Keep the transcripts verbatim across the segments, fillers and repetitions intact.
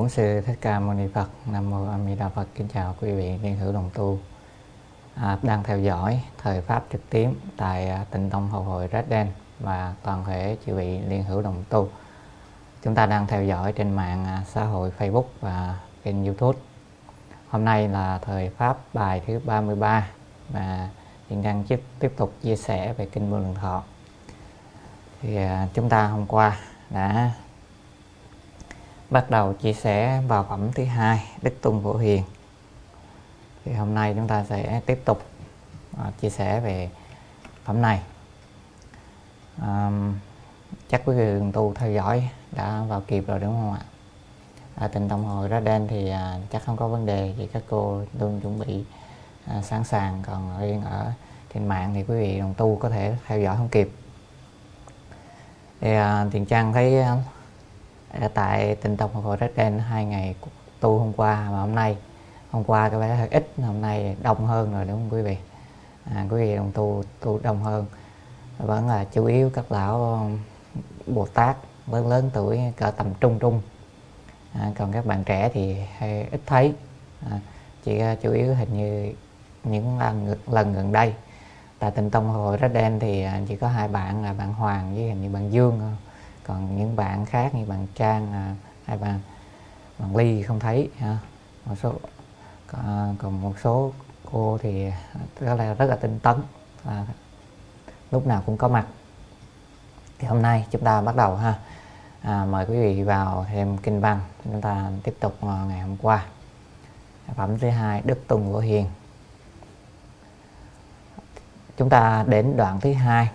Bổn Sư Thích Ca Mâu Ni Phật. Nam Mô A Di Đà Phật. Kính chào quý vị liên hữu đồng tu à, đang theo dõi thời pháp trực tuyến tại à, Tịnh Tông Học hội Red Đen và toàn thể quý vị liên hữu đồng tu. Chúng ta đang theo dõi trên mạng à, xã hội Facebook và kênh YouTube. Hôm nay là thời pháp bài thứ ba mươi ba và hiện đang tiếp tiếp tục chia sẻ về kinh Vô Lượng Thọ. Thì à, chúng ta hôm qua đã bắt đầu chia sẻ vào phẩm thứ hai, Đức Tung Phổ Hiền. Thì hôm nay chúng ta sẽ tiếp tục uh, chia sẻ về phẩm này. Um, chắc quý vị đồng tu theo dõi đã vào kịp rồi đúng không ạ? Ở Tịnh Tông Hội Red Đen thì uh, chắc không có vấn đề gì, các cô luôn chuẩn bị uh, sẵn sàng. Còn riêng ở trên mạng thì quý vị đồng tu có thể theo dõi không kịp. Thì uh, Tiền Trang thấy uh, ở tại Tịnh Tông Học hội Red Đen hai ngày tu hôm qua và hôm nay. Hôm qua có vẻ hơi ít, hôm nay đông hơn rồi đúng không quý vị? À, quý vị đồng tu tu đông hơn. Vẫn là chủ yếu các lão Bồ Tát lớn lớn tuổi cỡ tầm trung trung. À, còn các bạn trẻ thì hay ít thấy. À, chỉ chủ yếu hình như những lần, lần gần đây tại Tịnh Tông Học hội Red Đen thì chỉ có hai bạn là bạn Hoàng với hình như bạn Dương thôi. Còn những bạn khác như bạn Trang à, hay bạn bạn Ly không thấy ha. Một số còn, còn một số cô thì rất là rất là tinh tấn, à, lúc nào cũng có mặt. Thì hôm nay chúng ta bắt đầu ha. À, mời quý vị vào thêm kinh văn. Chúng ta tiếp tục ngày hôm qua, phẩm thứ hai, Đức Tung Phổ Hiền. Chúng ta đến đoạn thứ hai.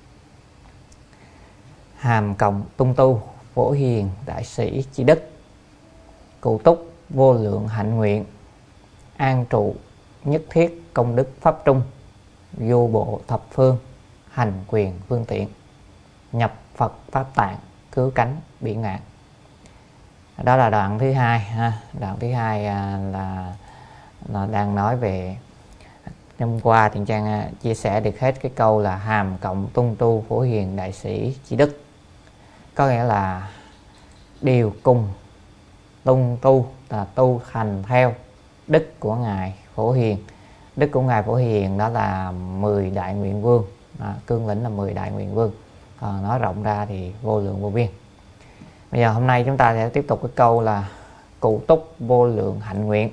Hàm cộng tung tu Phổ Hiền đại sĩ chi đức, cụ túc vô lượng hạnh nguyện, an trụ nhất thiết công đức pháp trung, vô bộ thập phương hành quyền phương tiện, nhập Phật pháp tạng cứu cánh biển ngạn. Đó là đoạn thứ hai ha. Đoạn thứ hai à, là, là đang nói về, hôm qua Tiền Trang à, chia sẻ được hết cái câu là hàm cộng tung tu Phổ Hiền đại sĩ chi đức, có nghĩa là điều cùng tung tu là tu hành theo đức của ngài Phổ Hiền. Đức của ngài Phổ Hiền đó là mười đại nguyện vương, à, cương lĩnh là mười đại nguyện vương, còn nói rộng ra thì vô lượng vô biên. Bây giờ hôm nay chúng ta sẽ tiếp tục cái câu là cụ túc vô lượng hạnh nguyện.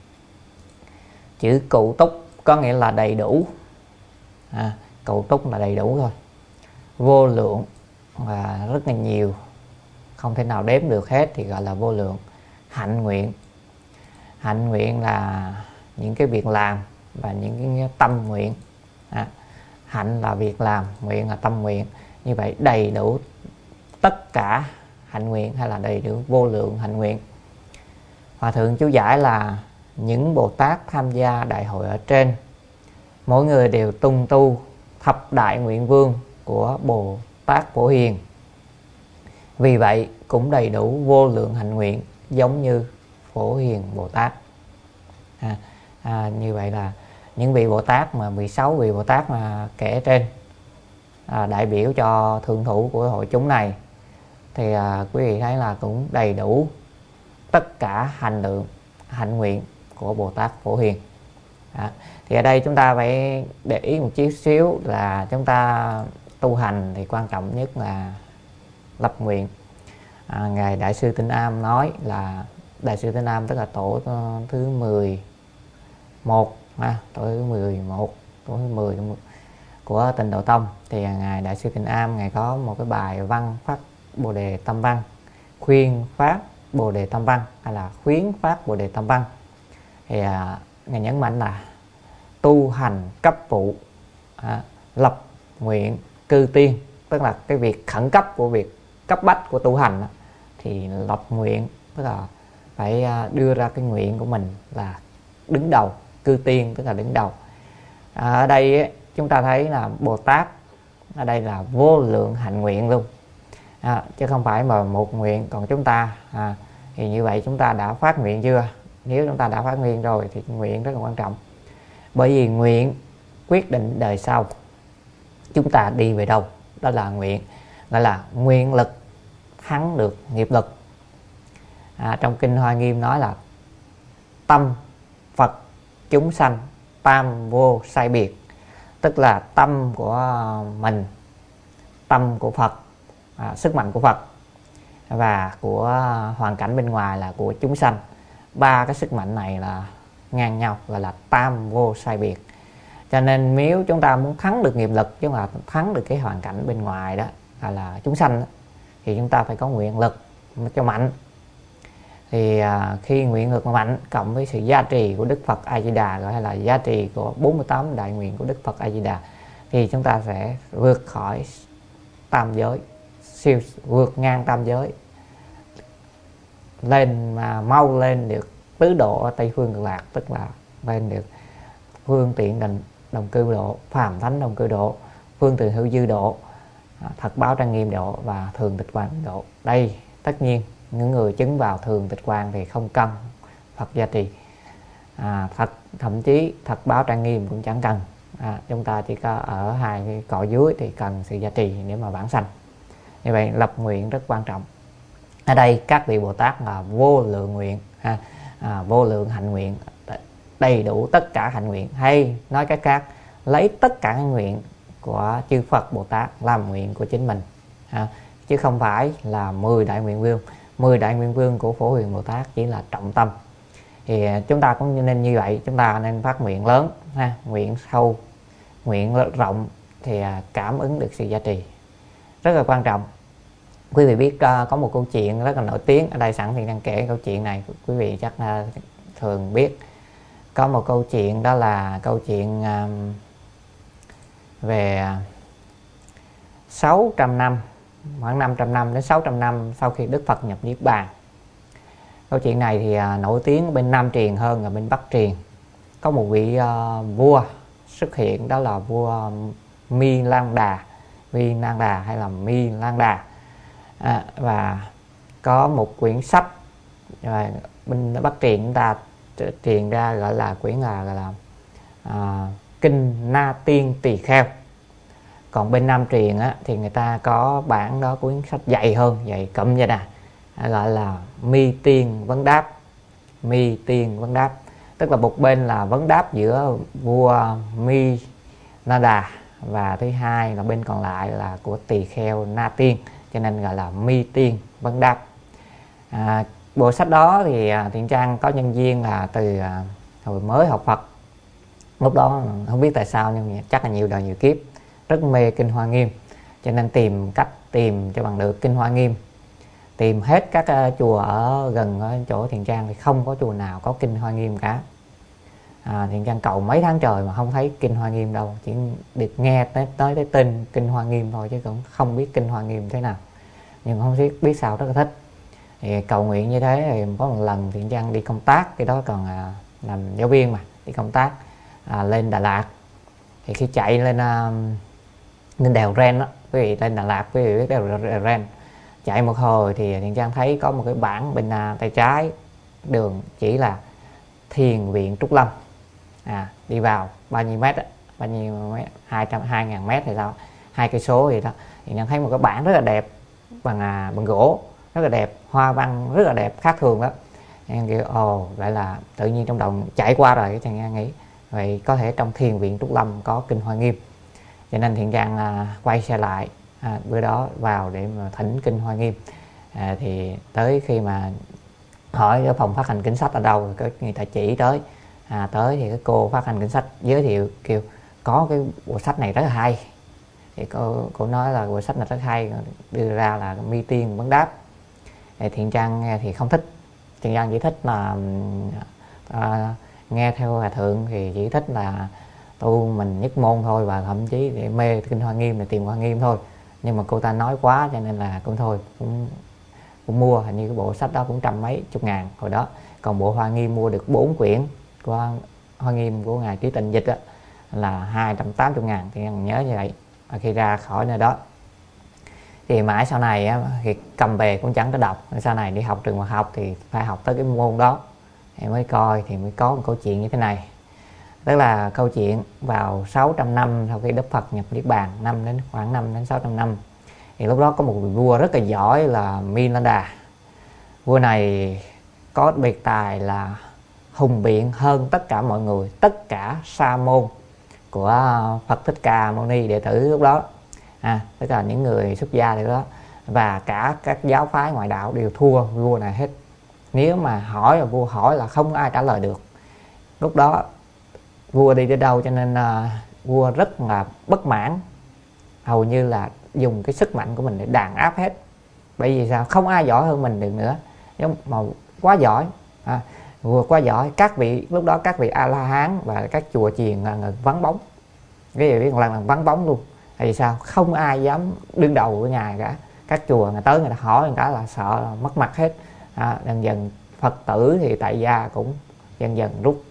Chữ cụ túc có nghĩa là đầy đủ, à, cụ túc là đầy đủ thôi. Vô lượng và rất là nhiều, không thể nào đếm được hết thì gọi là vô lượng. Hạnh nguyện, hạnh nguyện là những cái việc làm và những cái tâm nguyện. À, hạnh là việc làm, nguyện là tâm nguyện. Như vậy đầy đủ tất cả hạnh nguyện hay là đầy đủ vô lượng hạnh nguyện. Hòa thượng chú giải là những Bồ Tát tham gia đại hội ở trên, mỗi người đều tung tu thập đại nguyện vương của Bồ Tát Phổ Hiền, vì vậy cũng đầy đủ vô lượng hạnh nguyện giống như Phổ Hiền Bồ Tát. À, à, như vậy là những vị Bồ Tát mà mười sáu vị Bồ Tát mà kể trên, à, đại biểu cho thượng thủ của hội chúng này, thì à, quý vị thấy là cũng đầy đủ tất cả hành lượng hạnh nguyện của Bồ Tát Phổ Hiền. À, thì ở đây chúng ta phải để ý một chút xíu là chúng ta tu hành thì quan trọng nhất là lập nguyện. À, ngài Đại sư Tinh Am nói là Đại sư Tinh Am tức là tổ thứ mười một, à, tổ thứ mười một, tổ thứ mười của Tịnh Độ Tông. Thì ngài Đại sư Tinh Am ngài có một cái bài văn phát Bồ Đề Tâm Văn, khuyên phát Bồ Đề Tâm Văn hay là khuyến phát Bồ Đề Tâm Văn. Thì à, ngài nhấn mạnh là tu hành cấp vụ, à, lập nguyện cư tiên, tức là cái việc khẩn cấp của việc cấp bách của tu hành đó, thì lập nguyện tức là phải đưa ra cái nguyện của mình là đứng đầu, cư tiên tức là đứng đầu. À, ở đây chúng ta thấy là Bồ Tát ở đây là vô lượng hạnh nguyện luôn, à, chứ không phải mà một nguyện. Còn chúng ta à, thì như vậy chúng ta đã phát nguyện chưa? Nếu chúng ta đã phát nguyện rồi thì nguyện rất là quan trọng, bởi vì nguyện quyết định đời sau chúng ta đi về đâu. Đó là nguyện, gọi là nguyện lực thắng được nghiệp lực. À, trong kinh Hoa Nghiêm nói là tâm Phật chúng sanh tam vô sai biệt, tức là tâm của mình, tâm của Phật, à, sức mạnh của Phật và của hoàn cảnh bên ngoài là của chúng sanh. Ba cái sức mạnh này là ngang nhau, gọi là tam vô sai biệt. Cho nên nếu chúng ta muốn thắng được nghiệp lực, chúng ta thắng được cái hoàn cảnh bên ngoài đó, là, là chúng sanh đó, thì chúng ta phải có nguyện lực cho mạnh. Thì à, khi nguyện lực mạnh cộng với sự gia trì của Đức Phật A Di Đà, gọi hay là gia trì của bốn mươi tám đại nguyện của Đức Phật A Di Đà, thì chúng ta sẽ vượt khỏi tam giới, siêu vượt ngang tam giới, lên mà mau lên được tứ độ ở Tây Phương Cực Lạc, tức là lên được phương tiện đồng, đồng cư độ, phàm thánh đồng cư độ, phương tiện hữu dư độ, thật báo trang nghiêm độ và thường tịch quang độ. Đây tất nhiên những người chứng vào thường tịch quang thì không cần Phật gia trì, à, thật thậm chí thật báo trang nghiêm cũng chẳng cần. À, chúng ta chỉ có ở hai cái cõi dưới thì cần sự gia trì nếu mà vãng sanh. Như vậy lập nguyện rất quan trọng. Ở đây các vị Bồ Tát là vô lượng nguyện, ha, à, vô lượng hạnh nguyện, đầy đủ tất cả hạnh nguyện, hay nói cách khác lấy tất cả nguyện của chư Phật Bồ Tát làm nguyện của chính mình, ha, chứ không phải là mười đại nguyện vương. Mười đại nguyện vương của Phổ Hiền Bồ Tát chỉ là trọng tâm. Thì chúng ta cũng nên như vậy, chúng ta nên phát nguyện lớn, ha, nguyện sâu, nguyện rộng thì cảm ứng được sự gia trì, rất là quan trọng. Quý vị biết uh, có một câu chuyện rất là nổi tiếng, ở đây sẵn thì đang kể câu chuyện này, quý vị chắc uh, thường biết. Có một câu chuyện đó là câu chuyện uh, về sáu trăm năm, khoảng năm trăm năm đến sáu trăm năm sau khi Đức Phật nhập Niết Bàn. Câu chuyện này thì uh, nổi tiếng bên Nam Triền hơn là bên Bắc Triền. Có một vị uh, vua xuất hiện, đó là vua Mi Lan Đà, Mi Lan Đà hay là Mi Lan Đà. À, và có một quyển sách rồi bên Bắc Triền chúng ta truyền ra gọi là quyển là gọi là à, kinh Na Tiên Tỳ Kheo. Còn bên Nam Triền á, thì người ta có bản đó, cuốn sách dày hơn, dày cụm vậy nè, gọi là Mi Tiên Vấn Đáp. Mi Tiên Vấn Đáp tức là một bên là vấn đáp giữa vua Mi Na Đà, và thứ hai là bên còn lại là của Tỳ Kheo Na Tiên, cho nên gọi là Mi Tiên Vấn Đáp. À, bộ sách đó thì à, Thiện Trang có nhân viên là từ à, hồi mới học Phật, lúc đó không biết tại sao nhưng chắc là nhiều đời nhiều kiếp rất mê kinh Hoa Nghiêm, cho nên tìm cách tìm cho bằng được kinh Hoa Nghiêm. Tìm hết các uh, chùa ở gần ở chỗ Thiện Trang thì không có chùa nào có kinh Hoa Nghiêm cả. à, Thiện Trang cầu mấy tháng trời mà không thấy kinh Hoa Nghiêm đâu, chỉ được nghe tới tới cái tên kinh Hoa Nghiêm thôi chứ cũng không biết kinh Hoa Nghiêm thế nào. Nhưng không biết biết sao rất là thích. Thì cầu nguyện như thế thì có một lần Thiện Trang đi công tác, cái đó còn à, làm giáo viên mà đi công tác à, lên Đà Lạt. Thì khi chạy lên à, lên đèo Ren đó, quý vị lên Đà Lạt quý vị biết đèo Ren, chạy một hồi thì Thiện Trang thấy có một cái bảng bên à, tay trái đường chỉ là Thiền Viện Trúc Lâm. À, đi vào bao nhiêu mét đó, bao nhiêu mét, hai trăm hai ngàn mét thì sao, hai cây số gì đó. Thì Trang thấy một cái bảng rất là đẹp bằng à, bằng gỗ, rất là đẹp, hoa văn rất là đẹp, khác thường đó. Em kiểu ồ, vậy là tự nhiên trong đầu chạy qua rồi, cái Trang nghĩ vậy có thể trong Thiền Viện Trúc Lâm có kinh Hoa Nghiêm. Cho nên Thiện Trang à, quay xe lại à, bữa đó vào để mà thỉnh kinh Hoa Nghiêm. À, thì tới khi mà hỏi ở phòng phát hành kinh sách ở đâu, cái người ta chỉ tới, à, tới thì cái cô phát hành kinh sách giới thiệu kêu có cái bộ sách này rất là hay. Thì cô, cô nói là bộ sách này rất hay, đưa ra là Mi Tiên Vấn Đáp. Thì Thiện Trang nghe thì không thích, Thiện Trang chỉ thích là à, nghe theo hòa thượng thì chỉ thích là tu mình nhất môn thôi, và thậm chí để mê kinh Hoa Nghiêm là tìm Hoa Nghiêm thôi. Nhưng mà cô ta nói quá cho nên là cũng thôi cũng, cũng mua, hình như cái bộ sách đó cũng trăm mấy chục ngàn hồi đó. Còn bộ Hoa Nghiêm mua được bốn quyển của Hoa Nghiêm của ngài Trí Tịnh dịch đó, là hai trăm tám mươi ngàn, thì nhớ như vậy. Và khi ra khỏi nơi đó thì mãi sau này á, thì cầm về cũng chẳng có đọc. Sau này đi học trường Phật học thì phải học tới cái môn đó thì mới coi, thì mới có một câu chuyện như thế này. Tức là câu chuyện vào sáu trăm năm sau khi Đức Phật nhập Niết Bàn, năm đến khoảng năm đến sáu trăm năm, thì lúc đó có một vị vua rất là giỏi là Mi Lan Đà. Vua này có biệt tài là hùng biện hơn tất cả mọi người, tất cả sa môn của Phật Thích Ca Mâu Ni đệ tử lúc đó, à, tất cả những người xuất gia thì đó, và cả các giáo phái ngoại đạo đều thua vua này hết. Nếu mà hỏi là vua hỏi là không ai trả lời được. Lúc đó vua đi đến đâu cho nên uh, vua rất là bất mãn, hầu như là dùng cái sức mạnh của mình để đàn áp hết. Bởi vì sao? Không ai giỏi hơn mình được nữa, nhưng mà quá giỏi, à, vua quá giỏi. Các vị lúc đó các vị A La Hán và các chùa chiền là vắng bóng, cái gì biết là vắng bóng luôn. Tại vì sao? Không ai dám đương đầu với ngài cả. Các chùa người tới người ta hỏi người ta là sợ là mất mặt hết. À, dần dần Phật tử thì tại gia cũng dần dần rút.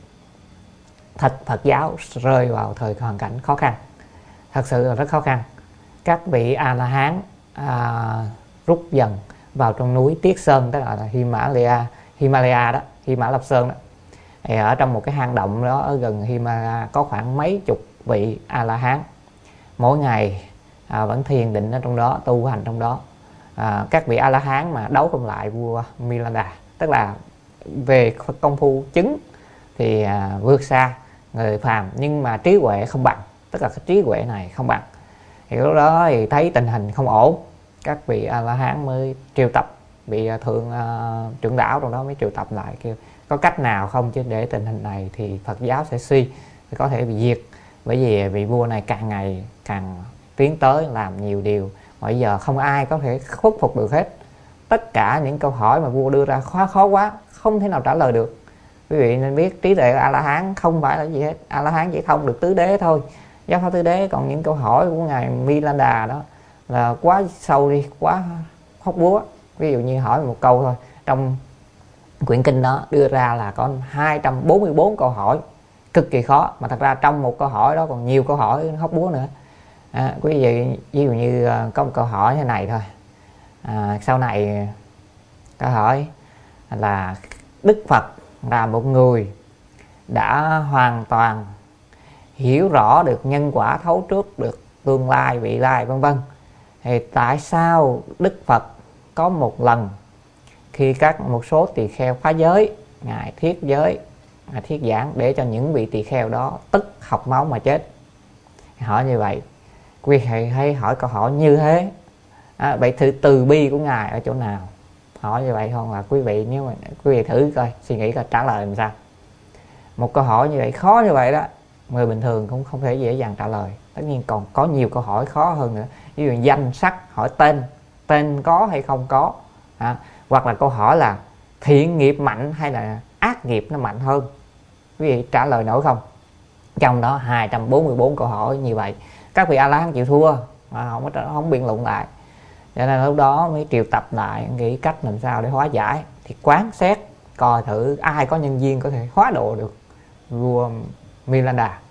Thật Phật giáo rơi vào thời hoàn cảnh khó khăn, thật sự là rất khó khăn. Các vị A La Hán à, rút dần vào trong núi Tiết Sơn, tức là Himalaya, Himalaya đó, Himalaya Lập Sơn đó. Thì ở trong một cái hang động đó ở gần Himalaya có khoảng mấy chục vị A La Hán, mỗi ngày à, vẫn thiền định ở trong đó, tu hành trong đó. À, các vị A La Hán mà đấu không lại vua Milanda, tức là về công phu chứng thì à, vượt xa người phàm, nhưng mà trí huệ không bằng, tức là cái trí huệ này không bằng. Thì lúc đó thì thấy tình hình không ổn, các vị A La Hán mới triệu tập vị thượng uh, trưởng đảo trong đó mới triệu tập lại, kêu có cách nào không, chứ để tình hình này thì Phật giáo sẽ suy, thì có thể bị diệt. Bởi vì vị vua này càng ngày càng tiến tới làm nhiều điều, bây giờ không ai có thể khuất phục được hết. Tất cả những câu hỏi mà vua đưa ra khó khó quá, không thể nào trả lời được. Quý vị nên biết trí tuệ A La Hán không phải là gì hết. A La Hán chỉ thông được tứ đế thôi, giáo pháp tứ đế. Còn những câu hỏi của ngài Milanda đó là quá sâu đi, quá hóc búa. Ví dụ như hỏi một câu thôi, trong quyển kinh đó đưa ra là có hai trăm bốn mươi bốn câu hỏi cực kỳ khó, mà thật ra trong một câu hỏi đó còn nhiều câu hỏi hóc búa nữa. À, quý vị ví dụ như có một câu hỏi thế này thôi, à, sau này câu hỏi là Đức Phật là một người đã hoàn toàn hiểu rõ được nhân quả, thấu trước được tương lai, vị lai, vân vân, thì tại sao Đức Phật có một lần khi các một số tỳ kheo phá giới, ngài thiết giới, ngài thiết giảng để cho những vị tỳ kheo đó tức học máu mà chết? Hỏi như vậy, quý vị hay hỏi câu hỏi như thế, à, vậy thử từ bi của ngài ở chỗ nào? Hỏi như vậy không là quý vị, nếu mà quý vị thử coi, suy nghĩ coi trả lời làm sao. Một câu hỏi như vậy, khó như vậy đó, người bình thường cũng không thể dễ dàng trả lời. Tất nhiên còn có nhiều câu hỏi khó hơn nữa, ví dụ danh sắc, hỏi tên, tên có hay không có, à, hoặc là câu hỏi là thiện nghiệp mạnh hay là ác nghiệp nó mạnh hơn, quý vị trả lời nổi không? Trong đó hai trăm bốn mươi bốn câu hỏi như vậy, các vị A La Hán chịu thua, mà không có không biện luận lại. Cho nên lúc đó mới triệu tập lại, nghĩ cách làm sao để hóa giải. Thì quán xét coi thử ai có nhân duyên có thể hóa độ được vua Milanda.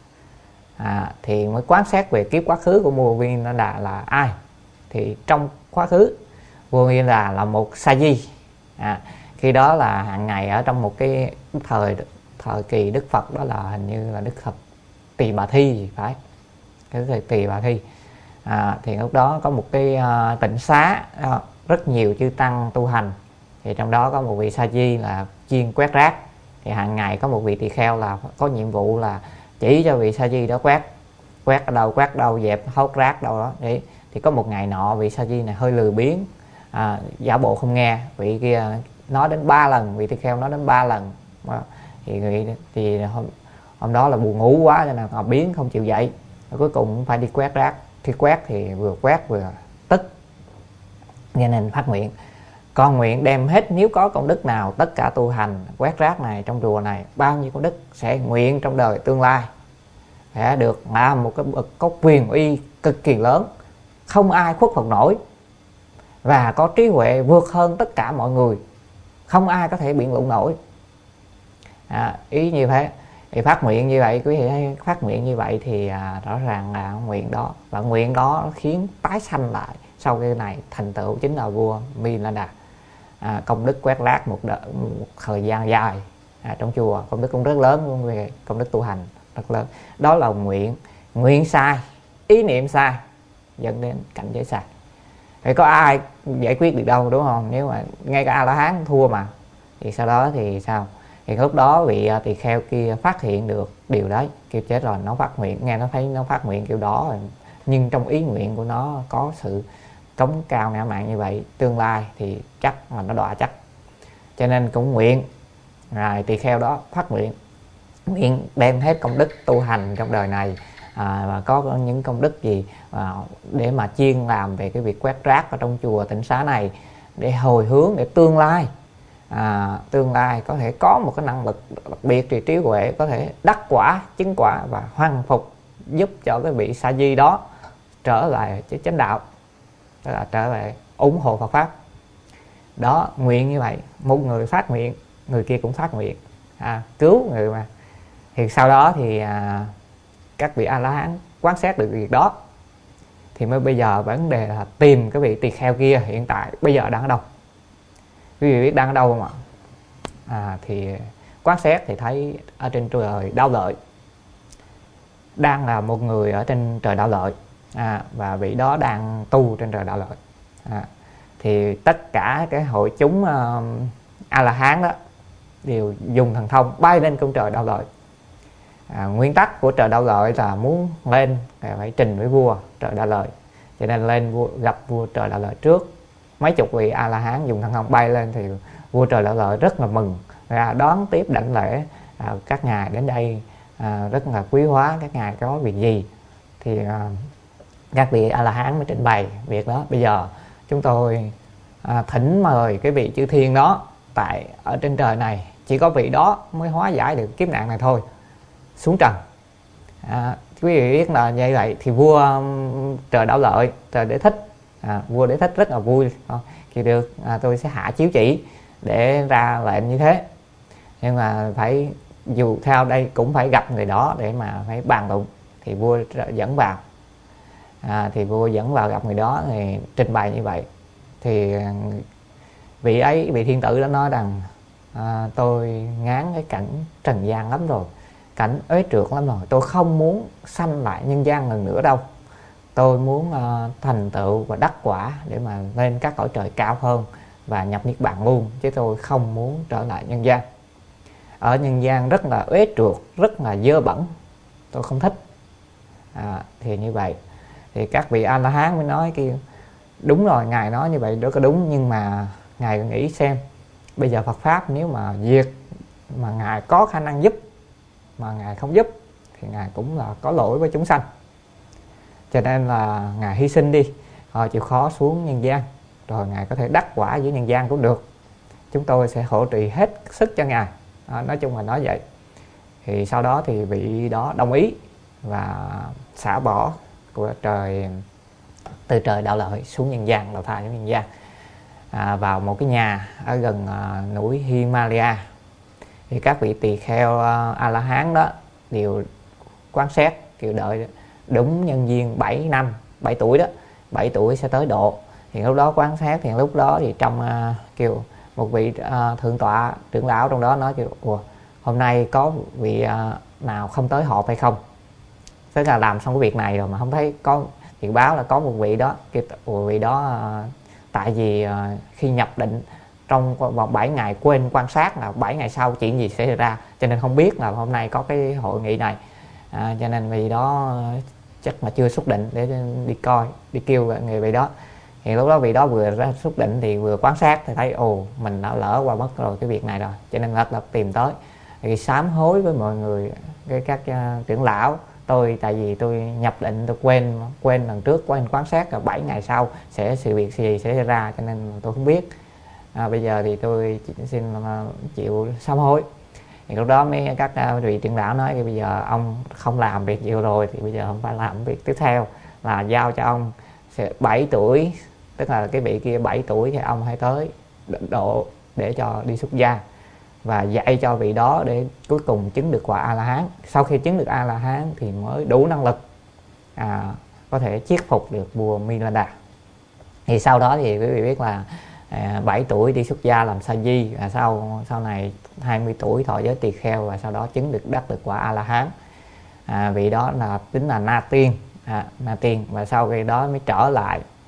À, thì mới quán xét về kiếp quá khứ của vua Milanda là ai. Thì trong quá khứ vua Milanda là một sa di. À, khi đó là hàng ngày ở trong một cái thời thời kỳ Đức Phật đó là hình như là Đức Phật Tỳ Bà Thi gì phải, cái thời Tỳ Bà Thi. À, thì lúc đó có một cái uh, tịnh xá, uh, rất nhiều chư tăng tu hành, thì trong đó có một vị sa di là chuyên quét rác. Thì hàng ngày có một vị tỳ kheo là có nhiệm vụ là chỉ cho vị sa di đó quét, quét ở đâu quét đâu, dẹp hốt rác đâu đó. Đấy. Thì có một ngày nọ vị sa di này hơi lười biếng, à, giả bộ không nghe, vị kia nói đến ba lần, vị tỳ kheo nói đến ba lần. Đó. Thì vị thì hôm, hôm đó là buồn ngủ quá cho nên ngồi biếng không chịu dậy, rồi cuối cùng cũng phải đi quét rác. Khi quét thì vừa quét vừa tức, cho nên phát nguyện: con nguyện đem hết, nếu có công đức nào, tất cả tu hành quét rác này trong chùa này, bao nhiêu công đức sẽ nguyện trong đời tương lai sẽ được làm một cái bậc có quyền uy cực kỳ lớn, không ai khuất phục nổi, và có trí huệ vượt hơn tất cả mọi người, không ai có thể biện luận nổi. À, ý như thế. Thì phát nguyện như vậy, quý vị thấy phát nguyện như vậy thì à, rõ ràng là nguyện đó, và nguyện đó khiến tái sanh lại sau cái này thành tựu chính là vua Milanda. À, công đức quét rác một, đợt, một thời gian dài à, trong chùa, công đức cũng rất lớn luôn, về công đức tu hành rất lớn. Đó là nguyện, nguyện sai, ý niệm sai dẫn đến cảnh giới sai. thì có ai giải quyết được đâu, đúng không? Nếu mà ngay cả A La Hán thua mà, thì sau đó thì sao? Thì lúc đó vị tỳ kheo kia phát hiện được điều đấy, kêu chết rồi, nó phát nguyện, nghe nó thấy nó phát nguyện kiểu đó rồi, nhưng trong ý nguyện của nó có sự cống cao ngã mạn như vậy, tương lai thì chắc là nó đọa chắc. Cho nên cũng nguyện, rồi tỳ kheo đó phát nguyện, nguyện đem hết công đức tu hành trong đời này, à, và có những công đức gì à, để mà chuyên làm về cái việc quét rác ở trong chùa Tịnh Xá này, để hồi hướng để tương lai à, tương lai có thể có một cái năng lực đặc biệt trì trí huệ, có thể đắc quả chứng quả và hoàn phục, giúp cho cái vị sa di đó trở lại với chánh đạo, tức là trở lại ủng hộ Phật pháp. Đó, nguyện như vậy, một người phát nguyện, người kia cũng phát nguyện, à, cứu người mà. Thì sau đó thì à, các vị A La Hán quán xét được việc đó, thì mới bây giờ vấn đề là tìm cái vị tỳ kheo kia hiện tại bây giờ đang ở đâu. Quý vị biết đang ở đâu không ạ? À, thì quán xét thì thấy ở trên trời Đạo Lợi, đang là một người ở trên trời Đạo Lợi, à, và vị đó đang tu trên trời Đạo Lợi. À, thì tất cả cái hội chúng uh, A La Hán đó đều dùng thần thông bay lên cung trời Đạo Lợi. À, nguyên tắc của trời Đạo Lợi là muốn lên phải trình với vua trời Đạo Lợi, cho nên lên vua, gặp vua trời Đạo Lợi trước. Mấy chục vị A La Hán dùng thần thông bay lên thì vua trời Đạo Lợi rất là mừng, ra đón tiếp đảnh lễ à, các ngài đến đây à, rất là quý hóa, các ngài có việc gì thì à, các vị A La Hán mới trình bày việc đó. Bây giờ chúng tôi à, thỉnh mời cái vị chư thiên đó, tại ở trên trời này chỉ có vị đó mới hóa giải được kiếp nạn này thôi, xuống trần. À, quý vị biết là như vậy thì vua um, trời Đạo Lợi, trời Đế Thích, à, vua Đế Thích rất là vui, thì được à, tôi sẽ hạ chiếu chỉ để ra lệnh như thế, nhưng mà phải dù theo đây cũng phải gặp người đó để mà phải bàn luận. Thì vua dẫn vào, à, thì vua dẫn vào gặp người đó thì trình bày như vậy. Thì vị ấy, vị thiên tử đó nói rằng à, tôi ngán cái cảnh trần gian lắm rồi, cảnh uế trượt lắm rồi, tôi không muốn sanh lại nhân gian lần nữa đâu. Tôi muốn uh, thành tựu và đắc quả để mà lên các cõi trời cao hơn và nhập niết bàn luôn, chứ tôi không muốn trở lại nhân gian. Ở nhân gian rất là uế trượt, rất là dơ bẩn, tôi không thích. À, thì như vậy thì các vị A La Hán mới nói kêu đúng rồi, ngài nói như vậy đó có đúng, nhưng mà ngài nghĩ xem bây giờ Phật pháp nếu mà diệt mà ngài có khả năng giúp mà ngài không giúp thì ngài cũng là có lỗi với chúng sanh, cho nên là ngài hy sinh đi, à, chịu khó xuống nhân gian rồi ngài có thể đắc quả giữa nhân gian cũng được, chúng tôi sẽ hỗ trì hết sức cho ngài. À, nói chung là nói vậy. Thì sau đó thì vị đó đồng ý và xả bỏ của trời, từ trời Đạo Lợi xuống nhân gian, đầu thai xuống nhân gian, à, vào một cái nhà ở gần à, núi Himalaya. Thì các vị tỳ kheo à, A La Hán đó đều quan sát kiểu đợi đúng nhân duyên bảy năm, bảy tuổi đó, bảy tuổi sẽ tới độ. Thì lúc đó quan sát thì lúc đó thì trong uh, kiểu một vị uh, thượng tọa trưởng lão trong đó nói kiểu ủa hôm nay có vị uh, nào không tới họp hay không, tức là làm xong cái việc này rồi mà không thấy có, thì báo là có một vị đó, cái vị đó uh, tại vì uh, khi nhập định trong vòng bảy ngày quên quan sát là bảy ngày sau chuyện gì sẽ ra, cho nên không biết là hôm nay có cái hội nghị này, à, cho nên vì đó uh, chắc là chưa xuất định để đi coi, đi kêu người vị đó. Thì lúc đó vị đó vừa ra xuất định thì vừa quan sát thì thấy ồ mình đã lỡ qua mất rồi cái việc này rồi, cho nên lập lập tìm tới thì sám hối với mọi người, cái các uh, trưởng lão, tôi tại vì tôi nhập định tôi quên quên lần trước, quên quan sát là bảy ngày sau sẽ sự việc gì sẽ ra, cho nên tôi không biết. À, bây giờ thì tôi xin uh, chịu sám hối. Thì lúc đó mấy các uh, vị trưởng lão nói bây giờ ông không làm việc nhiều rồi thì bây giờ không phải làm việc tiếp theo là giao cho ông bảy tuổi, tức là cái vị kia bảy tuổi thì ông hãy tới độ để cho đi xuất gia và dạy cho vị đó để cuối cùng chứng được quả A La Hán. Sau khi chứng được A La Hán thì mới đủ năng lực à, có thể chiết phục được vua Milanda. Thì sau đó thì quý vị biết là à, bảy tuổi đi xuất gia làm sa di, và sau sau này hai mươi tuổi thọ giới tỳ kheo, và sau đó chứng được đắc được quả A La Hán. À, vị đó là tính là Na Tiên, à, Na Tiên, và sau khi đó mới trở lại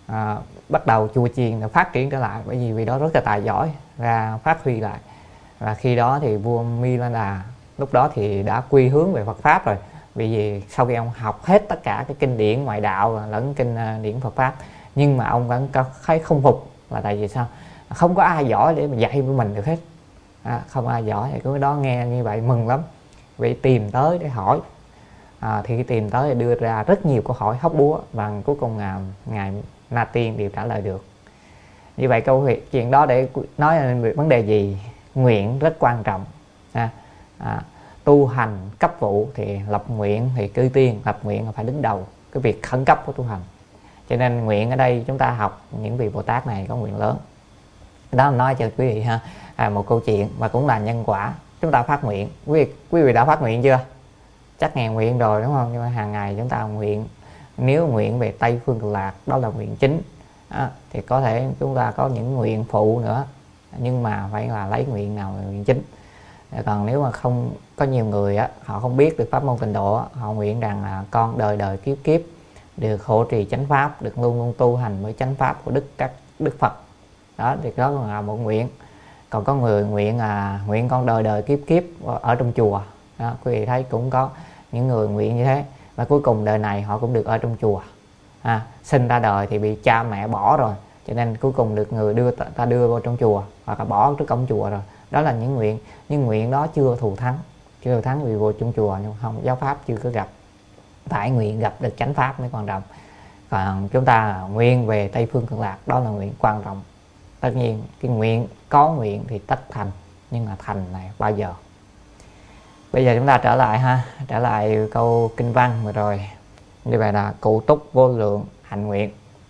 à, bắt đầu chùa chiền là phát triển trở lại, bởi vì vì đó rất là tài giỏi ra phát huy lại. Và khi đó thì vua Milinda lúc đó thì đã quy hướng về Phật pháp rồi, vì vì sau khi ông học hết tất cả cái kinh điển ngoại đạo lẫn kinh điển Phật pháp, nhưng mà ông vẫn thấy không phục, là tại vì sao? Không có ai giỏi để mà dạy với mình được hết, à, không ai giỏi. Thì cái đó nghe như vậy mừng lắm, vì tìm tới để hỏi. À, thì khi tìm tới thì đưa ra rất nhiều câu hỏi hóc búa, và cuối cùng là ngài Na Tiên đều trả lời được. Như vậy câu chuyện đó để nói về vấn đề gì? Nguyện rất quan trọng. À, à, tu hành cấp vụ thì lập nguyện thì ưu tiên, lập nguyện là phải đứng đầu cái việc khẩn cấp của tu hành. Cho nên nguyện ở đây chúng ta học những vị Bồ Tát này có nguyện lớn. Đó là nói cho quý vị ha, à, một câu chuyện và cũng là nhân quả. Chúng ta phát nguyện, quý vị, quý vị đã phát nguyện chưa? Chắc nghe nguyện rồi đúng không? Nhưng mà hàng ngày chúng ta nguyện, nếu nguyện về Tây Phương Cực Lạc đó là nguyện chính, à, thì có thể chúng ta có những nguyện phụ nữa, nhưng mà phải là lấy nguyện nào là nguyện chính. Còn nếu mà không, có nhiều người á, họ không biết được pháp môn tịnh độ, họ nguyện rằng là con đời đời kiếp kiếp được hộ trì chánh pháp, được luôn luôn tu hành với chánh pháp của đức các đức Phật. Đó thì đó là một nguyện. Còn có người nguyện là nguyện con đời đời kiếp kiếp ở trong chùa. Đó, quý vị thấy cũng có những người nguyện như thế, và cuối cùng đời này họ cũng được ở trong chùa. À, sinh ra đời thì bị cha mẹ bỏ rồi, cho nên cuối cùng được người đưa ta đưa vào trong chùa, hoặc là bỏ trước cổng chùa rồi. Đó là những nguyện, nhưng nguyện đó chưa thù thắng, chưa thù thắng vì vô trong chùa nhưng không giáo pháp chưa có gặp. Phải nguyện gặp được chánh pháp mới quan trọng. Còn chúng ta nguyện về Tây Phương Cực Lạc, đó là nguyện quan trọng. Tất nhiên cái nguyện, có nguyện thì tất thành, nhưng mà thành này bao giờ? Bây giờ chúng ta trở lại ha, trở lại câu kinh văn vừa rồi. Như vậy là cụ túc vô lượng hạnh nguyện,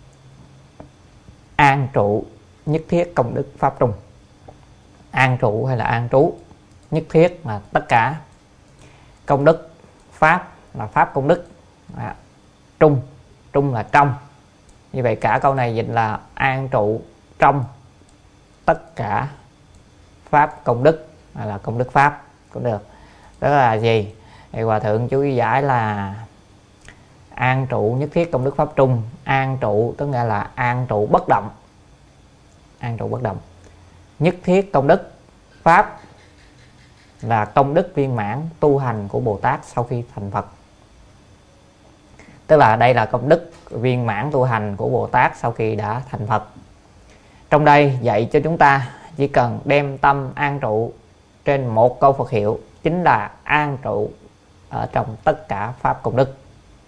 an trụ nhất thiết công đức pháp trung. An trụ hay là an trú? Nhất thiết là tất cả, công đức, pháp là pháp công đức, à, trung, trung là trong. Như vậy cả câu này dịch là an trụ trong tất cả pháp công đức, hay là công đức pháp cũng được. Đó là gì? Thì Hòa Thượng chú ý giải là an trụ nhất thiết công đức pháp trung. An trụ tức nghĩa là an trụ bất động, an trụ bất động. Nhất thiết công đức pháp là công đức viên mãn tu hành của Bồ Tát sau khi thành Phật. Tức là đây là công đức viên mãn tu hành của Bồ Tát sau khi đã thành Phật. Trong đây dạy cho chúng ta chỉ cần đem tâm an trụ trên một câu Phật hiệu, chính là an trụ ở trong tất cả pháp công đức.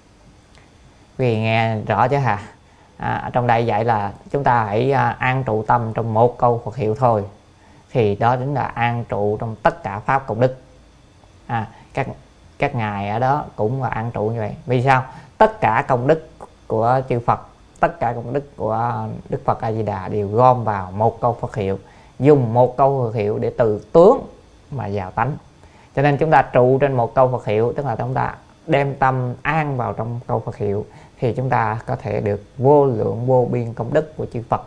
Vì nghe rõ chứ hả? À, trong đây dạy là chúng ta hãy an trụ tâm trong một câu Phật hiệu thôi, thì đó chính là an trụ trong tất cả pháp công đức. À, các các ngài ở đó cũng là an trụ như vậy. Vì sao? Tất cả công đức của chư Phật, tất cả công đức của Đức Phật A Di Đà đều gom vào một câu Phật hiệu, dùng một câu Phật hiệu để từ tướng mà vào tánh. Cho nên chúng ta trụ trên một câu Phật hiệu, tức là chúng ta đem tâm an vào trong câu Phật hiệu, thì chúng ta có thể được vô lượng vô biên công đức của chư Phật.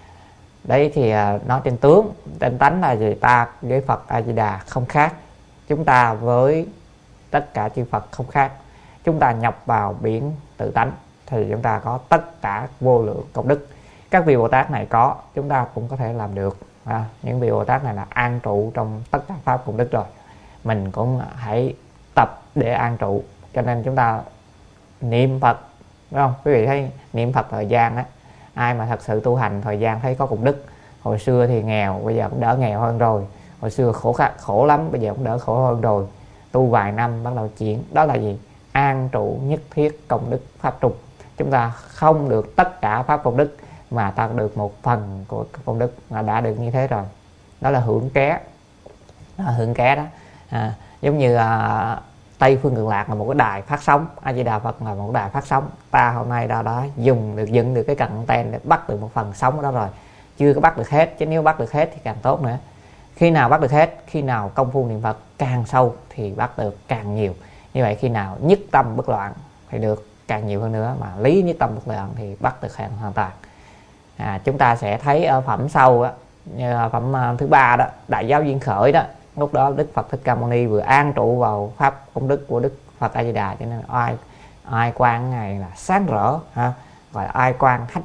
Đấy thì nói trên tướng, trên tánh là gì? Ta với Phật A Di Đà không khác, chúng ta với tất cả chư Phật không khác. Chúng ta nhập vào biển tự tánh thì chúng ta có tất cả vô lượng công đức. Các vị Bồ Tát này có, chúng ta cũng có thể làm được. À, những vị Bồ Tát này là an trụ trong tất cả pháp công đức rồi, mình cũng hãy tập để an trụ. Cho nên chúng ta niệm Phật, đúng không? Quý vị thấy niệm Phật thời gian á, ai mà thật sự tu hành thời gian thấy có công đức. Hồi xưa thì nghèo, bây giờ cũng đỡ nghèo hơn rồi. Hồi xưa khổ khắc, khổ lắm, bây giờ cũng đỡ khổ hơn rồi. Tu vài năm bắt đầu chuyển. Đó là gì? An trụ nhất thiết công đức pháp trung. Chúng ta không được tất cả pháp công đức, mà ta được một phần của công đức là đã được như thế rồi. Đó là hưởng ké, đó là hưởng ké đó. À, giống như à, Tây Phương Cực Lạc là một cái đài phát sóng, A Di Đà Phật là một đài phát sóng. Ta hôm nay ra đó dùng được dựng được cái cần anten để bắt được một phần sóng đó rồi, chưa có bắt được hết, chứ nếu bắt được hết thì càng tốt nữa. Khi nào bắt được hết? Khi nào công phu niệm Phật càng sâu thì bắt được càng nhiều. Như vậy khi nào nhất tâm bất loạn thì được càng nhiều hơn nữa, mà lý nhất tâm bất loạn thì bắt được hoàn toàn. À, chúng ta sẽ thấy ở phẩm sau á, phẩm thứ ba đó, Đại Giáo Duyên Khởi đó, lúc đó Đức Phật Thích Ca Mâu Ni vừa an trụ vào pháp công đức của Đức Phật A Di Đà, cho nên ai ai quan ngày là sáng rỡ ha, gọi là ai quan thách diệt,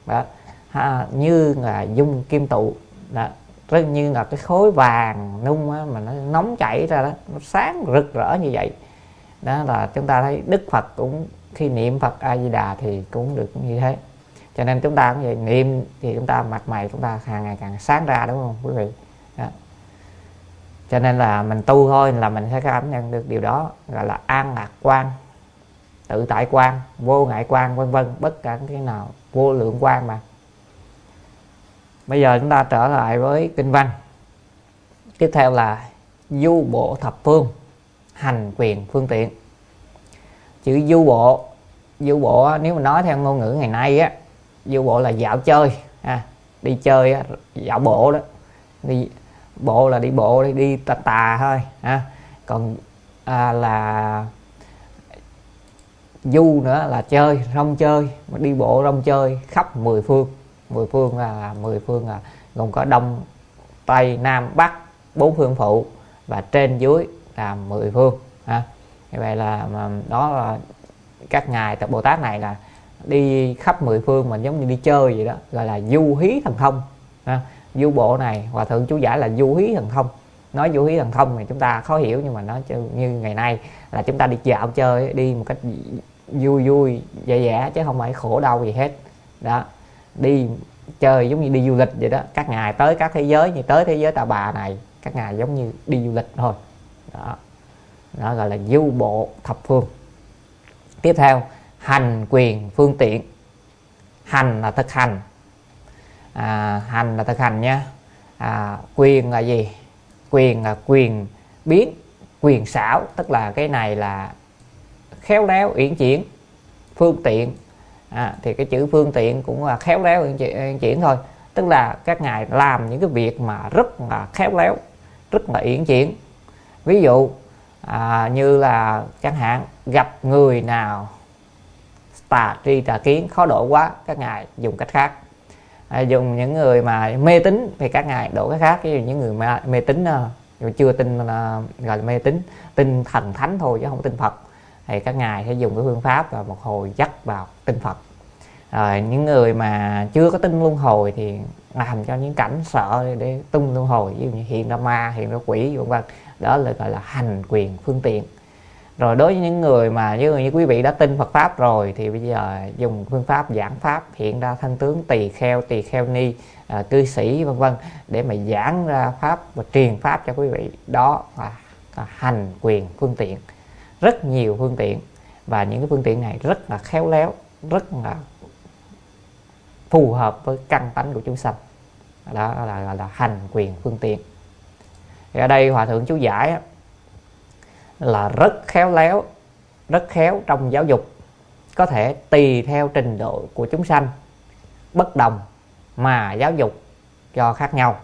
đó. Ha, như là dung kim tụ đó, rất như là cái khối vàng nung á, mà nó nóng chảy ra đó, nó sáng rực rỡ như vậy. Đó là chúng ta thấy Đức Phật cũng khi niệm Phật A Di Đà thì cũng được như thế. Cho nên chúng ta cũng vậy, niệm thì chúng ta mặt mày chúng ta càng ngày càng sáng ra, đúng không quý vị? Đó. Cho nên là mình tu thôi là mình sẽ cảm nhận được điều đó, gọi là an lạc quan, tự tại quan, vô ngại quan, vân vân, bất cả cái nào, vô lượng quan mà. Bây giờ chúng ta trở lại với kinh văn. Tiếp theo là du bộ thập phương, hành quyền phương tiện. Chữ du bộ, du bộ nếu mà nói theo ngôn ngữ ngày nay á, du bộ là dạo chơi, à, đi chơi á, dạo bộ đó, đi bộ là đi bộ, đi, đi tà tà thôi, à. Còn à, là du nữa là chơi, rong chơi, đi bộ rong chơi khắp mười phương. Mười phương là mười phương là gồm có đông, tây, nam, bắc, bốn phương phụ và trên dưới là mười phương. À, như vậy là đó là các ngài Bồ Tát này là đi khắp mười phương mà giống như đi chơi vậy đó, gọi là du hí thần thông. À, du bộ này Hòa Thượng chú giải là du hí thần thông. Nói du hí thần thông thì chúng ta khó hiểu, nhưng mà nó như ngày nay là chúng ta đi dạo chơi, đi một cách vui vui vẻ vẻ chứ không phải khổ đau gì hết. Đó, đi chơi giống như đi du lịch vậy đó. Các ngài tới các thế giới, như tới thế giới Tà Bà này, các ngài giống như đi du lịch thôi. Đó, đó gọi là du bộ thập phương. Tiếp theo hành quyền phương tiện. Hành là thực hành, à, hành là thực hành nha. À, quyền là gì? Quyền là quyền biến, quyền xảo, tức là cái này là khéo léo uyển chuyển. Phương tiện, à, thì cái chữ phương tiện cũng là khéo léo uyển chuyển thôi, tức là các ngài làm những cái việc mà rất là khéo léo, rất là uyển chuyển. Ví dụ à, như là chẳng hạn gặp người nào tà tri tà kiến khó độ quá, các ngài dùng cách khác. À, dùng những người mà mê tín thì các ngài độ cách khác. Ví dụ những người mà mê tín uh, chưa tin uh, gọi là mê tín, tin thần thánh thôi chứ không tin Phật, thì các ngài sẽ dùng cái phương pháp và một hồi dắt vào tin Phật. Rồi những người mà chưa có tin luân hồi thì làm cho những cảnh sợ để tung luân hồi, ví dụ như hiện ra ma, hiện ra quỷ, vân vân. Đó là gọi là hành quyền phương tiện. Rồi đối với những người mà như, như quý vị đã tin Phật pháp rồi thì bây giờ dùng phương pháp giảng pháp, hiện ra thân tướng tỳ kheo, tỳ kheo ni, à, cư sĩ, vân vân, để mà giảng ra pháp và truyền pháp cho quý vị. Đó là, là hành quyền phương tiện. Rất nhiều phương tiện, và những cái phương tiện này rất là khéo léo, rất là phù hợp với căn tánh của chúng sanh. Đó là, là, là hành quyền phương tiện. Thì ở đây Hòa Thượng chú giải là rất khéo léo, rất khéo trong giáo dục, có thể tùy theo trình độ của chúng sanh bất đồng mà giáo dục cho khác nhau.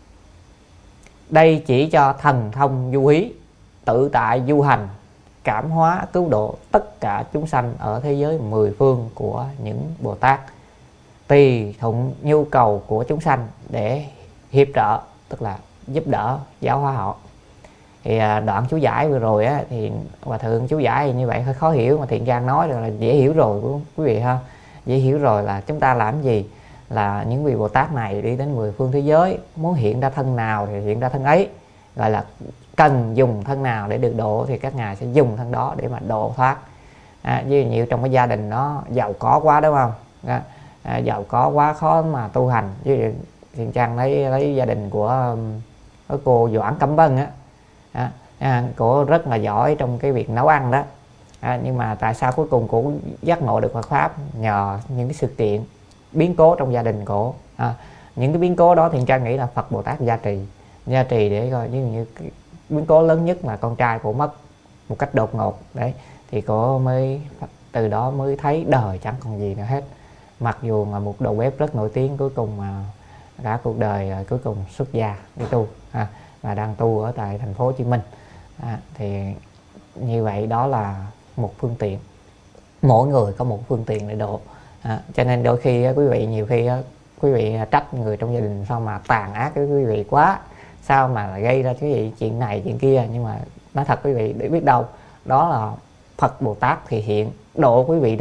Đây chỉ cho thần thông du hí, tự tại du hành, cảm hóa cứu độ tất cả chúng sanh ở thế giới mười phương của những Bồ Tát, tùy thuận nhu cầu của chúng sanh để hiệp trợ, tức là giúp đỡ giáo hóa họ. Thì đoạn chú giải vừa rồi á, thì Hòa Thượng chú giải như vậy hơi khó hiểu, mà Thiện Trang nói là dễ hiểu rồi quý vị ha. Dễ hiểu rồi là chúng ta làm gì, là những vị Bồ Tát này đi đến mười phương thế giới, muốn hiện ra thân nào thì hiện ra thân ấy, gọi là cần dùng thân nào để được độ thì các ngài sẽ dùng thân đó để mà độ thoát. À, ví dụ như trong cái gia đình nó giàu có quá, đúng không? À, à, giàu có quá khó mà tu hành. Ví dụ Thiện Trang lấy lấy gia đình của um, cô Doãn Cẩm Vân á. À, à, cô rất là giỏi trong cái việc nấu ăn đó, à, nhưng mà tại sao cuối cùng cô giác ngộ được Phật pháp? Nhờ những cái sự kiện biến cố trong gia đình cô. À, những cái biến cố đó thì Trang nghĩ là Phật Bồ Tát gia trì gia trì để coi, như, như cái biến cố lớn nhất là con trai cô mất một cách đột ngột đấy, thì cô mới từ đó mới thấy đời chẳng còn gì nữa hết. Mặc dù là một đầu bếp rất nổi tiếng, cuối cùng mà cả cuộc đời cuối cùng xuất gia đi tu, à, và đang tu ở tại thành phố Hồ Chí Minh. À, thì như vậy đó là một phương tiện, mỗi người có một phương tiện để độ. À, cho nên đôi khi quý vị nhiều khi quý vị trách người trong gia đình sao mà tàn ác với quý vị quá, sao mà gây ra cái gì chuyện này chuyện kia, nhưng mà nói thật quý vị để biết đâu đó là Phật Bồ Tát thì hiện độ quý vị đó,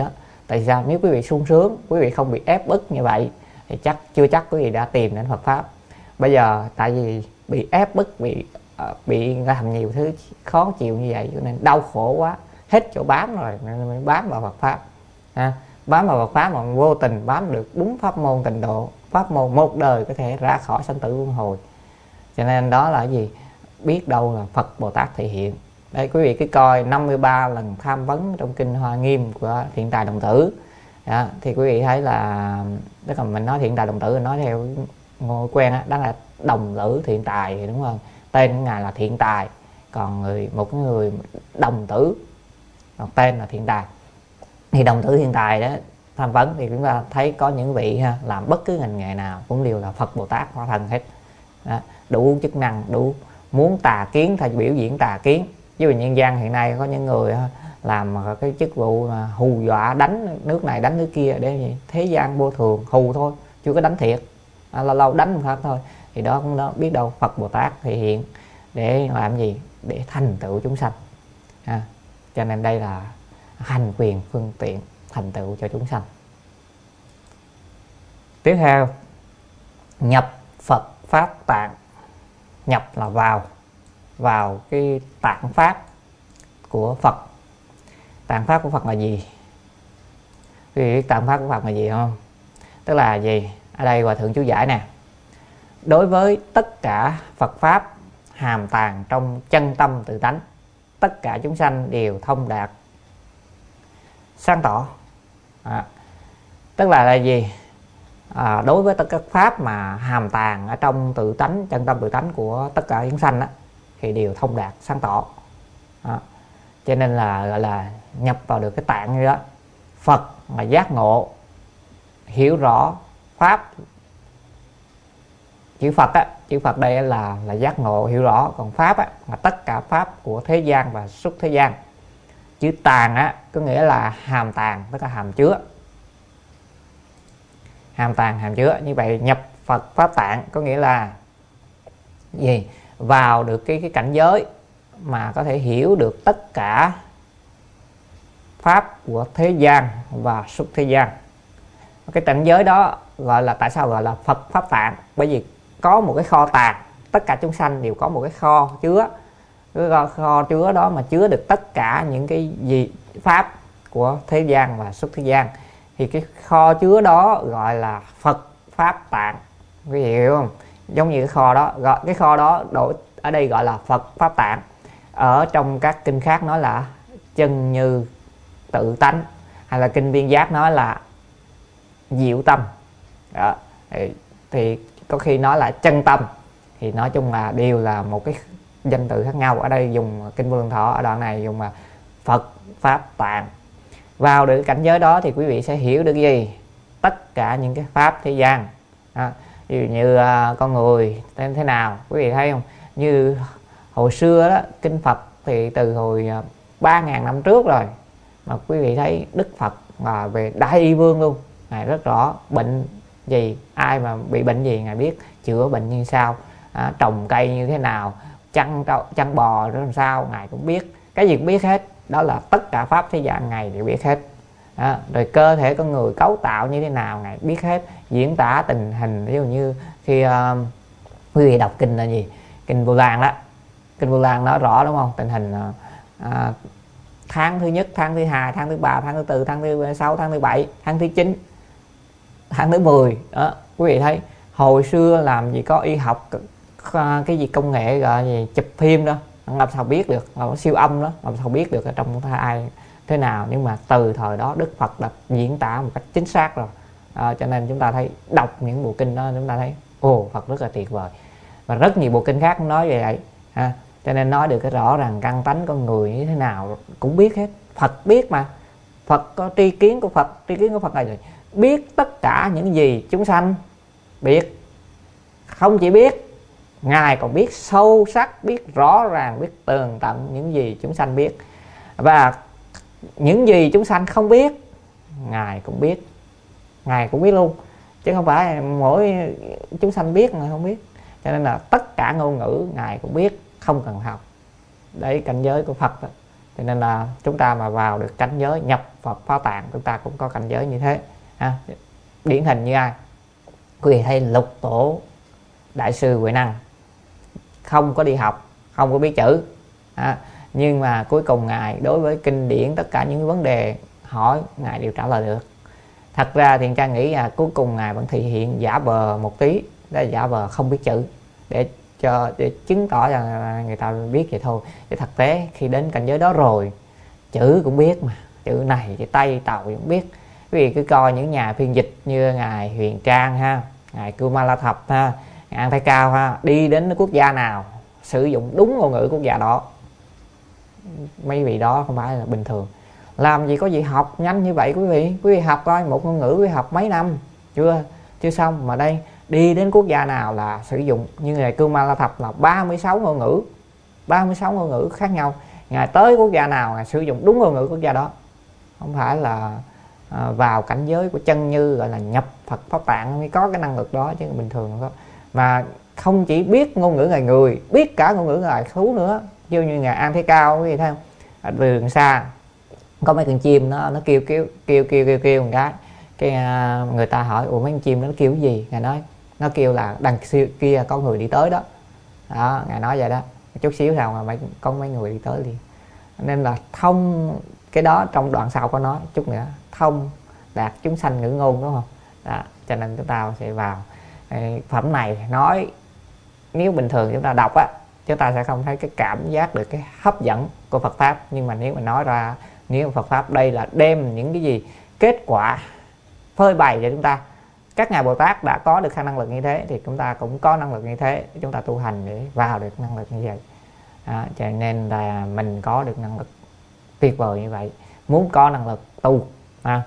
Tại sao? Nếu quý vị sung sướng, quý vị không bị ép bức như vậy thì chắc chưa chắc quý vị đã tìm đến Phật pháp. Bây giờ tại vì bị ép bức, bị uh, bị làm nhiều thứ khó chịu như vậy cho nên đau khổ quá, hết chỗ bám rồi nên mới bám vào Phật pháp. Ha, bám vào Phật pháp mà vô tình bám được đúng pháp môn tịnh độ, pháp môn một đời có thể ra khỏi sanh tử luân hồi. Cho nên đó là gì? Biết đâu là Phật Bồ Tát thể hiện. Đây quý vị cứ coi năm mươi ba lần tham vấn trong kinh Hoa Nghiêm của Thiện Tài Đồng Tử. Đó, thì quý vị thấy là, tức là mình nói Thiện Tài Đồng Tử, nói theo ngôi quen á, đó là Đồng Tử Thiện Tài, đúng không? Tên của ngài là Thiện Tài, còn người một cái người Đồng Tử, còn tên là Thiện Tài. Thì Đồng Tử Thiện Tài đó tham vấn thì chúng ta thấy có những vị ha, làm bất cứ ngành nghề nào cũng đều là Phật Bồ Tát hóa thân hết. Đó, đủ chức năng, đủ muốn tà kiến thì biểu diễn tà kiến. Chứ vì nhân gian hiện nay có những người làm cái chức vụ mà hù dọa đánh nước này đánh nước kia để gì? Thế gian vô thường, hù thôi, chưa có đánh thiệt, à, lâu lâu đánh một phát thôi. Thì đó cũng đó, biết đâu Phật Bồ Tát thể hiện để làm gì? Để thành tựu chúng sanh. À, cho nên đây là hành quyền phương tiện thành tựu cho chúng sanh. Tiếp theo, nhập Phật pháp tạng. Nhập là vào, vào cái tạng pháp của Phật. Tạng pháp của Phật là gì? Quý vị biết tạng pháp của Phật là gì không? Tức là gì? Ở đây Hòa Thượng chú giải nè: đối với tất cả Phật pháp hàm tàng trong chân tâm tự tánh, tất cả chúng sanh đều thông đạt sáng tỏ. À, tức là là gì? À, đối với tất cả pháp mà hàm tàng ở trong tự tánh, chân tâm tự tánh của tất cả chúng sanh đó, thì đều thông đạt sáng tỏ. À, cho nên là gọi là nhập vào được cái tạng như đó. Phật là giác ngộ, hiểu rõ pháp. Chữ Phật á, chữ Phật đây là là giác ngộ, hiểu rõ, còn pháp á là tất cả pháp của thế gian và xuất thế gian. Chữ tàng á có nghĩa là hàm tàng, tức là hàm chứa. Hàm tàng, hàm chứa. Như vậy nhập Phật pháp tạng có nghĩa là gì? Vào được cái cái cảnh giới mà có thể hiểu được tất cả pháp của thế gian và xuất thế gian. Cái cảnh giới đó gọi là, tại sao gọi là Phật pháp tạng? Bởi vì có một cái kho tàng, tất cả chúng sanh đều có một cái kho chứa. Cái kho chứa đó mà chứa được tất cả những cái gì pháp của thế gian và xuất thế gian, thì cái kho chứa đó gọi là Phật pháp tạng. Quý vị hiểu không? Giống như cái kho đó, gọi cái kho đó đổi ở đây gọi là Phật pháp tạng. Ở trong các kinh khác nói là chân như tự tánh, hay là kinh Viên Giác nói là diệu tâm. Đó. Thì, thì có khi nói là chân tâm, thì nói chung là đều là một cái danh từ khác nhau. Ở đây dùng kinh Vô Lượng Thọ, ở đoạn này dùng là Phật pháp tạng. Vào được cảnh giới đó thì quý vị sẽ hiểu được gì? Tất cả những cái pháp thế gian. À, ví dụ như uh, con người thế, thế nào, quý vị thấy không? Như hồi xưa đó, kinh Phật thì từ hồi uh, ba ngàn năm trước rồi, mà quý vị thấy Đức Phật là uh, về Đại Y Vương luôn. Ngài rất rõ bệnh gì, ai mà bị bệnh gì Ngài biết, chữa bệnh như sao, à, trồng cây như thế nào, chăn, chăn bò làm sao Ngài cũng biết. Cái gì cũng biết hết. Đó là tất cả pháp thế gian Ngài đều biết hết. Đó. Rồi cơ thể con người cấu tạo như thế nào Ngài biết hết. Diễn tả tình hình, ví dụ như khi uh, quý vị đọc kinh là gì? Kinh Vô Lan đó. Kinh Vô Lan nói rõ đúng không? Tình hình uh, uh, tháng thứ nhất, tháng thứ hai, tháng thứ ba, tháng thứ tư, tháng thứ sáu, tháng thứ bảy, tháng thứ chín, tháng thứ mười. Đó. Quý vị thấy hồi xưa làm gì có y học, cái gì công nghệ gọi gì chụp phim đó, làm sao biết được, làm siêu âm đó, làm sao biết được ở trong thai thế nào. Nhưng mà từ thời đó Đức Phật đã diễn tả một cách chính xác rồi. À, cho nên chúng ta thấy đọc những bộ kinh đó chúng ta thấy ồ, Phật rất là tuyệt vời. Và rất nhiều bộ kinh khác cũng nói về vậy. À, cho nên nói được cái rõ ràng căn tánh con người như thế nào cũng biết hết. Phật biết mà. Phật có tri kiến của Phật. Tri kiến của Phật là gì? Biết tất cả những gì chúng sanh biết. Không chỉ biết, Ngài còn biết sâu sắc, biết rõ ràng, biết tường tận những gì chúng sanh biết. Và những gì chúng sanh không biết, Ngài cũng biết. Ngài cũng biết luôn. Chứ không phải mỗi chúng sanh biết mà không biết. Cho nên là tất cả ngôn ngữ Ngài cũng biết, không cần học. Đấy cảnh giới của Phật đó. Cho nên là chúng ta mà vào được cảnh giới nhập Phật Pháp Tạng, chúng ta cũng có cảnh giới như thế ha. Điển hình như ai? Quý vị thấy Lục Tổ Đại sư Huệ Năng không có đi học, không có biết chữ à, nhưng mà cuối cùng ngài đối với kinh điển tất cả những vấn đề hỏi ngài đều trả lời được. Thật ra thì Trang nghĩ là cuối cùng ngài vẫn thể hiện giả vờ một tí, đó là giả vờ không biết chữ để cho để chứng tỏ rằng người ta biết vậy thôi. Chứ thực tế khi đến cảnh giới đó rồi, chữ cũng biết mà, chữ này chữ Tây Tàu cũng biết. Quý vị cứ coi những nhà phiên dịch như ngài Huyền Trang ha, ngài Kumalathap ha, ngài An Thái Cao ha, đi đến quốc gia nào sử dụng đúng ngôn ngữ quốc gia đó. Mấy vị đó không phải là bình thường. Làm gì có gì học nhanh như vậy quý vị. Quý vị học coi, một ngôn ngữ quý vị học mấy năm chưa chưa xong, mà đây đi đến quốc gia nào là sử dụng. Như ngài Kumalathap là ba mươi sáu ngôn ngữ, ba mươi sáu ngôn ngữ khác nhau. Ngài tới quốc gia nào ngài sử dụng đúng ngôn ngữ quốc gia đó. Không phải là à, vào cảnh giới của chân như gọi là nhập Phật Pháp Tạng mới có cái năng lực đó, chứ bình thường không có. Mà không chỉ biết ngôn ngữ ngài người, biết cả ngôn ngữ ngài thú nữa. Như như ngài An Thế Cao quý vị thấy không? Ở đường xa có mấy con chim nó nó kêu kêu kêu kêu kêu kêu một cái cái uh, người ta hỏi ủa mấy con chim nó kêu cái gì? Ngài nói nó kêu là đằng kia có người đi tới đó. Đó, ngài nói vậy đó. Chút xíu nào mà mấy có mấy người đi tới liền. Nên là thông cái đó trong đoạn sau có nói chút nữa, thông đạt chúng sanh ngữ ngôn, đúng không? Đó, cho nên chúng ta sẽ vào phẩm này nói, nếu bình thường chúng ta đọc á, chúng ta sẽ không thấy cái cảm giác được cái hấp dẫn của Phật Pháp. Nhưng mà nếu mà nói ra, nếu Phật Pháp đây là đem những cái gì kết quả phơi bày cho chúng ta, các ngài Bồ Tát đã có được khả năng lực như thế thì chúng ta cũng có năng lực như thế, chúng ta tu hành để vào được năng lực như vậy. Đó, cho nên là mình có được năng lực tuyệt vời như vậy, muốn có năng lực tu à.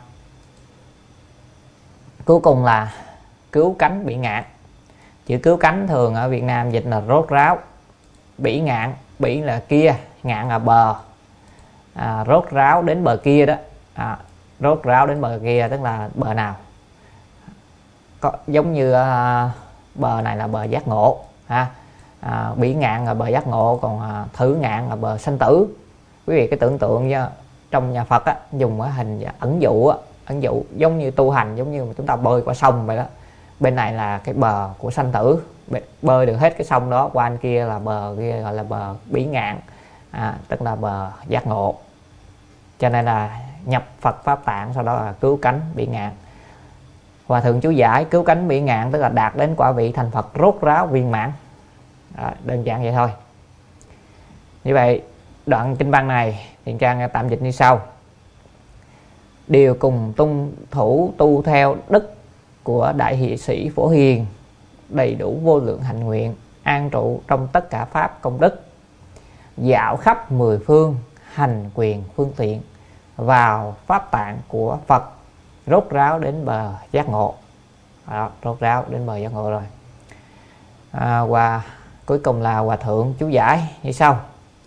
Cuối cùng là cứu cánh bỉ ngạn. Chữ cứu cánh thường ở Việt Nam dịch là rốt ráo, bỉ ngạn, bỉ là kia, ngạn là bờ, à, rốt ráo đến bờ kia đó, à, rốt ráo đến bờ kia tức là bờ nào có, giống như à, bờ này là bờ giác ngộ ha, à, bỉ ngạn là bờ giác ngộ, còn à, thử ngạn là bờ sanh tử. Quý vị cái tưởng tượng nha, trong nhà Phật á, dùng cái hình ẩn dụ á, ẩn dụ giống như tu hành, giống như mà chúng ta bơi qua sông vậy đó. Bên này là cái bờ của sanh tử, bơi được hết cái sông đó, qua anh kia là bờ kia gọi là bờ bỉ ngạn, à, tức là bờ giác ngộ. Cho nên là nhập Phật Pháp Tạng, sau đó là cứu cánh bỉ ngạn. Hòa thượng chú giải cứu cánh bỉ ngạn tức là đạt đến quả vị thành Phật rốt ráo viên mãn. Đó, đơn giản vậy thôi. Như vậy đoạn kinh văn này Thiện Trang tạm dịch như sau: điều cùng tuân thủ tu theo đức của đại hiệp sĩ Phổ Hiền, đầy đủ vô lượng hạnh nguyện, an trụ trong tất cả pháp công đức, dạo khắp mười phương, hành quyền phương tiện, vào Pháp Tạng của Phật, rốt ráo đến bờ giác ngộ. Đó, rốt ráo đến bờ giác ngộ rồi. À, và cuối cùng là Hòa thượng chú giải như sau.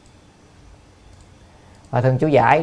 Hòa thượng chú giải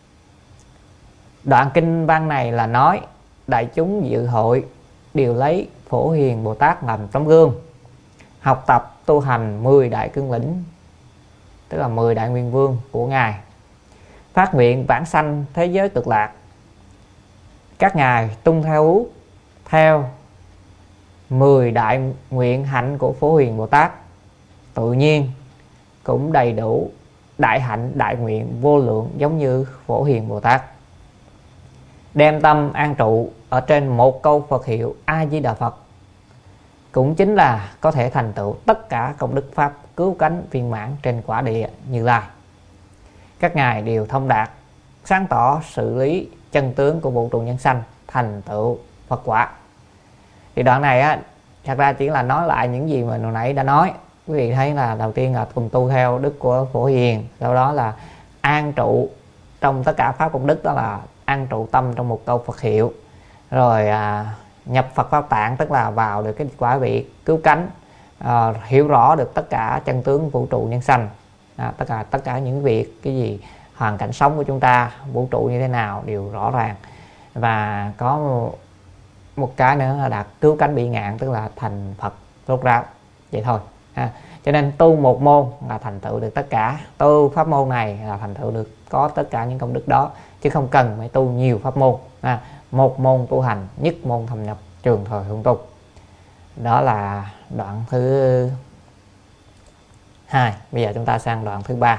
đoạn kinh văn này là nói đại chúng dự hội đều lấy Phổ Hiền Bồ Tát làm tấm gương, học tập tu hành mười đại cương lĩnh, tức là mười đại nguyên vương của ngài, phát nguyện vãng sanh thế giới cực lạc. Các ngài tuân theo theo mười đại nguyện hạnh của Phổ Hiền Bồ Tát, tự nhiên cũng đầy đủ đại hạnh đại nguyện vô lượng giống như Phổ Hiền Bồ Tát. Đem tâm an trụ ở trên một câu Phật hiệu A Di Đà Phật, cũng chính là có thể thành tựu tất cả công đức pháp cứu cánh viên mãn trên quả địa Như Lai. Các ngài đều thông đạt, sáng tỏ xử lý chân tướng của vũ trụ nhân sanh, thành tựu Phật quả. Thì đoạn này á, thật ra chỉ là nói lại những gì mà hồi nãy đã nói. Quý vị thấy là đầu tiên là cùng tu theo đức của Phổ Hiền, sau đó là an trụ trong tất cả pháp công đức, đó là an trụ tâm trong một câu Phật hiệu, rồi à, nhập Phật Pháp Tạng tức là vào được cái quả vị cứu cánh, à, hiểu rõ được tất cả chân tướng vũ trụ nhân sanh, à, tất cả tất cả những việc cái gì hoàn cảnh sống của chúng ta, vũ trụ như thế nào đều rõ ràng. Và có một, một cái nữa là đạt cứu cánh bỉ ngạn, tức là thành Phật rốt ráo vậy thôi. À, cho nên tu một môn là thành tựu được tất cả, tu pháp môn này là thành tựu được có tất cả những công đức đó, chứ không cần phải tu nhiều pháp môn. À, một môn tu hành, nhất môn thâm nhập, trường thời hương tu. Đó là đoạn thứ hai. Bây giờ chúng ta sang đoạn thứ ba.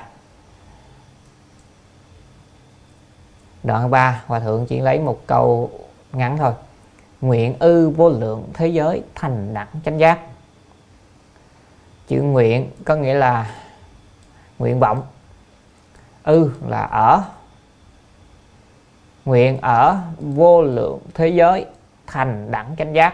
Đoạn thứ ba, Hòa thượng chỉ lấy một câu ngắn thôi: nguyện ư vô lượng thế giới thành đẳng chánh giác. Chữ nguyện có nghĩa là nguyện vọng, ư là ở, nguyện ở vô lượng thế giới thành đẳng chánh giác,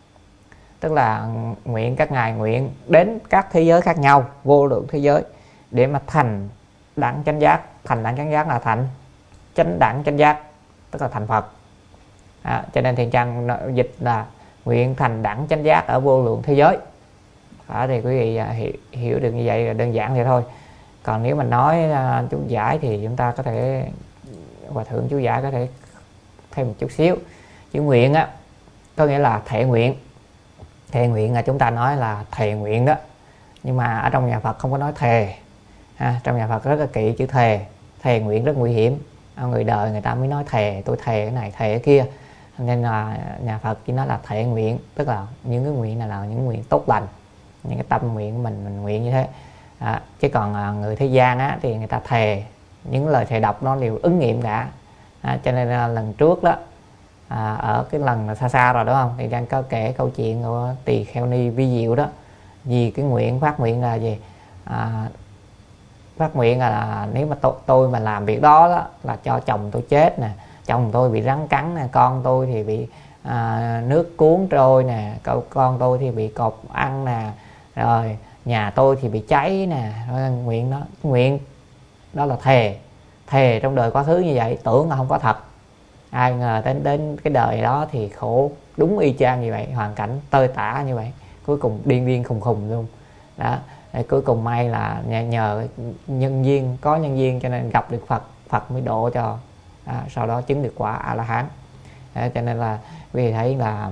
tức là nguyện các ngài nguyện đến các thế giới khác nhau, vô lượng thế giới, để mà thành đẳng chánh giác. Thành đẳng chánh giác là thành chánh đẳng chánh giác, tức là thành Phật. À, cho nên Thiện Trang dịch là nguyện thành đẳng chánh giác ở vô lượng thế giới. À, thì quý vị hiểu, hiểu được như vậy là đơn giản vậy thôi. Còn nếu mình nói uh, chú giải thì chúng ta có thể, Hòa thượng chú giải có thể thêm một chút xíu. Chữ nguyện á có nghĩa là thệ nguyện. Thệ nguyện là chúng ta nói là thề nguyện đó, nhưng mà ở trong nhà Phật không có nói thề. À, trong nhà Phật rất là kỵ chữ thề. Thề nguyện rất nguy hiểm. Người đời người ta mới nói thề, tôi thề cái này thề cái kia, nên là nhà Phật chỉ nói là thệ nguyện, tức là những cái nguyện này là những nguyện tốt lành, những cái tâm nguyện của mình mình nguyện như thế. À, chứ còn à, người thế gian á thì người ta thề, những lời thề độc nó đều ứng nghiệm cả. À, cho nên là lần trước đó à, ở cái lần xa xa rồi đúng không, thì đang có kể câu chuyện của Tỳ Kheo Ni vi diệu đó. Vì cái nguyện phát nguyện là gì, à, phát nguyện là, là nếu mà tôi, tôi mà làm việc đó, đó là cho chồng tôi chết nè, chồng tôi bị rắn cắn nè, con tôi thì bị à, nước cuốn trôi nè, con tôi thì bị cọp ăn nè, rồi nhà tôi thì bị cháy nè. Nguyện đó, nguyện đó là thề. Thề trong đời quá khứ như vậy, tưởng là không có thật. Ai ngờ đến đến cái đời đó thì khổ đúng y chang như vậy, hoàn cảnh tơi tả như vậy, cuối cùng điên điên khùng khùng luôn đó. Cuối cùng may là nhờ nhân duyên, có nhân duyên cho nên gặp được Phật, Phật mới độ cho, à, sau đó chứng được quả A La Hán. À, cho nên là vì thấy là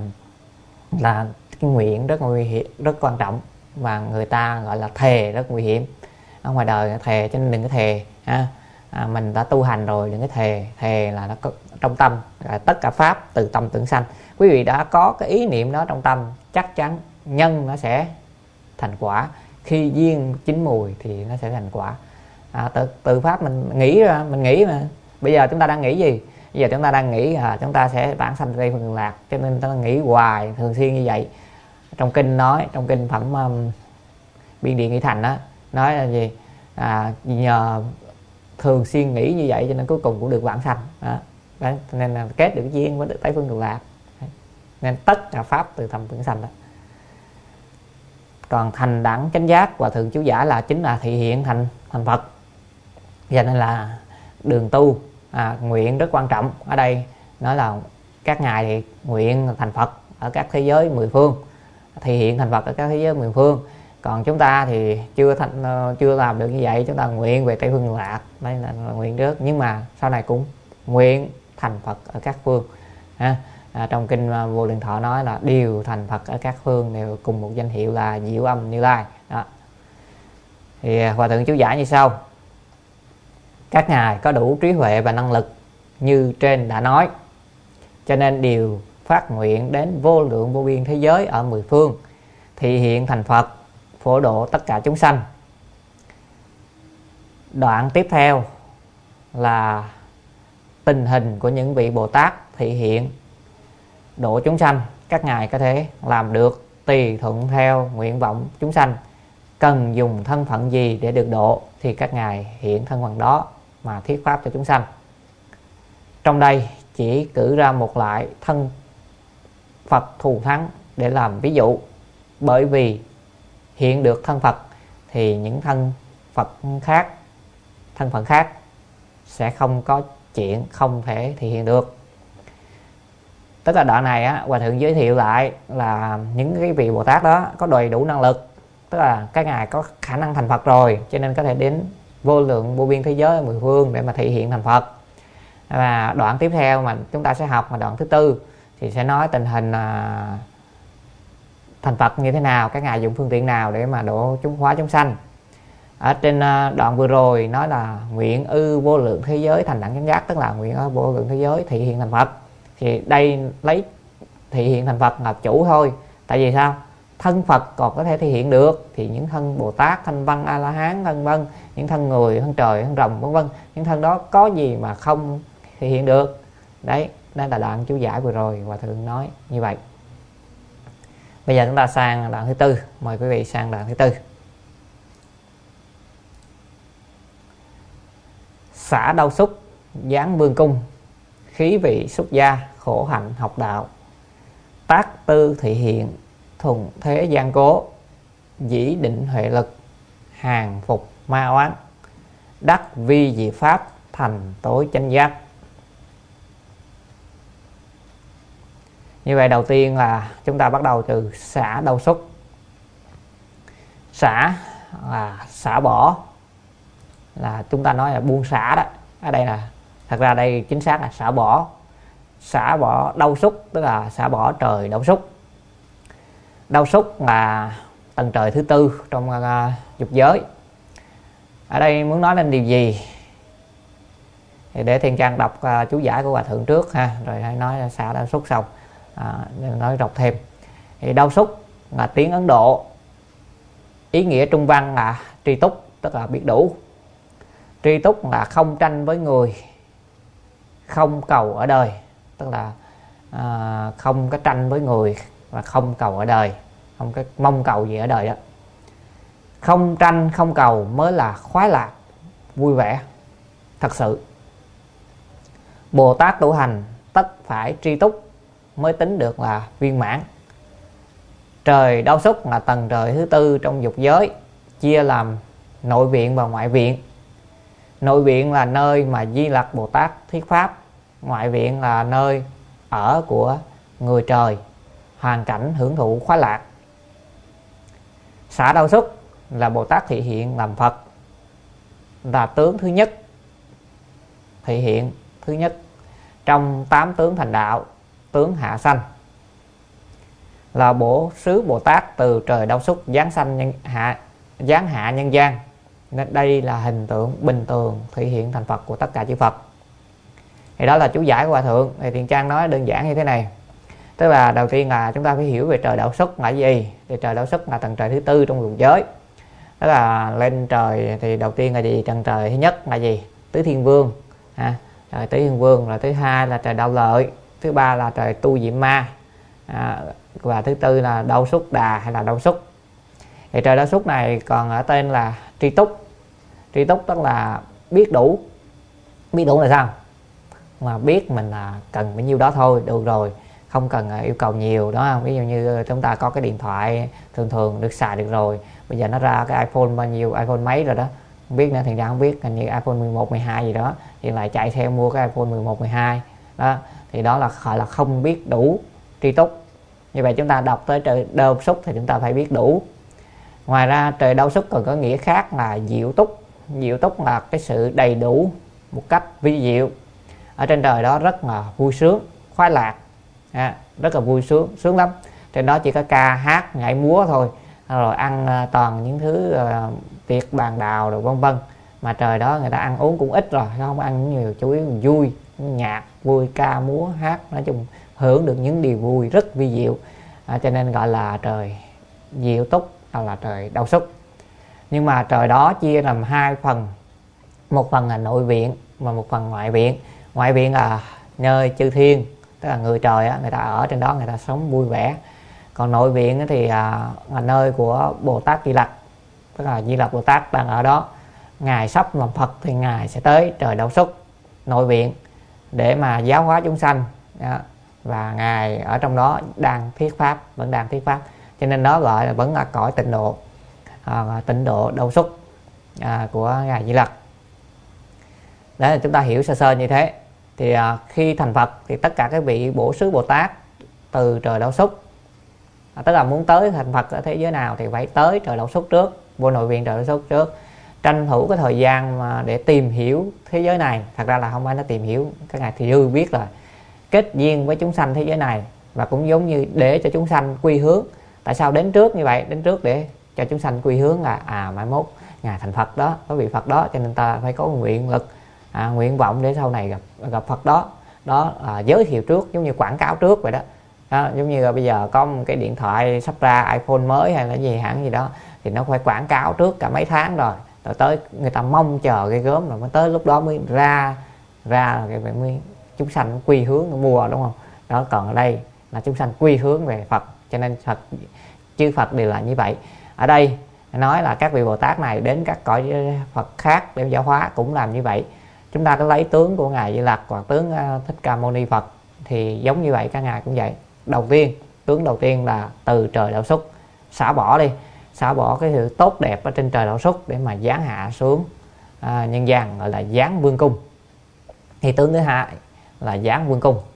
là cái nguyện rất nguy hiểm, rất quan trọng, và người ta gọi là thề rất nguy hiểm. Ở ngoài đời thề, cho nên đừng có thề. À, à, mình đã tu hành rồi đừng có thề. Thề là nó có trong tâm, là tất cả pháp từ tâm tưởng sanh. Quý vị đã có cái ý niệm đó trong tâm, chắc chắn nhân nó sẽ thành quả. Khi duyên chín mùi thì nó sẽ thành quả. À, từ, từ pháp mình nghĩ ra, mình nghĩ mà. Bây giờ chúng ta đang nghĩ gì? Bây giờ chúng ta đang nghĩ à, chúng ta sẽ vãng sanh Tây Phương Lạc, cho nên ta nghĩ hoài, thường xuyên như vậy. Trong kinh nói, trong kinh phẩm um, Biên Điện Nghị Thành đó, nói là gì? À, nhờ thường xuyên nghĩ như vậy cho nên cuối cùng cũng được vãng sanh. Đó. Đấy, nên là kết được duyên với được Tây Phương Cực Lạc. Đấy. Nên tất cả pháp từ tâm tưởng sanh đó. Còn thành đẳng chánh giác và thường chú giải là chính là thị hiện thành thành Phật. Cho nên là đường tu à, nguyện rất quan trọng. Ở đây nói là các ngài thì nguyện thành Phật ở các thế giới mười phương, thị hiện thành Phật ở các thế giới mười phương. Còn chúng ta thì chưa thành, chưa làm được như vậy, chúng ta nguyện về Tây Phương Cực Lạc, đây là, là nguyện trước, nhưng mà sau này cũng nguyện thành Phật ở các phương. À, à, trong kinh Vô Lượng Thọ nói là đều thành Phật ở các phương, đều cùng một danh hiệu là Diệu Âm Như Lai. Đó. Thì Hòa thượng chú giải như sau: các ngài có đủ trí huệ và năng lực như trên đã nói, cho nên đều phát nguyện đến vô lượng vô biên thế giới ở mười phương, thị hiện thành Phật, phổ độ tất cả chúng sanh. Đoạn tiếp theo là tình hình của những vị Bồ Tát thị hiện độ chúng sanh. Các ngài có thể làm được tùy thuận theo nguyện vọng chúng sanh, cần dùng thân phận gì để được độ thì các ngài hiện thân phận đó mà thuyết pháp cho chúng sanh. Trong đây chỉ cử ra một loại thân Phật thù thắng để làm ví dụ, bởi vì hiện được thân Phật thì những thân Phật khác, thân phận khác sẽ không có chuyện không thể thể hiện được. Tức là đoạn này á, Hòa thượng giới thiệu lại là những cái vị Bồ Tát đó có đầy đủ năng lực, tức là các ngài có khả năng thành Phật rồi, cho nên có thể đến vô lượng vô biên thế giới mười phương để mà thể hiện thành Phật. Và đoạn tiếp theo mà chúng ta sẽ học, mà đoạn thứ tư thì sẽ nói tình hình à, thành Phật như thế nào, các ngài dùng phương tiện nào để mà độ chúng hóa chúng sanh. Ở trên đoạn vừa rồi nói là nguyện ư vô lượng thế giới thành đẳng chánh giác, tức là nguyện ở vô lượng thế giới thị hiện thành Phật. Thì đây lấy thị hiện thành Phật là chủ thôi. Tại vì sao? Thân Phật còn có thể thể hiện được, thì những thân Bồ Tát, thân Văn, A La Hán, vân vân, những thân người, thân trời, thân rồng, vân vân, những thân đó có gì mà không thể hiện được. Đấy, đây là đoạn chú giải vừa rồi Hòa Thượng nói như vậy. Bây giờ chúng ta sang đoạn thứ tư. Mời quý vị sang đoạn thứ tư. Xả đau xúc, dáng vương cung, khí vị xuất gia, khổ hạnh học đạo, tác tư thị hiện, thuần thế gian cố, dĩ định huệ lực, hàng phục ma oán, đắc vi diệu pháp, thành tối chánh giác. Như vậy đầu tiên là chúng ta bắt đầu từ xả đau xúc. Xả là xả bỏ, là chúng ta nói là buông xả đó. Ở đây là thật ra đây chính xác là xả bỏ. Xả bỏ đau xúc tức là xả bỏ trời đau xúc. Đau xúc là tầng trời thứ tư trong uh, dục giới. Ở đây muốn nói lên điều gì thì để Thiên Trang đọc uh, chú giải của Hòa Thượng trước ha, rồi hãy nói xả đau xúc xong à, nói rộng thêm. Thì đau xúc là tiếng Ấn Độ, ý nghĩa trung văn là tri túc, tức là biết đủ. Tri túc là không tranh với người, không cầu ở đời, tức là à, không có tranh với người và không cầu ở đời, không có mong cầu gì ở đời đó. Không tranh không cầu mới là khoái lạc, vui vẻ thật sự. Bồ Tát tu hành tất phải tri túc mới tính được là viên mãn. Trời đau xúc là tầng trời thứ tư trong dục giới, chia làm nội viện và ngoại viện. Nội viện là nơi mà Di Lặc Bồ Tát thuyết pháp, ngoại viện là nơi ở của người trời, hoàn cảnh hưởng thụ khoái lạc. Xả đau xúc là Bồ Tát thị hiện làm Phật, là tướng thứ nhất, thị hiện thứ nhất trong tám tướng thành đạo, tướng hạ sanh. Là bổ xứ Bồ Tát từ trời đau xúc giáng sanh nhân hạ, giáng hạ nhân gian. Nên đây là hình tượng bình thường thể hiện thành Phật của tất cả chư Phật. Thì đó là chú giải của Hòa Thượng. Thì Thiện Trang nói đơn giản như thế này. Tức là đầu tiên là chúng ta phải hiểu về trời đau xúc là gì. Thì trời đau xúc là tầng trời thứ tư trong dục giới. Tức là lên trời thì đầu tiên là gì? Tầng trời thứ nhất là gì? Tứ Thiên Vương. À, trời Tứ Thiên Vương là thứ hai là trời Đau Lợi, thứ ba là trời Tu Diệm Ma, à, và thứ tư là Đau Xúc Đà hay là Đau Xúc. Thì trời đau xúc này còn ở tên là tri túc. Tri túc tức là biết đủ. Biết đủ là sao? Mà biết mình là cần bao nhiêu đó thôi, được rồi, không cần yêu cầu nhiều đó không? Ví dụ như chúng ta có cái điện thoại thường thường được xài được rồi, bây giờ nó ra cái iPhone bao nhiêu, iPhone mấy rồi đó không biết nữa, thì ra không biết, hình như iPhone mười một, mười hai gì đó, thì lại chạy theo mua cái iPhone mười một, mười hai đó, thì đó là gọi là không biết đủ tri túc. Như vậy chúng ta đọc tới trời đau xúc thì chúng ta phải biết đủ. Ngoài ra trời đau xúc còn có nghĩa khác là diệu túc. Diệu túc là cái sự đầy đủ một cách vi diệu. Ở trên trời đó rất là vui sướng, khoái lạc, à, rất là vui sướng, sướng lắm. Trên đó chỉ có ca hát nhảy múa thôi, rồi ăn toàn những thứ uh, tiệc bàn đào rồi vân vân. Mà trời đó người ta ăn uống cũng ít rồi, không ăn nhiều, chủ yếu vui, nhạc vui, ca múa hát, nói chung hưởng được những điều vui rất vi diệu, à, cho nên gọi là trời diệu túc, là trời đau xúc. Nhưng mà trời đó chia làm hai phần, một phần là nội viện và một phần ngoại viện. Ngoại viện là nơi chư thiên, tức là người trời á, người ta ở trên đó người ta sống vui vẻ. Còn nội viện thì à, là nơi của Bồ Tát Di Lặc, tức là Di Lặc Bồ Tát đang ở đó. Ngài sắp làm Phật thì Ngài sẽ tới trời đau xúc, nội viện, để mà giáo hóa chúng sanh đó. Và Ngài ở trong đó đang thuyết pháp, vẫn đang thuyết pháp, cho nên nó gọi là vẫn là cõi tịnh độ, à, tịnh độ đau xúc à, của Ngài Di Lặc. Đấy là chúng ta hiểu sơ sơ như thế. Thì à, khi thành Phật thì tất cả các vị bổ xứ Bồ Tát từ trời đau xúc, à, tức là muốn tới thành Phật ở thế giới nào thì phải tới trời đau xúc trước, vô nội viện trời đau xúc trước, tranh thủ cái thời gian mà để tìm hiểu thế giới này. Thật ra là không phải nó tìm hiểu, các ngài thì dư biết là kết duyên với chúng sanh thế giới này, và cũng giống như để cho chúng sanh quy hướng. Tại sao đến trước như vậy? Đến trước để cho chúng sanh quy hướng là à mai mốt ngài thành Phật đó, có vị Phật đó, cho nên ta phải có nguyện lực, à, nguyện vọng để sau này gặp gặp Phật đó. Đó à, giới thiệu trước, giống như quảng cáo trước vậy đó. Đó, giống như là bây giờ có một cái điện thoại sắp ra iPhone mới hay là gì hãng gì đó thì nó phải quảng cáo trước cả mấy tháng rồi, rồi tới người ta mong chờ cái gớm rồi mới tới lúc đó mới ra ra cái mới chúng sanh quy hướng mua, đúng không? Đó, còn ở đây là chúng sanh quy hướng về Phật, cho nên Phật chư Phật đều là như vậy. Ở đây nói là các vị Bồ Tát này đến các cõi Phật khác để giáo hóa cũng làm như vậy. Chúng ta có lấy tướng của ngài Di Lặc hoặc tướng Thích Ca Mâu Ni Phật thì giống như vậy, các ngài cũng vậy. Đầu tiên, tướng đầu tiên là từ trời đạo xúc, xả bỏ đi, xả bỏ cái sự tốt đẹp ở trên trời đạo xúc để mà giáng hạ xuống à, nhân gian, gọi là giáng vương cung. Thì tướng thứ hai là giáng vương cung.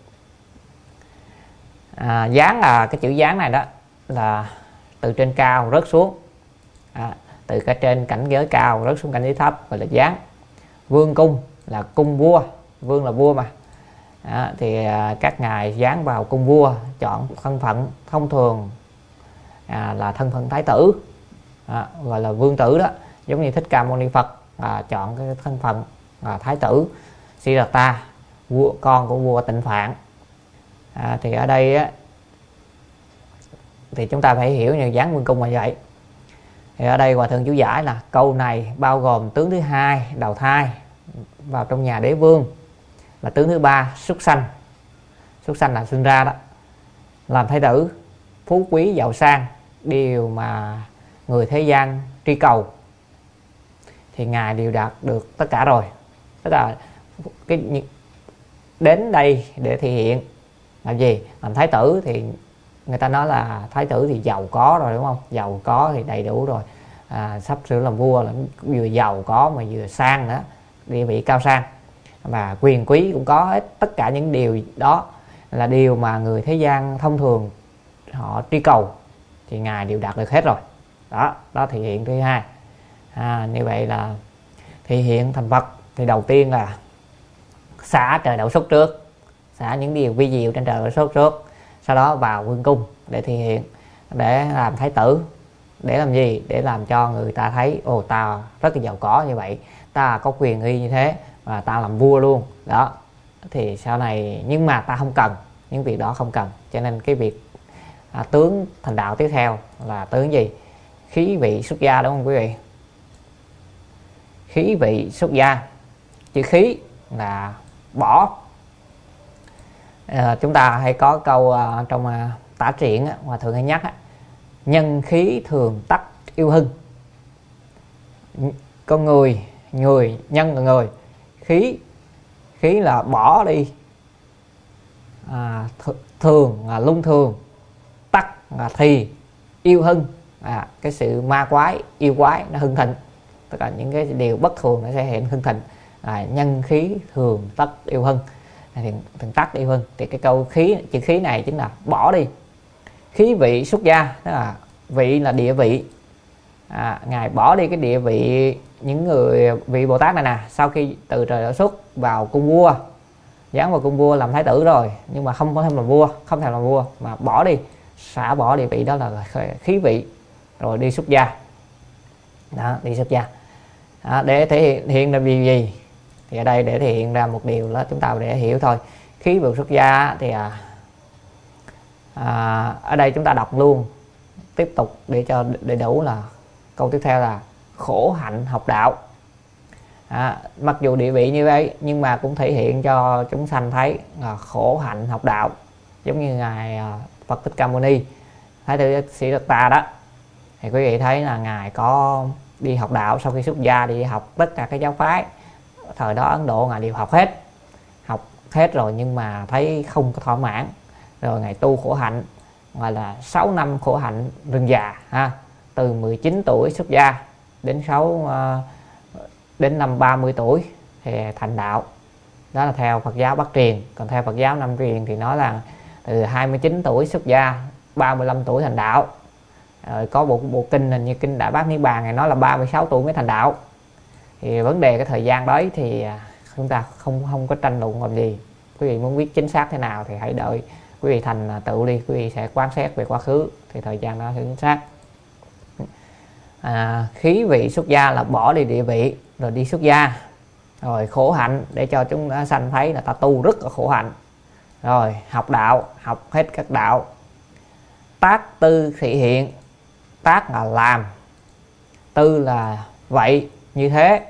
À, giáng là cái chữ giáng này đó là từ trên cao rớt xuống, à, từ cả trên cảnh giới cao rớt xuống cảnh giới thấp, gọi là giáng. Vương cung là cung vua, vương là vua mà. À, thì à, các ngài giáng vào cung vua, chọn thân phận thông thường à, là thân phận thái tử, à, gọi là vương tử đó, giống như Thích Ca Mâu Ni Phật à, chọn cái thân phận à, thái tử Siddhartha, vua con của vua Tịnh Phạn. À, thì ở đây á, thì chúng ta phải hiểu như giáng vương cung là vậy. Thì ở đây Hòa Thượng chú giải là câu này bao gồm tướng thứ hai đầu thai vào trong nhà đế vương, là tướng thứ ba súc sanh. Súc sanh là sinh ra đó, làm thái tử, phú quý giàu sang, điều mà người thế gian truy cầu thì ngài đều đạt được tất cả rồi. Tức là cái đến đây để thể hiện làm gì? Làm thái tử thì người ta nói là thái tử thì giàu có rồi, đúng không? Giàu có thì đầy đủ rồi, à, sắp sửa làm vua là vừa giàu có mà vừa sang nữa, địa vị cao sang và quyền quý cũng có hết. Tất cả những điều đó là điều mà người thế gian thông thường họ truy cầu thì ngài đều đạt được hết rồi. Đó, đó thể hiện thứ hai. À, như vậy là thể hiện thành Phật thì đầu tiên là xả trời đạo xúc trước, xả những điều vi diệu trên trời đạo xúc trước, sau đó vào vương cung để thể hiện, để làm thái tử. Để làm gì? Để làm cho người ta thấy ồ, ta rất là giàu có như vậy, ta có quyền uy như thế và ta làm vua luôn đó. Thì sau này, nhưng mà ta không cần những việc đó, không cần. Cho nên cái việc à, tướng thành đạo tiếp theo là tướng gì? Khí vị xuất gia, đúng không quý vị? Khí vị xuất gia, chữ khí là bỏ. À, chúng ta hay có câu à, trong à, tả truyện á, Hòa Thượng hay nhắc á, nhân khí thường tắc yêu hưng. Con người, người nhân là người, khí khí là bỏ đi, à, th thường là lung thường, tắc là thì, yêu hưng à, cái sự ma quái yêu quái nó hưng thịnh, tất cả những cái điều bất thường nó sẽ hiện hưng thịnh. À, nhân khí thường tắc yêu hưng thì thường tắc yêu hưng, thì cái câu khí, chữ khí này chính là bỏ đi. Khí vị xuất gia, tức là vị là địa vị, à, ngài bỏ đi cái địa vị những người vị Bồ Tát này nè, sau khi từ trời đạo xuất vào cung vua, giáng vào cung vua làm thái tử rồi, nhưng mà không có thêm làm vua, không thèm làm vua mà bỏ đi, xả bỏ địa vị, đó là khí vị, rồi đi xuất gia. Đó, đi xuất gia à, để thể hiện, hiện ra vì gì? Thì ở đây để thể hiện ra một điều đó chúng ta để hiểu thôi. Khí vị xuất gia thì à, à, ở đây chúng ta đọc luôn tiếp tục để cho đầy đủ là câu tiếp theo là khổ hạnh học đạo. À, mặc dù địa vị như vậy nhưng mà cũng thể hiện cho chúng sanh thấy là khổ hạnh học đạo, giống như ngài Phật Thích Ca Mâu Ni, Thái tử Siddhartha đó, thì quý vị thấy là ngài có đi học đạo, sau khi xuất gia đi học tất cả các giáo phái thời đó Ấn Độ ngài đều học hết, học hết rồi nhưng mà thấy không có thỏa mãn, rồi ngài tu khổ hạnh, gọi là sáu năm khổ hạnh rừng già ha, từ mười chín tuổi xuất gia đến sáu đến năm ba mươi tuổi thì thành đạo. Đó là theo Phật giáo Bắc truyền. Còn theo Phật giáo Nam truyền thì nói là từ hai mươi chín tuổi xuất gia, ba mươi lăm tuổi thành đạo. Rồi có bộ bộ kinh hình như kinh Đại Bát Niết Bàn này nói là ba mươi sáu tuổi mới thành đạo. Thì vấn đề cái thời gian đấy thì chúng ta không không có tranh luận làm gì. Quý vị muốn biết chính xác thế nào thì hãy đợi quý vị thành tựu đi, quý vị sẽ quan sát về quá khứ thì thời gian đó sẽ chính xác. à, khí vị xuất gia là bỏ đi địa vị rồi đi xuất gia. Rồi khổ hạnh để cho chúng sanh thấy là ta tu rất là khổ hạnh. Rồi học đạo, học hết các đạo. Tác tư thị hiện. Tác là làm, tư là vậy như thế,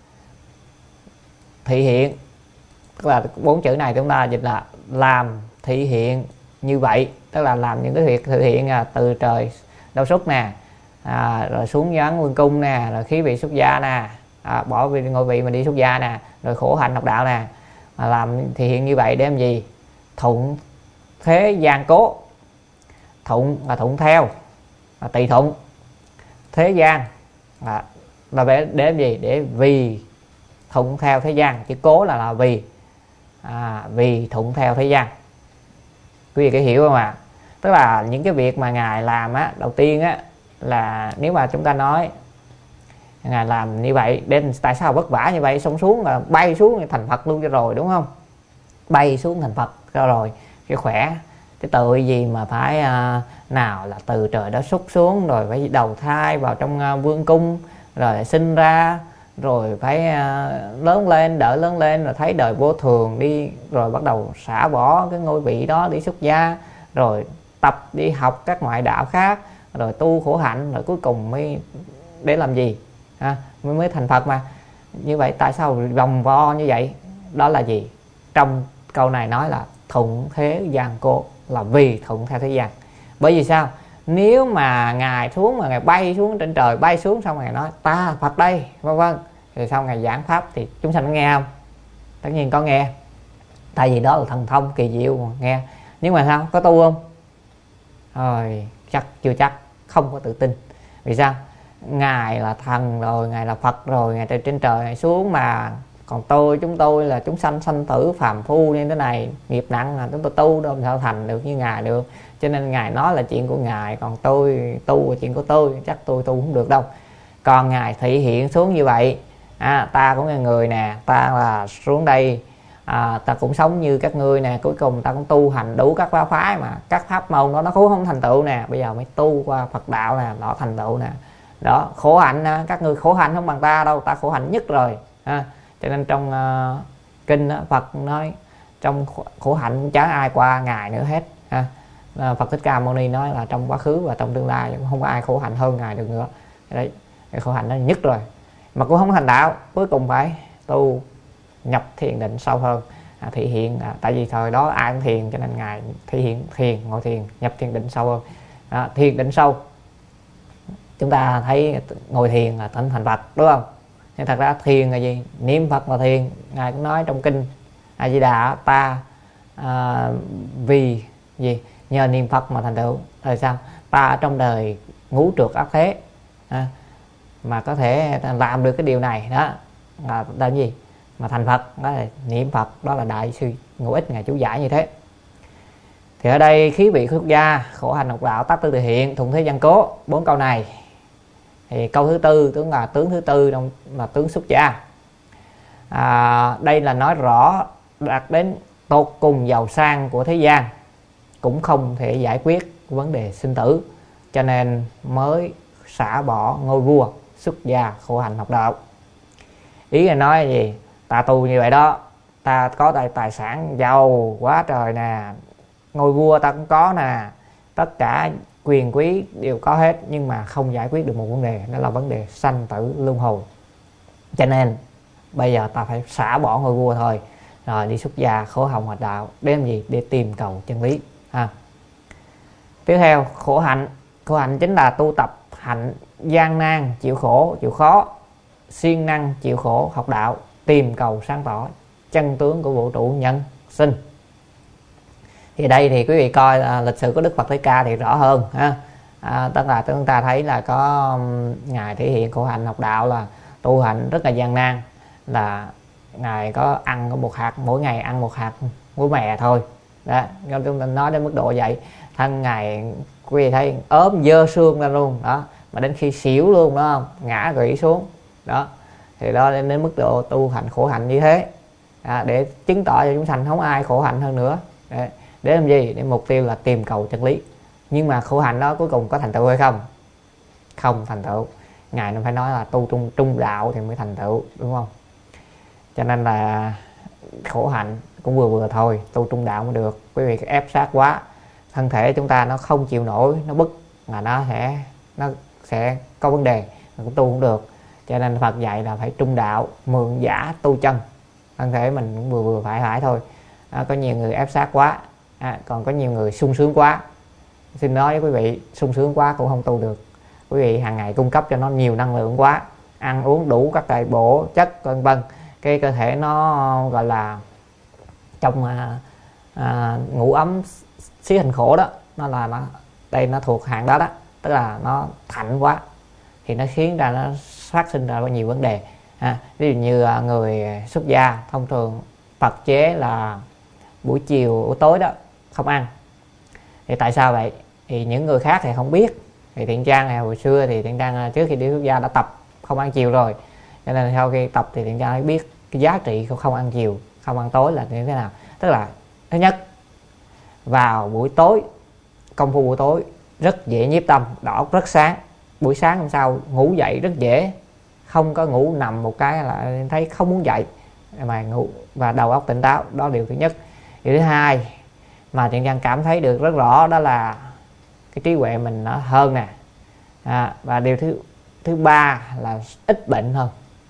thị hiện tức là bốn chữ này chúng ta dịch là làm thị hiện như vậy, tức là làm những cái việc thực hiện à, từ trời đau xúc nè, à, rồi xuống giáng vương cung nè, rồi khí vị xuất gia nè, à, bỏ vị ngôi vị mà đi xuất gia nè, rồi khổ hạnh học đạo nè, mà làm thị hiện như vậy để làm gì? Thuận thế gian cố. Thuận là thuận theo, là tùy thuận. Thế gian à, là để, để làm gì? Để vì thuận theo thế gian, chứ cố là là vì à, vì thuận theo thế gian. Quý vị có hiểu không ạ? À? Tức là những cái việc mà Ngài làm á, đầu tiên á là nếu mà chúng ta nói Ngài làm như vậy đến tại sao vất vả như vậy, xong xuống là bay xuống thành Phật luôn cho rồi, đúng không? Bay xuống thành Phật cho rồi cái khỏe, cái tội gì mà phải à, nào là từ trời đó xuất xuống, rồi phải đầu thai vào trong à, vương cung, rồi sinh ra, rồi phải à, lớn lên, đỡ lớn lên, rồi thấy đời vô thường đi, rồi bắt đầu xả bỏ cái ngôi vị đó đi xuất gia, rồi tập đi học các ngoại đạo khác, rồi tu khổ hạnh, rồi cuối cùng mới để làm gì? À, mới mới thành Phật mà. Như vậy tại sao vòng vo như vậy? Đó là gì? Trong câu này nói là thuận thế gian cố, là vì thuận theo thế gian. Bởi vì sao? Nếu mà Ngài xuống mà Ngài bay xuống trên trời, bay xuống xong Ngài nói ta Phật đây, vân vân, thì sau Ngài giảng pháp thì chúng sanh có nghe không? Tất nhiên có nghe, tại vì đó là thần thông kỳ diệu mà nghe. Nhưng mà sao? Có tu không? Rồi chắc chưa chắc, không có tự tin. Vì sao? Ngài là thần rồi, Ngài là Phật rồi, Ngài từ trên trời Ngài xuống mà. Còn tôi, chúng tôi là chúng sanh sanh tử phàm phu như thế này, nghiệp nặng là chúng tôi tu đâu sao thành được như Ngài được. Cho nên Ngài nói là chuyện của Ngài, còn tôi tu là chuyện của tôi, chắc tôi tu không được đâu. Còn Ngài thị hiện xuống như vậy, à, ta cũng là người nè, ta là xuống đây, à, ta cũng sống như các ngươi nè, cuối cùng ta cũng tu hành đủ các pháp phái mà các pháp môn đó nó cũng không thành tựu nè, bây giờ mới tu qua Phật đạo nè, nó thành tựu nè. Đó, khổ hạnh nè, các ngươi khổ hạnh không bằng ta đâu, ta khổ hạnh nhất rồi. À, cho nên trong uh, kinh đó, Phật nói trong khổ hạnh cũng chẳng ai qua Ngài nữa hết. À, Phật Thích Ca Mâu Ni nói là trong quá khứ và trong tương lai cũng không có ai khổ hạnh hơn Ngài được nữa. Đấy, khổ hạnh nó nhất rồi, mà cũng không thành đạo, cuối cùng phải tu nhập thiền định sâu hơn, à, thị hiện, à, tại vì thời đó ai cũng thiền cho nên Ngài thị hiện thiền, ngồi thiền, nhập thiền định sâu hơn. À, thiền định sâu, chúng ta thấy ngồi thiền là thành thành Phật, đúng không? Nhưng thật ra thiền là gì? Niệm Phật là thiền. Ngài cũng nói trong kinh A Di Đà, ta à, vì gì? Nhờ niệm Phật mà thành tựu. Tại sao? Ta ở trong đời ngũ trượt ác thế, à, mà có thể làm được cái điều này đó là là gì? Mà thành Phật, đó là niệm Phật, đó là đại sư Ngũ Ích Ngài chú giải như thế. Thì ở đây khí vị xuất gia, khổ hạnh học đạo, tác tư thực hiện, thuận thế gian cố, bốn câu này. Thì câu thứ tư tướng là tướng thứ tư trong là tướng xuất gia. À, đây là nói rõ đạt đến tột cùng giàu sang của thế gian cũng không thể giải quyết vấn đề sinh tử, cho nên mới xả bỏ ngôi vua, xuất gia khổ hạnh học đạo. Ý là nói là gì? Ta tu như vậy đó, ta có tài, tài sản giàu quá trời nè, ngôi vua ta cũng có nè, tất cả quyền quý đều có hết, nhưng mà không giải quyết được một vấn đề, đó là vấn đề sanh tử luân hồi. Cho nên bây giờ ta phải xả bỏ ngôi vua thôi, rồi đi xuất gia khổ hạnh học đạo. Để làm gì? Để tìm cầu chân lý. Ha. Tiếp theo khổ hạnh. Khổ hạnh chính là tu tập hạnh gian nan, chịu khổ, chịu khó, siêng năng chịu khổ học đạo, tìm cầu sáng tỏ chân tướng của vũ trụ nhân sinh. Thì đây thì quý vị coi à, lịch sử của Đức Phật Thích Ca thì rõ hơn ha. À, tức là chúng ta thấy là có um, Ngài thể hiện khổ hạnh học đạo là tu hành rất là gian nan, là Ngài có ăn có một hạt, mỗi ngày ăn một hạt của mè thôi đó. Chúng ta nói đến mức độ vậy, thân Ngài quý vị thấy ốm dơ xương ra luôn đó, mà đến khi xỉu luôn đó, không ngã gãy xuống đó. Thì đó đến, đến mức độ tu hành khổ hạnh như thế, à, để chứng tỏ cho chúng sanh không ai khổ hạnh hơn nữa. Để, để làm gì? Để mục tiêu là tìm cầu chân lý. Nhưng mà khổ hạnh đó cuối cùng có thành tựu hay không? Không thành tựu. Ngài nó phải nói là tu trung, trung đạo thì mới thành tựu, đúng không? Cho nên là khổ hạnh cũng vừa vừa thôi, tu trung đạo mới được. Quý vị ép sát quá, thân thể chúng ta nó không chịu nổi, nó bức là nó sẽ nó sẽ có vấn đề, cũng tu cũng được. Cho nên Phật dạy là phải trung đạo, mượn giả tu chân. Thân thể mình cũng vừa vừa phải phải thôi. À, có nhiều người ép sát quá, à, còn có nhiều người sung sướng quá. Xin nói với quý vị, sung sướng quá cũng không tu được. Quý vị hàng ngày cung cấp cho nó nhiều năng lượng quá, ăn uống đủ các loại bổ chất vân vân, cái cơ thể nó gọi là trong à, à, ngủ ấm xí hình khổ đó, nó là nó đây nó thuộc hạng đó đó, tức là nó thạnh quá thì nó khiến ra nó phát sinh ra nhiều vấn đề. À, ví dụ như người xuất gia thông thường Phật chế là buổi chiều buổi tối đó không ăn. Thì tại sao vậy? Thì những người khác thì không biết. Thì Thiện Trang này hồi xưa thì Thiện Trang trước khi đi xuất gia đã tập không ăn chiều rồi, cho nên sau khi tập thì Thiện Trang mới biết cái giá trị của không ăn chiều, không ăn tối là như thế nào. Tức là thứ nhất, vào buổi tối, công phu buổi tối rất dễ nhiếp tâm, đầu óc rất sáng. Buổi sáng hôm sau ngủ dậy rất dễ, không có ngủ nằm một cái là thấy không muốn dậy mà ngủ và đầu óc tỉnh táo. Đó là điều thứ nhất. Điều thứ hai mà Thiện Trang cảm thấy được rất rõ đó là cái trí huệ mình nó hơn nè. À, và điều thứ thứ ba là ít bệnh hơn.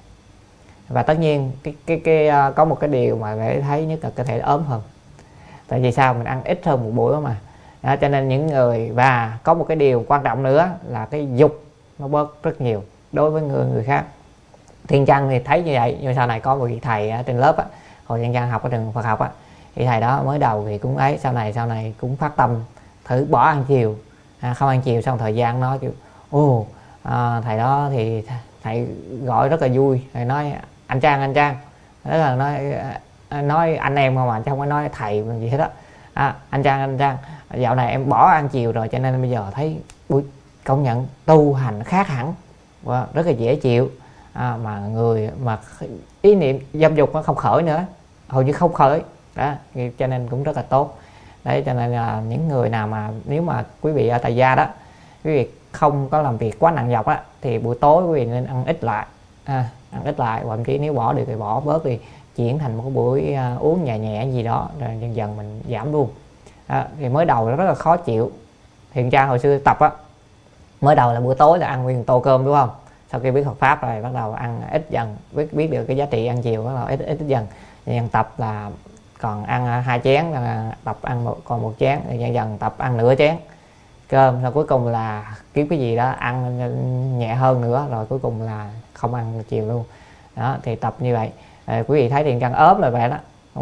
Và tất nhiên cái cái cái có một cái điều mà để thấy nhất là cơ thể ốm hơn. Tại vì sao? Mình ăn ít hơn một buổi mà. Đó, cho nên những người, và có một cái điều quan trọng nữa là cái dục nó bớt rất nhiều đối với người người khác. Thiện Trang thì thấy như vậy, nhưng sau này có một vị thầy ở trên lớp á, hồi Thiện Trang học ở trường Phật học á, thì thầy đó mới đầu thì cũng ấy, sau này sau này cũng phát tâm thử bỏ ăn chiều, à, không ăn chiều. Xong thời gian nói kiểu ồ à, thầy đó thì thầy gọi rất là vui, thầy nói anh Trang anh Trang, đó là nói nói anh em không mà chứ không có nói thầy gì hết đó. À, anh Trang anh Trang dạo này em bỏ ăn chiều rồi, cho nên bây giờ thấy ui, công nhận tu hành khác hẳn, wow, rất là dễ chịu. À, mà người mà ý niệm dâm dục nó không khởi nữa, hầu như không khởi đó, cho nên cũng rất là tốt. Đấy, cho nên là những người nào mà nếu mà quý vị ở tại gia đó, quý vị không có làm việc quá nặng nhọc á, thì buổi tối quý vị nên ăn ít lại, à, ăn ít lại, thậm chí nếu bỏ được thì bỏ bớt đi, chuyển thành một cái buổi uh, uống nhẹ nhẹ gì đó, rồi dần dần mình giảm luôn. À, thì mới đầu nó rất là khó chịu. Thiện Trang hồi xưa tập á, mới đầu là bữa tối là ăn nguyên tô cơm, đúng không? Sau khi biết Phật pháp rồi bắt đầu ăn ít dần, biết biết được cái giá trị ăn chiều, bắt đầu ít ít, ít dần. Dần tập là còn ăn hai chén, là tập ăn một, còn một chén, thì dần dần tập ăn nửa chén cơm, rồi cuối cùng là kiếm cái gì đó ăn nhẹ hơn nữa, rồi cuối cùng là không ăn chiều luôn. Đó, thì tập như vậy. À, quý vị thấy Thiện Trang ốm là vậy đó,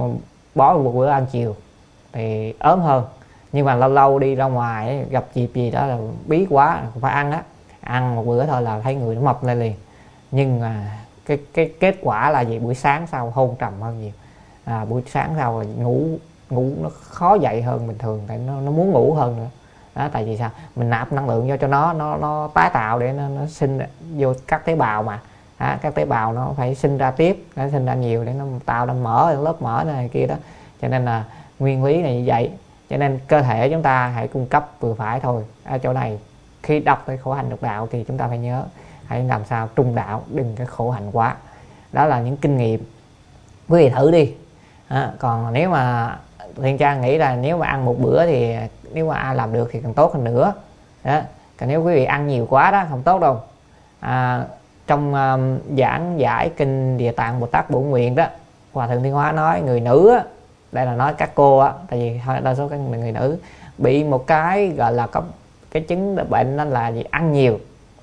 bỏ một bữa ăn chiều thì ốm hơn. Nhưng mà lâu lâu đi ra ngoài gặp dịp gì đó là bí quá phải ăn á, ăn một bữa thôi là thấy người nó mập lên liền. Nhưng mà cái cái kết quả là gì? Buổi sáng sau hôn trầm hơn nhiều. À, buổi sáng sau là ngủ ngủ nó khó dậy hơn bình thường, tại nó nó muốn ngủ hơn nữa. Đó, tại vì sao? Mình nạp năng lượng vô cho nó nó nó tái tạo để nó, nó sinh vô các tế bào mà. À, các tế bào nó phải sinh ra tiếp, nó sinh ra nhiều để nó tạo ra mỡ, lớp mỡ này kia đó. Cho nên là nguyên lý này như vậy. Cho nên cơ thể chúng ta hãy cung cấp vừa phải thôi. Ở chỗ này khi đọc tới khổ hạnh lục đạo thì chúng ta phải nhớ hãy làm sao trung đạo, đừng cái khổ hạnh quá. Đó là những kinh nghiệm, quý vị thử đi. À, còn nếu mà Thiện Trang nghĩ là nếu mà ăn một bữa thì nếu mà ai làm được thì càng tốt hơn nữa đó. Còn nếu quý vị ăn nhiều quá đó không tốt đâu. À, trong um, giảng giải kinh Địa Tạng Bồ Tát Bổ Nguyện đó, Hòa Thượng Thiên Hóa nói người nữ á, đây là nói các cô á, tại vì đa số các người nữ bị một cái gọi là có cái chứng bệnh đó là gì? Ăn nhiều,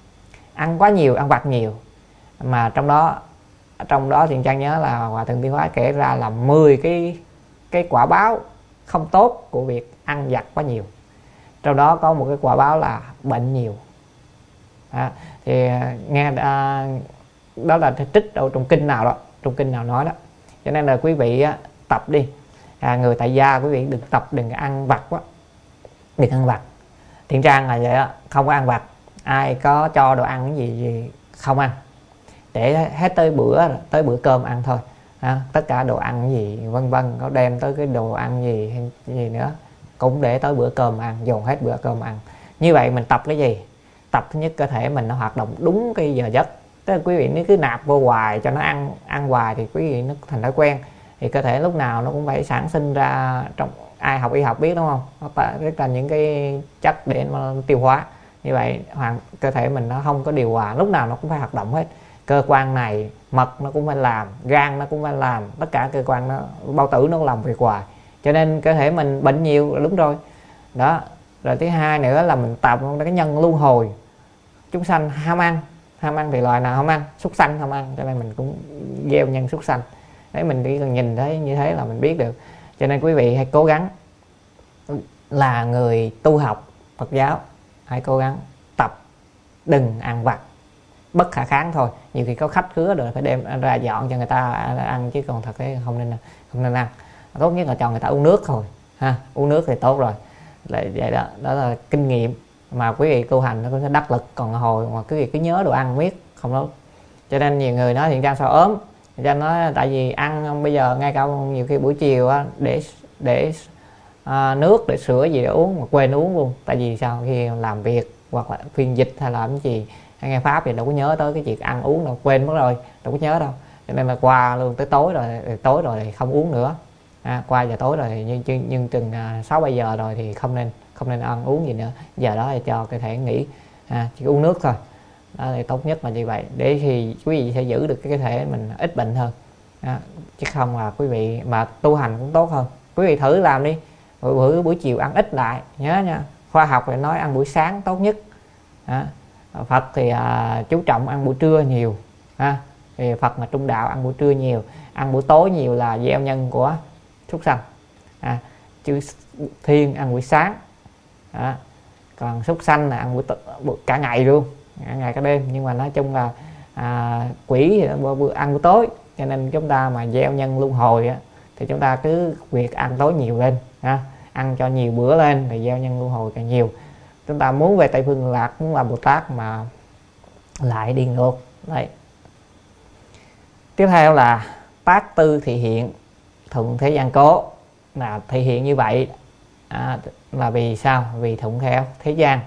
ăn quá nhiều, ăn vặt nhiều. Mà trong đó trong đó Thiện Trang nhớ là Hòa Thượng Thiên Hóa kể ra là mười cái cái quả báo không tốt của việc ăn vặt quá nhiều. Trong đó có một cái quả báo là bệnh nhiều. À, thì nghe à, đó là trích đâu trong kinh nào đó, trong kinh nào nói đó. Cho nên là quý vị á, tập đi. À, người tại gia quý vị đừng tập, đừng ăn vặt quá, đừng ăn vặt. Thiện Trang là vậy đó, không có ăn vặt. Ai có cho đồ ăn cái gì, gì không ăn, để hết tới bữa tới bữa cơm ăn thôi. À, tất cả đồ ăn gì vân vân, có đem tới cái đồ ăn gì hay gì nữa cũng để tới bữa cơm ăn, dồn hết bữa cơm ăn. Như vậy mình tập cái gì? tập thứ nhất cơ thể mình nó hoạt động đúng cái giờ giấc. Tức là quý vị nếu cứ nạp vô hoài cho nó ăn ăn hoài thì quý vị nó thành thói quen, thì cơ thể lúc nào nó cũng phải sản sinh ra, trong ai học y học biết đúng không, nó rất là những cái chất để mà tiêu hóa. Như vậy hoàn cơ thể mình nó không có điều hòa, lúc nào nó cũng phải hoạt động hết. Cơ quan này mật nó cũng phải làm, gan nó cũng phải làm, tất cả cơ quan nó, bao tử nó làm việc hoài, cho nên cơ thể mình bệnh nhiều là đúng rồi đó. Rồi thứ hai nữa là mình tập cái nhân luân hồi. Chúng sanh ham ăn, ham ăn thì loài nào không ăn? Súc sanh không ăn, cho nên mình cũng gieo nhân súc sanh. Đấy, mình chỉ cần nhìn thấy như thế là mình biết được. Cho nên quý vị hãy cố gắng, là người tu học Phật giáo, hãy cố gắng tập đừng ăn vặt, bất khả kháng thôi. Nhiều khi có khách khứa rồi phải đem ra dọn cho người ta ăn, chứ còn thật thế không nên không nên ăn. Tốt nhất là cho người ta uống nước thôi ha, uống nước thì tốt rồi. Lại vậy đó, đó là kinh nghiệm mà quý vị tu hành nó cũng sẽ đắc lực. Còn hồi mà quý vị cứ nhớ đồ ăn miết không tốt. Cho nên nhiều người nói Thiện Trang sao ốm, Thiện Trang nói tại vì ăn bây giờ ngay cả nhiều khi buổi chiều á, để để à, nước để sữa gì để uống mà quên uống luôn. Tại vì sao, khi làm việc hoặc là phiên dịch hay làm cái gì hay nghe pháp thì đâu có nhớ tới cái chuyện ăn uống đâu, quên mất rồi, đâu có nhớ đâu. Cho nên là qua luôn tới tối rồi, tối rồi thì không uống nữa. À, qua giờ tối rồi nhưng nhưng chừng sáu bảy giờ rồi thì không nên không nên ăn uống gì nữa. Giờ đó thì cho cơ thể nghỉ, à, chỉ uống nước thôi. Đó thì tốt nhất là như vậy, để thì quý vị sẽ giữ được cái cơ thể mình ít bệnh hơn. À, chứ không là quý vị mà tu hành cũng tốt hơn. Quý vị thử làm đi, buổi, buổi, buổi chiều ăn ít lại nhớ nha. Khoa học thì nói ăn buổi sáng tốt nhất. À, Phật thì à, chú trọng ăn buổi trưa nhiều. À, thì Phật mà trung đạo ăn buổi trưa nhiều, ăn buổi tối nhiều là gieo nhân của súc sanh. À, chứ thiên ăn buổi sáng. À, còn súc sanh là ăn buổi, buổi cả ngày luôn, cả ngày cả đêm. Nhưng mà nói chung là à, quỷ thì ăn buổi tối. Cho nên chúng ta mà gieo nhân luân hồi á, thì chúng ta cứ việc ăn tối nhiều lên, ha, ăn cho nhiều bữa lên thì gieo nhân luân hồi càng nhiều. Chúng ta muốn về Tây Phương Lạc, muốn làm Bồ Tát mà lại đi ngược. Đấy. Tiếp theo là tác tư thị hiện thuận thế gian cố. Là thể hiện như vậy à, là vì sao? Vì thuận theo thế gian.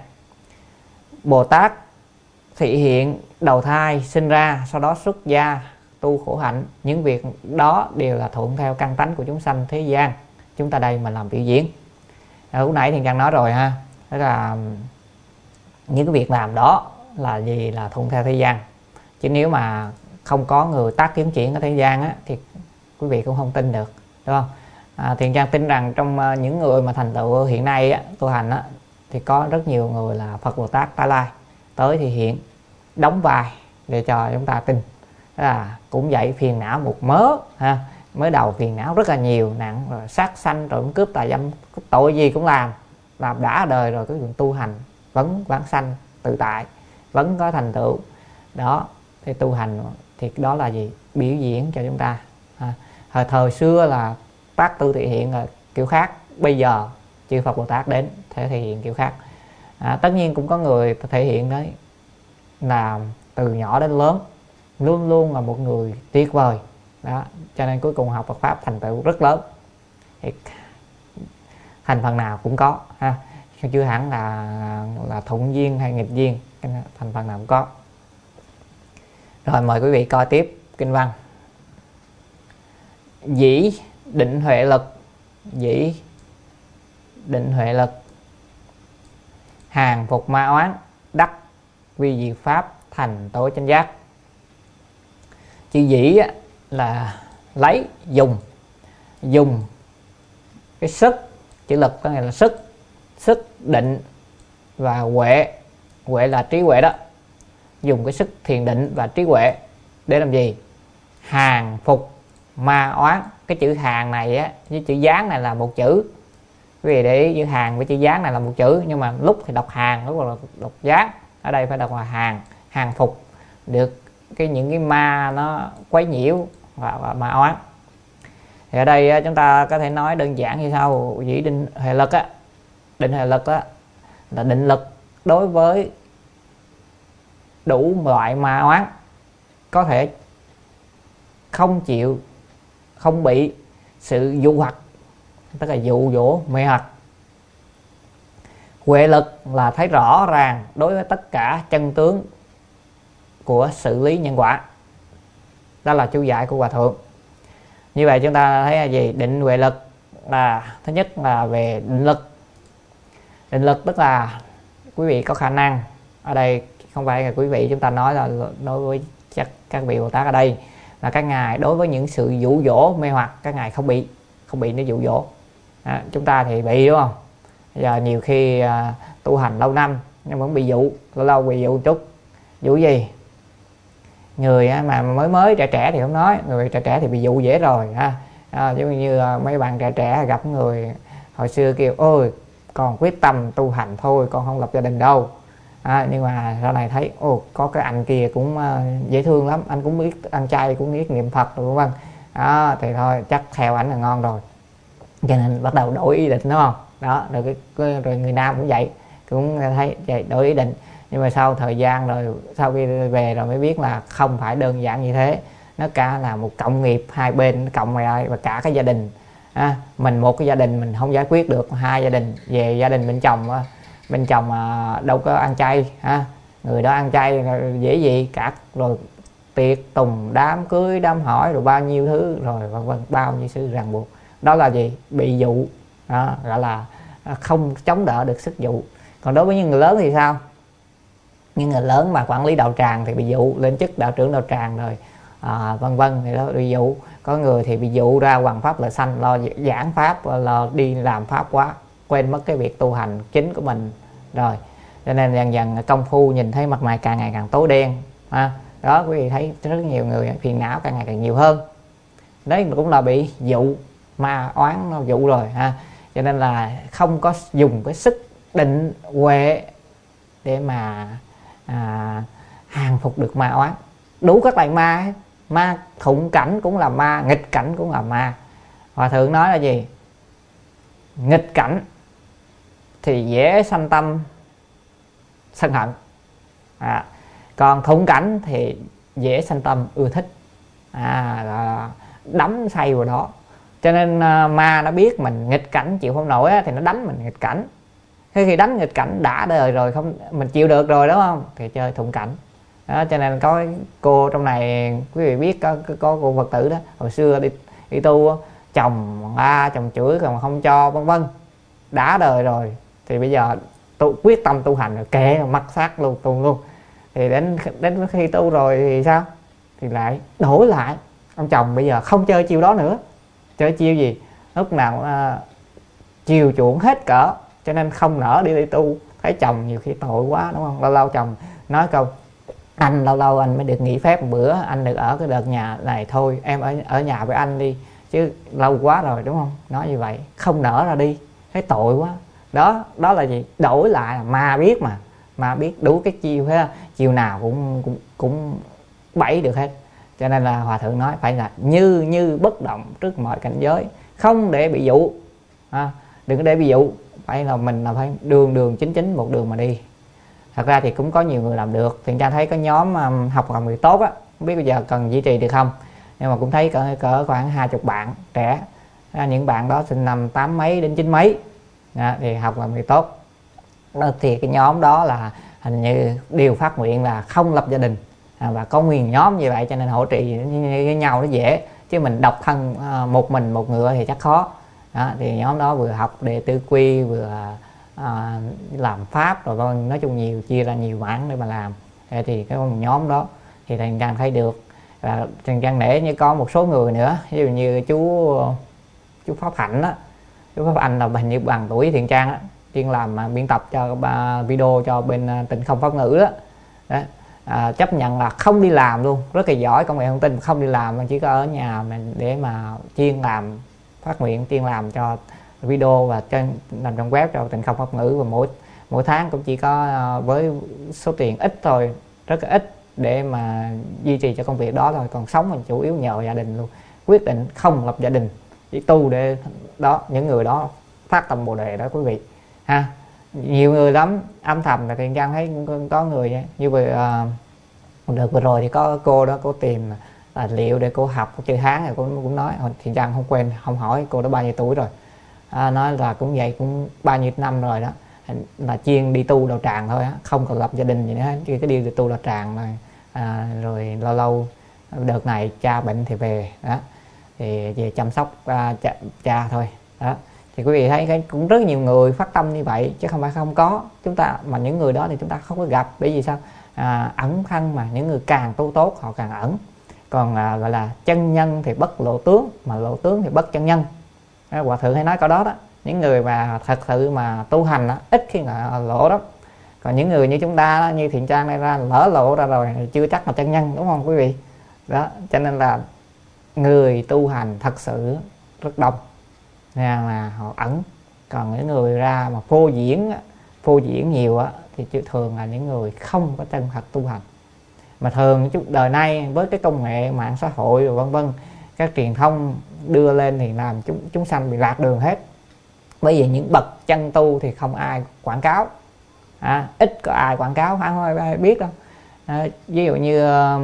Bồ Tát thị hiện đầu thai sinh ra, sau đó xuất gia tu khổ hạnh. Những việc đó đều là thuận theo căn tánh của chúng sanh thế gian. Chúng ta đây mà làm biểu diễn. À, lúc nãy thì Trang nói rồi ha, đó là những cái việc làm đó là gì? Là thuận theo thế gian. Chứ nếu mà không có người tác kiến chuyển ở thế gian á, thì quý vị cũng không tin được, đúng không? À, Thiện Trang tin rằng trong uh, những người mà thành tựu hiện nay á, tu hành á, thì có rất nhiều người là Phật Bồ Tát Tái Lai tới thì hiện đóng vai để cho chúng ta tin. Đó là cũng vậy, phiền não một mớ ha. Mới đầu phiền não rất là nhiều, nặng rồi sát sanh rồi cướp tà dâm, tội gì cũng làm, làm đã đời rồi cái chuyện tu hành vẫn vãng sanh tự tại, vẫn có thành tựu. Đó thì tu hành thì đó là gì? Biểu diễn cho chúng ta. À, thời, thời xưa là tác tư thị hiện là kiểu khác, bây giờ chư Phật Bồ Tát đến thể thể hiện kiểu khác. À, tất nhiên cũng có người thể hiện đấy là từ nhỏ đến lớn luôn luôn là một người tuyệt vời đó, cho nên cuối cùng học Phật pháp thành tựu rất lớn. Thì thành phần nào cũng có ha, chưa hẳn là là thuận duyên hay nghịch duyên, thành phần nào cũng có. Rồi mời quý vị coi tiếp kinh văn. Dĩ định huệ lực, dĩ định huệ lực hàng phục ma oán, đắc vi diệt pháp thành tối chánh giác. Chữ dĩ là lấy, dùng, dùng cái sức, chữ lực có nghĩa là sức, sức định và huệ, huệ là trí huệ đó. Dùng cái sức thiền định và trí huệ để làm gì? Hàng phục ma oán. Cái chữ hàng này á với chữ gián này là một chữ. Quý vị để ý, chữ hàng với chữ gián này là một chữ, nhưng mà lúc thì đọc hàng, lúc là đọc gián. Ở đây phải đọc là hàng, hàng phục được cái những cái ma nó quấy nhiễu và, và ma oán. Thì ở đây chúng ta có thể nói đơn giản như sau. Dĩ định huệ lực á, định huệ lực á là định lực đối với đủ loại ma oán, có thể không chịu, không bị sự dụ hoặc, tức là dụ dỗ mê hoặc, Huệ lực là thấy rõ ràng đối với tất cả chân tướng của xử lý nhân quả. Đó là chú giải của Hòa Thượng. Như vậy chúng ta thấy là gì? Định huệ lực là thứ nhất là về định lực. Định lực tức là quý vị có khả năng, ở đây không phải là quý vị, chúng ta nói là đối với chắc các vị Bồ Tát ở đây là các ngài đối với những sự dụ dỗ mê hoặc các ngài không bị không bị nó dụ dỗ. À, chúng ta thì bị, đúng không? Bây giờ nhiều khi à, tu hành lâu năm nhưng vẫn bị dụ, lâu lâu bị dụ một chút. Dụ gì? Người mà mới mới trẻ trẻ thì không nói, người trẻ trẻ thì bị dụ dễ rồi ha. À, giống như mấy bạn trẻ trẻ gặp người hồi xưa kêu ôi con quyết tâm tu hành thôi, con không lập gia đình đâu. À, nhưng mà sau này thấy ồ có cái anh kia cũng uh, dễ thương lắm, anh cũng biết ăn chay, cũng biết niệm Phật rồi, đúng không? Đó thì thôi chắc theo ảnh là ngon rồi, cho nên bắt đầu đổi ý định, đúng không? Đó rồi, cái, cái, rồi người nam cũng vậy, cũng thấy vậy, đổi ý định. Nhưng mà sau thời gian rồi, sau khi về rồi mới biết là không phải đơn giản như thế, nó cả là một cộng nghiệp hai bên cộng lại và cả cái gia đình. À, mình một cái gia đình mình không giải quyết được, hai gia đình về gia đình bên chồng bên chồng à, đâu có ăn chay ha, người đó ăn chay dễ gì cả, rồi tiệc tùng đám cưới đám hỏi rồi bao nhiêu thứ rồi vân vân, bao nhiêu sự ràng buộc. Đó là gì? Bị dụ. Đó, gọi là không chống đỡ được sức dụ. Còn đối với những người lớn thì sao? Những người lớn mà quản lý đạo tràng thì bị dụ lên chức đạo trưởng đạo tràng rồi à, vân vân thì đó bị dụ. Có người thì bị dụ ra hoàng pháp lợi sanh, lo giảng pháp, lo đi làm pháp quá, quên mất cái việc tu hành chính của mình rồi. Cho nên dần dần công phu nhìn thấy mặt mày càng ngày càng tối đen ha. Đó, quý vị thấy rất nhiều người phiền não càng ngày càng nhiều hơn. Đấy cũng là bị dụ, ma oán nó dụ rồi ha. Cho nên là không có dùng cái sức định huệ để mà à, hàng phục được ma oán. Đủ các loại ma ấy. Ma thuận cảnh cũng là ma, nghịch cảnh cũng là ma. Hòa Thượng nói là gì? Nghịch cảnh thì dễ sanh tâm sân hận, à, còn thuận cảnh thì dễ sanh tâm ưa thích, à, đắm say vào đó. Cho nên uh, ma nó biết mình nghịch cảnh chịu không nổi á, thì nó đánh mình nghịch cảnh. Thế khi đánh nghịch cảnh đã đời rồi, không mình chịu được rồi, đúng không? Thì chơi thuận cảnh. Đó, cho nên có cô trong này quý vị biết có, có cô Phật tử đó hồi xưa đi, đi tu, chồng a chồng chửi còn không cho vân vân, đã đời rồi thì bây giờ tu, quyết tâm tu hành rồi, kệ mặc sát luôn, tu luôn. Thì đến đến khi tu rồi thì sao? Thì lại đổi lại, ông chồng bây giờ không chơi chiêu đó nữa. Chơi chiêu gì? Lúc nào uh, chiều chuộng hết cỡ, cho nên không nỡ đi đi tu. Thấy chồng nhiều khi tội quá, đúng không? Lâu lâu chồng nói câu anh lâu lâu anh mới được nghỉ phép một bữa, anh được ở cái đợt nhà này thôi, em ở ở nhà với anh đi chứ lâu quá rồi, đúng không? Nói như vậy không nỡ ra đi, thấy tội quá. Đó, đó là gì? Đổi lại là ma biết mà, ma biết đủ cái chiêu hết, chiêu nào cũng cũng cũng bẫy được hết. Cho nên là Hòa Thượng nói phải là như như bất động trước mọi cảnh giới, không để bị dụ, à, đừng có để bị dụ, phải là mình là phải đường đường chính chính một đường mà đi. Thật ra thì cũng có nhiều người làm được. Thì cha thấy có nhóm um, học làm người tốt á, không biết bây giờ cần duy trì được không, nhưng mà cũng thấy cỡ, cỡ khoảng hai chục bạn trẻ, à, những bạn đó sinh năm tám mấy đến chín mấy, à, thì học làm người tốt. Đó, thì cái nhóm đó là hình như đều phát nguyện là không lập gia đình, à, và có nguyên nhóm như vậy, cho nên hỗ trợ với nhau nó dễ, chứ mình độc thân à, một mình một ngựa thì chắc khó. Đó, thì nhóm đó vừa học đệ tử quy, vừa à, làm pháp rồi vân, nói chung nhiều, chia ra nhiều mảng để mà làm. Thì cái nhóm đó thì thằng Trang thấy được. Và thằng Trang để như có một số người nữa, ví dụ như chú chú Pháp Hạnh đó, chú Pháp Hạnh là hình như bằng tuổi Thiện Trang á, chuyên làm à, biên tập cho ba video cho bên à, Tịnh Không Pháp Ngữ đó, đó. À, chấp nhận là không đi làm luôn, rất là giỏi công nghệ thông tin, không đi làm mà chỉ có ở nhà mình để mà chuyên làm phát nguyện, chuyên làm cho video và cho làm trong web cho Tịnh Không Pháp Ngữ, và mỗi mỗi tháng cũng chỉ có uh, với số tiền ít thôi, rất là ít để mà duy trì cho công việc đó thôi, còn sống mình chủ yếu nhờ gia đình luôn. Quyết định không lập gia đình, chỉ tu để đó. Những người đó phát tâm Bồ Đề đó quý vị ha. Nhiều người lắm, âm thầm là Thiện Trang thấy có người như vậy. Uh, đợt vừa rồi thì có cô đó, cô tìm tài liệu để cô học chữ Hán, rồi cô cũng nói, Thiện Trang không quên không hỏi cô đó bao nhiêu tuổi rồi, à, nói là cũng vậy, cũng bao nhiêu năm rồi đó, là chuyên đi tu đạo tràng thôi á, không còn lập gia đình gì nữa, chỉ cái đi tu đạo tràng rồi. À, rồi lâu lâu đợt này cha bệnh thì về đó, thì về chăm sóc à, cha, cha thôi đó. Thì quý vị thấy cái cũng rất nhiều người phát tâm như vậy, chứ không phải không có. Chúng ta mà những người đó thì chúng ta không có gặp, bởi vì sao? À, ẩn thân mà, những người càng tu tốt họ càng ẩn. Còn à, gọi là chân nhân thì bất lộ tướng, mà lộ tướng thì bất chân nhân. À, Hòa thượng hay nói câu đó đó. Những người mà thật sự mà tu hành đó, ít khi là lộ đó. Còn những người như chúng ta đó, như Thiện Trang này ra, lỡ lộ ra rồi chưa chắc là chân nhân, đúng không quý vị? Đó, cho nên là người tu hành thật sự rất đông, nên là họ ẩn. Còn những người ra mà phô diễn phô diễn nhiều á, thì thường là những người không có chân thật tu hành. Mà thường chút đời nay với cái công nghệ mạng xã hội rồi vân vân, các truyền thông đưa lên thì làm chúng chúng sanh bị lạc đường hết. Bởi vì những bậc chân tu thì không ai quảng cáo, à, ít có ai quảng cáo, không ai biết đâu. À, ví dụ như uh,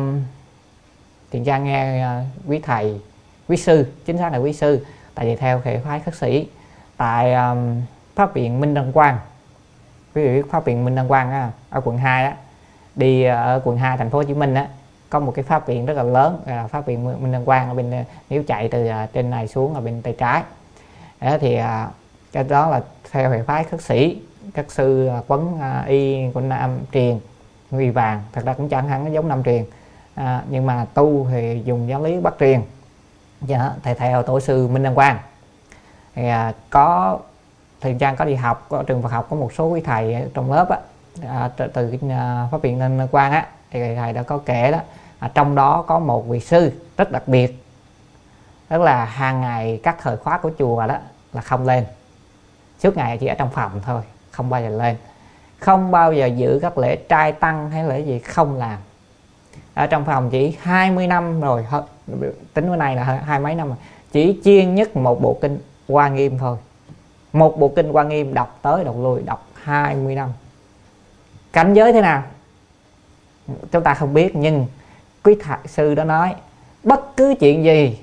Thiện Trang nghe uh, quý thầy, quý sư, chính xác là quý sư, tại vì theo hệ phái khất sĩ tại um, Pháp viện Minh Đăng Quang. Quý vị biết Pháp viện Minh Đăng Quang á, ở quận hai á, đi ở quận hai thành phố Hồ Chí Minh á, có một cái pháp viện rất là lớn, là Pháp viện Minh Đăng Quang. Ở bên, nếu chạy từ uh, trên này xuống ở bên tay trái đó, thì uh, cái đó là theo hệ phái khất sĩ, các sư uh, quấn uh, y của Nam truyền nguy vàng, thật ra cũng chẳng hẳn giống Nam truyền, à, nhưng mà tu thì dùng giáo lý Bắc truyền. Dạ, thầy theo tổ sư Minh Đăng Quang. Thì à, có Thiện Trang có đi học ở trường Phật học, có một số quý thầy trong lớp á, à, từ, từ à, Pháp viện Minh Đăng Quang á, thì thầy đã có kể đó, à, trong đó có một vị sư rất đặc biệt, tức là hàng ngày các thời khóa của chùa đó là không lên, suốt ngày chỉ ở trong phòng thôi, không bao giờ lên, không bao giờ giữ các lễ trai tăng hay lễ gì, không làm. Ở trong phòng chỉ hai mươi năm rồi, tính bữa nay là hai mấy năm rồi, chỉ chuyên nhất một bộ kinh Hoa Nghiêm thôi. Một bộ kinh Hoa Nghiêm đọc tới đọc lui, đọc hai mươi năm. Cảnh giới thế nào chúng ta không biết, nhưng quý thầy sư đó nói bất cứ chuyện gì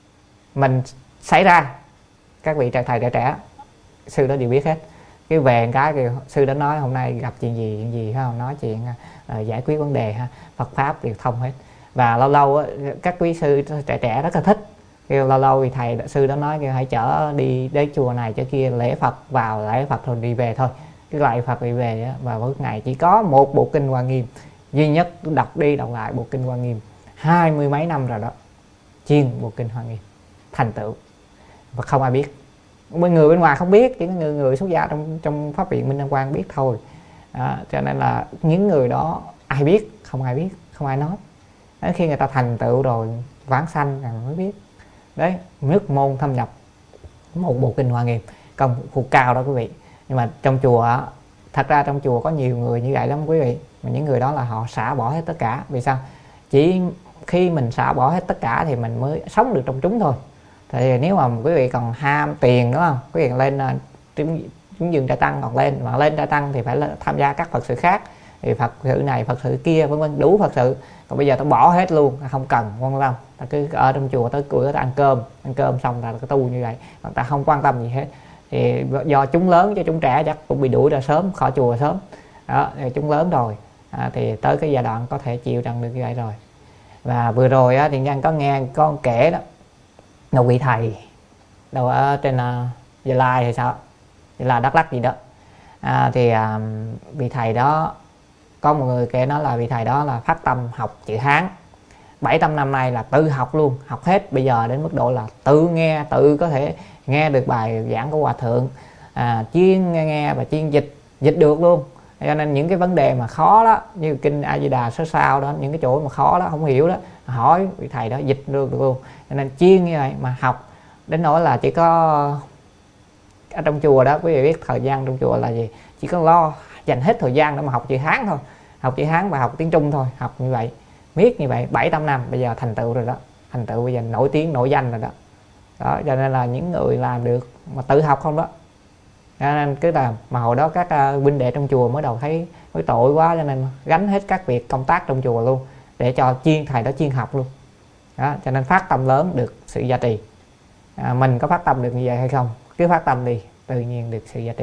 mình xảy ra, các vị thầy trẻ trẻ sư đó đều biết hết. Cái về cái thì sư đó nói hôm nay gặp chuyện gì chuyện gì, phải không, nói chuyện uh, giải quyết vấn đề ha, Phật pháp đều thông hết. Và lâu lâu uh, các quý sư trẻ trẻ rất là thích, kêu lâu lâu thì thầy sư đó nói kêu hãy chở đi đến chùa này chỗ kia lễ Phật, vào lễ Phật rồi đi về thôi, cái lại Phật đi về á. Và mỗi ngày chỉ có một bộ kinh Hoa Nghiêm duy nhất, đọc đi đọc lại bộ kinh Hoa Nghiêm hai mươi mấy năm rồi đó, chuyên bộ kinh Hoa Nghiêm thành tựu, và không ai biết. Bên người bên ngoài không biết, chỉ có người, người xuất gia trong trong Pháp viện Minh Đăng Quang biết thôi. À, cho nên là những người đó ai biết, không ai biết, không ai nói. Đến khi người ta thành tựu rồi vãng sanh rồi mới biết. Đấy, nhất môn thâm nhập một bộ kinh Hoa Nghiêm, công phu cao đó quý vị. Nhưng mà trong chùa, thật ra trong chùa có nhiều người như vậy lắm quý vị, mà những người đó là họ xả bỏ hết tất cả. Vì sao? Chỉ khi mình xả bỏ hết tất cả thì mình mới sống được trong chúng thôi. Thì nếu mà quý vị còn ham tiền, đúng không, quý vị lên chứng chứng dường trai tăng, còn lên mà lên trai tăng thì phải là tham gia các Phật sự khác, thì Phật sự này Phật sự kia vân vân, đủ Phật sự. Còn bây giờ tôi bỏ hết luôn, không cần quan tâm, ta cứ ở trong chùa tới cuối ta ăn cơm, ăn cơm xong là cái tu như vậy, ta không quan tâm gì hết. Thì do chúng lớn, cho chúng trẻ chắc cũng bị đuổi ra sớm khỏi chùa sớm đó, chúng lớn rồi à, thì tới cái giai đoạn có thể chịu đựng được như vậy rồi. Và vừa rồi á, thì Nhân có nghe con kể đó, một vị thầy đâu ở trên uh, Gia Lai hay sao, Gia Lai Đắk Lắk gì đó, à, thì uh, vị thầy đó có một người kể nói là vị thầy đó là phát tâm học chữ Hán bảy tám năm nay, là tự học luôn, học hết, bây giờ đến mức độ là tự nghe, tự có thể nghe được bài giảng của Hòa Thượng, à, chuyên nghe, nghe và chuyên dịch dịch được luôn. Cho nên những cái vấn đề mà khó đó, như kinh A Di Đà số sao đó, những cái chỗ mà khó đó không hiểu đó, hỏi vị thầy đó dịch được luôn. Cho nên chuyên như vậy mà học đến nỗi là chỉ có ở trong chùa đó, quý vị biết thời gian trong chùa là gì, chỉ có lo dành hết thời gian để mà học chữ Hán thôi, học chữ Hán và học tiếng Trung thôi, học như vậy biết như vậy bảy tám năm, bây giờ thành tựu rồi đó, thành tựu bây giờ nổi tiếng nổi danh rồi đó. Đó, cho nên là những người làm được mà tự học không đó. Cho nên cứ là mà hồi đó các uh, huynh đệ trong chùa mới đầu thấy mới tội quá, cho nên gánh hết các việc công tác trong chùa luôn, để cho chuyên thầy đó chuyên học luôn. Đó, cho nên phát tâm lớn được sự gia trì. À, mình có phát tâm được như vậy hay không? Cứ phát tâm đi, tự nhiên được sự gia trì.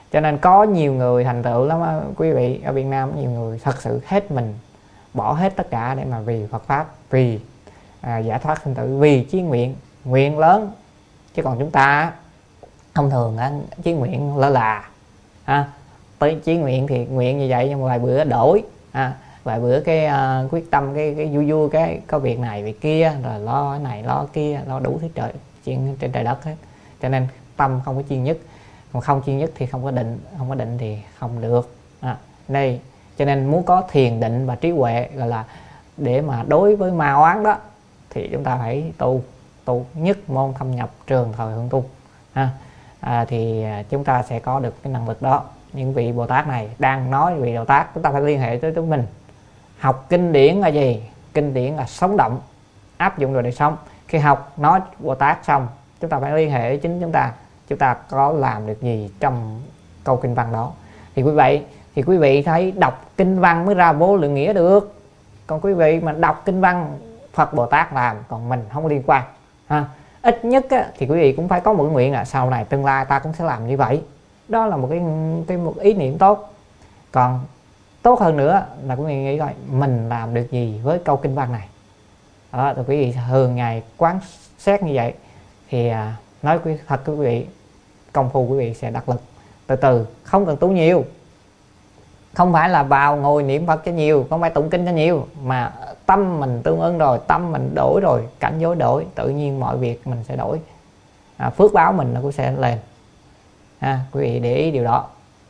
Cho nên có nhiều người thành tựu lắm á, quý vị. Ở Việt Nam nhiều người thật sự hết mình, bỏ hết tất cả để mà vì Phật Pháp, vì à, giải thoát sinh tử, vì chí nguyện, nguyện lớn. Chứ còn chúng ta thông thường á, chí nguyện lơ là ha. Tới chí nguyện thì nguyện như vậy, nhưng mà vài bữa đổi ha. Vài bữa cái uh, quyết tâm cái cái vui vui cái có việc này việc kia, rồi lo cái này lo kia, lo đủ thứ trời chuyện trên trời đất hết. Cho nên tâm không có chuyên nhất, còn không chuyên nhất thì không có định, không có định thì không được à, đây. Cho nên muốn có thiền định và trí huệ, gọi là để mà đối với ma oán đó, thì chúng ta phải tu tu nhất môn thâm nhập, trường thời hương tu ha. À, thì chúng ta sẽ có được cái năng lực đó. Những vị Bồ Tát này đang nói vị Bồ Tát, chúng ta phải liên hệ tới chúng mình. Học kinh điển là gì? Kinh điển là sống động, áp dụng vào đời sống. Khi học nói Bồ Tát xong, chúng ta phải liên hệ đến chính chúng ta. Chúng ta có làm được gì trong câu kinh văn đó? Thì quý vị thì quý vị thấy đọc kinh văn mới ra vô lượng nghĩa được. Còn quý vị mà đọc kinh văn Phật Bồ Tát làm, còn mình không liên quan ha. Ít nhất á, thì quý vị cũng phải có một cái nguyện là sau này tương lai ta cũng sẽ làm như vậy. Đó là một cái, cái một ý niệm tốt. Còn tốt hơn nữa là quý vị nghĩ coi mình làm được gì với câu kinh văn này đó. Thì quý vị thường ngày quán xét như vậy thì à, nói quý, thật quý vị, công phu quý vị sẽ đắc lực từ từ, không cần tu nhiều. Không phải là vào ngồi niệm Phật cho nhiều, không phải tụng kinh cho nhiều, mà tâm mình tương ưng rồi, tâm mình đổi rồi, cảnh giới đổi, tự nhiên mọi việc mình sẽ đổi, à, phước báo mình nó cũng sẽ lên ha. Quý vị để ý điều đó.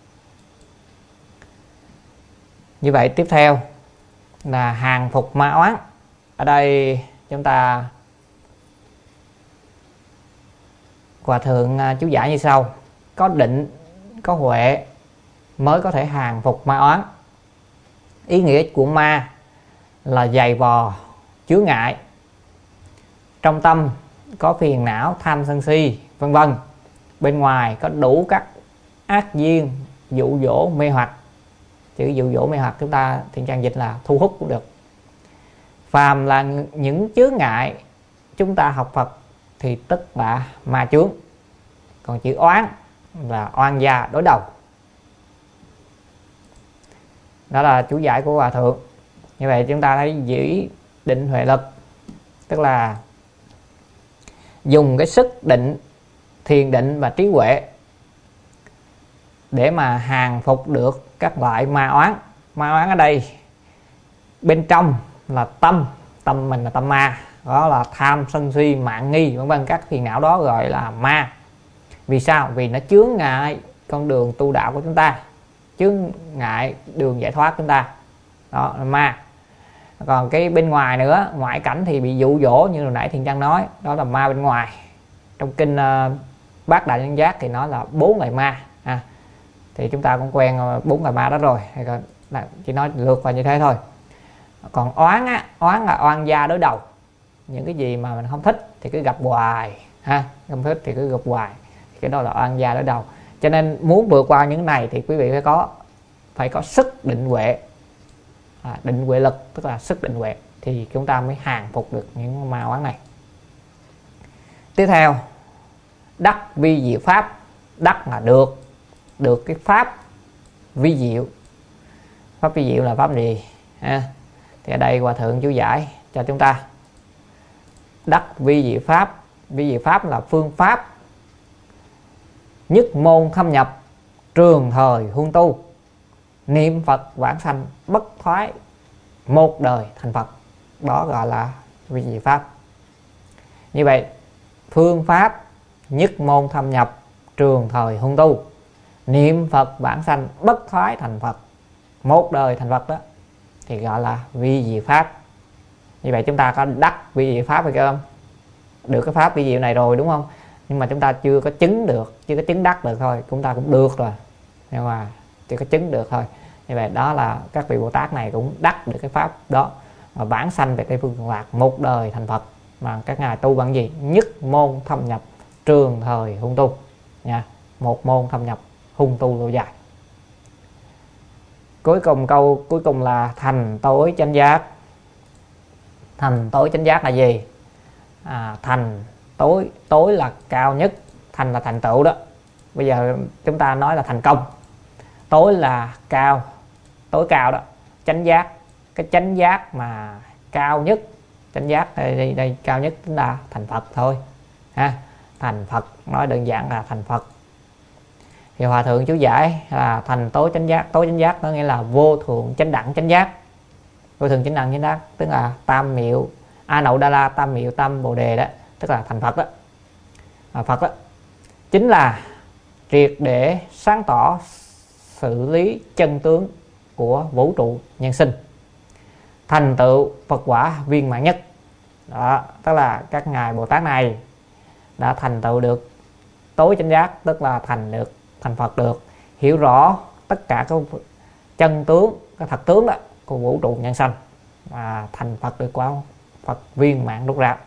Như vậy tiếp theo là hàng phục ma oán. Ở đây chúng ta Hòa thượng chú giải như sau: có định, có huệ mới có thể hàng phục ma oán. Ý nghĩa của ma là giày vò, chướng ngại. Trong tâm có phiền não, tham sân si, vân vân. Bên ngoài có đủ các ác duyên, dụ dỗ, mê hoặc. Chữ dụ dỗ, mê hoặc chúng ta thiện trang dịch là thu hút cũng được. Phàm là những chướng ngại chúng ta học Phật thì tức là ma chướng. Còn chữ oán là oan gia đối đầu. Đó là chú giải của Hòa thượng. Như vậy chúng ta thấy giữ định huệ lực, tức là dùng cái sức định, thiền định và trí huệ để mà hàng phục được các loại ma oán. Ma oán ở đây bên trong là tâm, tâm mình là tâm ma, đó là tham sân si mạn nghi vân vân, các phiền não đó gọi là ma. Vì sao? Vì nó chướng ngại con đường tu đạo của chúng ta, chướng ngại đường giải thoát chúng ta, đó là ma. Còn cái bên ngoài nữa, ngoại cảnh thì bị dụ dỗ như hồi nãy Thiện Trang nói, đó là ma bên ngoài. Trong kinh uh, Bát Đại Nhân Giác thì nói là bốn loại ma à. Thì chúng ta cũng quen bốn loại ma đó rồi, chỉ nói lược vào như thế thôi. Còn oán á, oán là oan gia đối đầu. Những cái gì mà mình không thích thì cứ gặp hoài ha, không thích thì cứ gặp hoài, thì cái đó là oan gia đối đầu. Cho nên muốn vượt qua những này thì quý vị phải có phải có sức định huệ, à, định huệ lực, tức là sức định huệ, thì chúng ta mới hàng phục được những ma oán này. Tiếp theo, đắc vi diệu pháp. Đắc là được, được cái pháp vi diệu. Pháp vi diệu là pháp gì ha? Thì ở đây Hòa thượng chú giải cho chúng ta. Đắc vi diệu pháp. Vi diệu pháp là phương pháp nhất môn thâm nhập, trường thời huân tu, niệm Phật vãng sanh bất thoái, một đời thành Phật. Đó gọi là vi diệu pháp. Như vậy phương pháp nhất môn thâm nhập, trường thời huân tu, niệm Phật vãng sanh bất thoái thành Phật, một đời thành Phật, đó thì gọi là vi diệu pháp. Như vậy chúng ta có đắc vi diệu pháp hay không? Được cái pháp vi diệu này rồi đúng không? Nhưng mà chúng ta chưa có chứng được, chưa có chứng đắc được thôi. Chúng ta cũng được rồi, nhưng mà chưa có chứng được thôi. Như vậy đó là các vị Bồ Tát này cũng đắc được cái pháp đó, mà vãng sanh về Tây Phương Lạc, một đời thành Phật. Mà các ngài tu bằng gì? Nhất môn thâm nhập, trường thời huân tu nha. Một môn thâm nhập, huân tu lâu dài. Cuối cùng câu cuối cùng là thành tối chánh giác. Thành tối chánh giác là gì? À, thành tối, tối là cao nhất, thành là thành tựu đó. Bây giờ chúng ta nói là thành công. Tối là cao, tối cao đó, chánh giác. Cái chánh giác mà cao nhất, chánh giác đây, đây, đây cao nhất chính là thành Phật thôi ha. Thành Phật, nói đơn giản là thành Phật. Thì Hòa thượng chú giải là thành tối chánh giác. Tối chánh giác có nghĩa là vô thượng chánh đẳng chánh giác. Vô thượng chánh đẳng chánh giác tức là tam miệu A Nậu Đa La, tam miệu tam bồ đề đó, tức là thành Phật đó. À, Phật đó chính là triệt để sáng tỏ xử lý chân tướng của vũ trụ nhân sinh, thành tựu Phật quả viên mãn nhất. Đó, tức là các ngài Bồ Tát này đã thành tựu được tối chánh giác, tức là thành được thành Phật được, hiểu rõ tất cả các chân tướng, cái thật tướng đó của vũ trụ nhân sanh, và thành Phật được quả Phật viên mãn rốt ráo.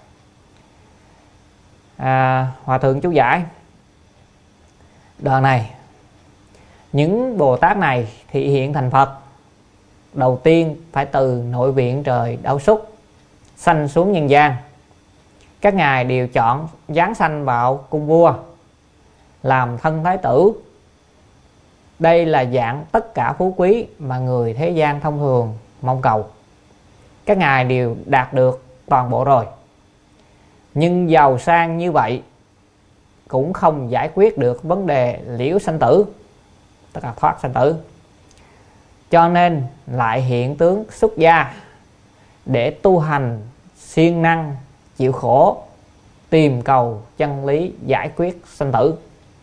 À, Hòa thượng chú giải đoạn này, những Bồ Tát này thị hiện thành Phật đầu tiên phải từ nội viện trời Đau Súc sanh xuống nhân gian. Các ngài đều chọn giáng sanh vào cung vua làm thân thái tử. Đây là dạng tất cả phú quý mà người thế gian thông thường mong cầu. Các ngài đều đạt được toàn bộ rồi. Nhưng giàu sang như vậy cũng không giải quyết được vấn đề liễu sanh tử, tức là thoát sanh tử. Cho nên lại hiện tướng xuất gia để tu hành siêng năng chịu khổ, tìm cầu chân lý giải quyết sanh tử.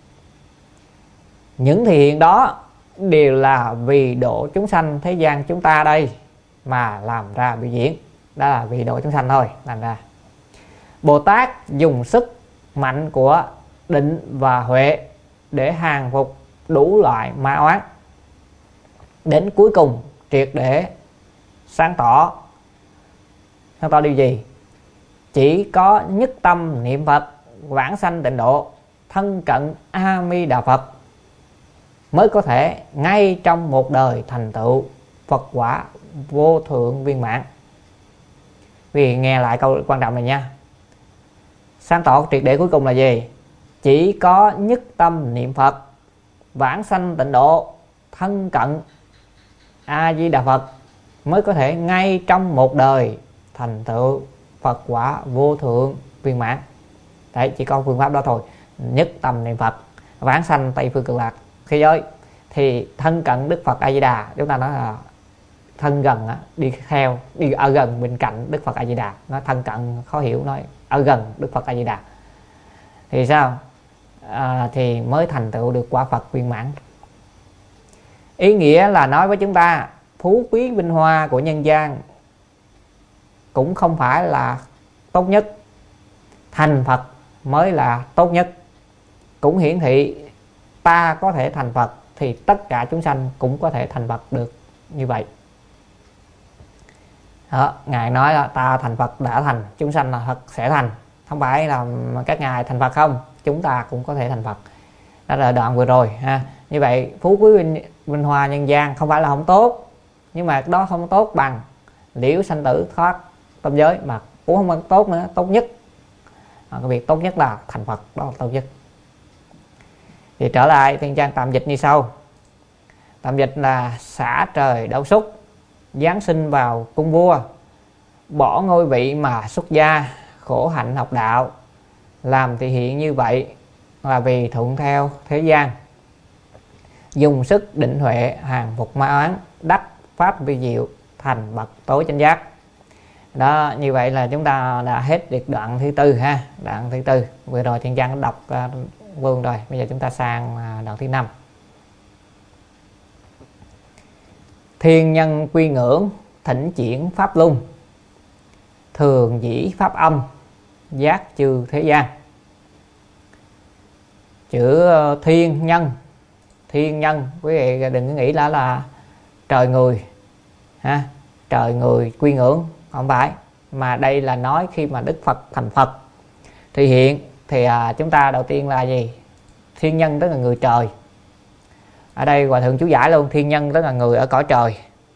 Những thể hiện đó đều là vì độ chúng sanh thế gian chúng ta đây mà làm ra biểu diễn. Đó là vì độ chúng sanh thôi làm ra. Bồ Tát dùng sức mạnh của định và huệ để hàng phục đủ loại ma oán, đến cuối cùng triệt để sáng tỏ. Sáng tỏ điều gì? Chỉ có nhất tâm niệm Phật, vãng sanh tịnh độ, thân cận A Di Đà Phật mới có thể ngay trong một đời thành tựu Phật quả vô thượng viên mãn. Vì nghe lại câu quan trọng này nha. Sáng tỏ triệt để cuối cùng là gì? Chỉ có nhất tâm niệm Phật, vãng sanh tịnh độ, thân cận A Di Đà Phật mới có thể ngay trong một đời thành tựu Phật quả vô thượng viên mãn. Đấy, chỉ có phương pháp đó thôi. Nhất tâm niệm Phật, vãng sanh Tây phương cực lạc thế giới, thì thân cận Đức Phật A Di Đà. Chúng ta nói là thân gần á, đi theo, đi ở gần bên cạnh Đức Phật A Di Đà. Nói thân cận khó hiểu, nói ở gần Đức Phật A Di Đà thì sao? À, thì mới thành tựu được quả Phật viên mãn. Ý nghĩa là nói với chúng ta phú quý vinh hoa của nhân gian cũng không phải là tốt nhất, thành Phật mới là tốt nhất. Cũng hiển thị ta có thể thành Phật thì tất cả chúng sanh cũng có thể thành Phật được như vậy. Đó, ngài nói là ta thành Phật đã thành, chúng sanh là thật sẽ thành. Không phải là các ngài thành Phật không, chúng ta cũng có thể thành Phật. Đó là đoạn vừa rồi ha. Như vậy phú quý vinh, vinh hoa nhân gian không phải là không tốt, nhưng mà đó không tốt bằng liễu sanh tử thoát tâm giới, mà cũng không tốt nữa. Tốt nhất, à, cái việc tốt nhất là thành Phật, đó là tốt nhất. Thì trở lại Thiên Trang tạm dịch như sau. Tạm dịch là xả trời Đau Súc, giáng sinh vào cung vua, bỏ ngôi vị mà xuất gia, khổ hạnh học đạo. Làm thì hiện như vậy là vì thuận theo thế gian, dùng sức định huệ hàng phục ma oán, đắc pháp vi diệu, thành bậc tối chánh giác. Đó, như vậy là chúng ta đã hết được đoạn thứ tư ha. Đoạn thứ tư vừa rồi Thiên Trang đọc uh, vương rồi. Bây giờ chúng ta sang uh, đoạn thứ năm. Thiên nhân quy ngưỡng, thỉnh chuyển pháp luân, thường dĩ pháp âm, giác chư thế gian. Chữ uh, thiên nhân, thiên nhân quý vị đừng nghĩ là là trời người ha, trời người quy ngưỡng, không phải, mà đây là nói khi mà Đức Phật thành Phật thì hiện thì à, chúng ta đầu tiên là gì? Thiên nhân tức là người trời. Ở đây Hòa thượng chú giải luôn, thiên nhân tức là người ở cõi trời.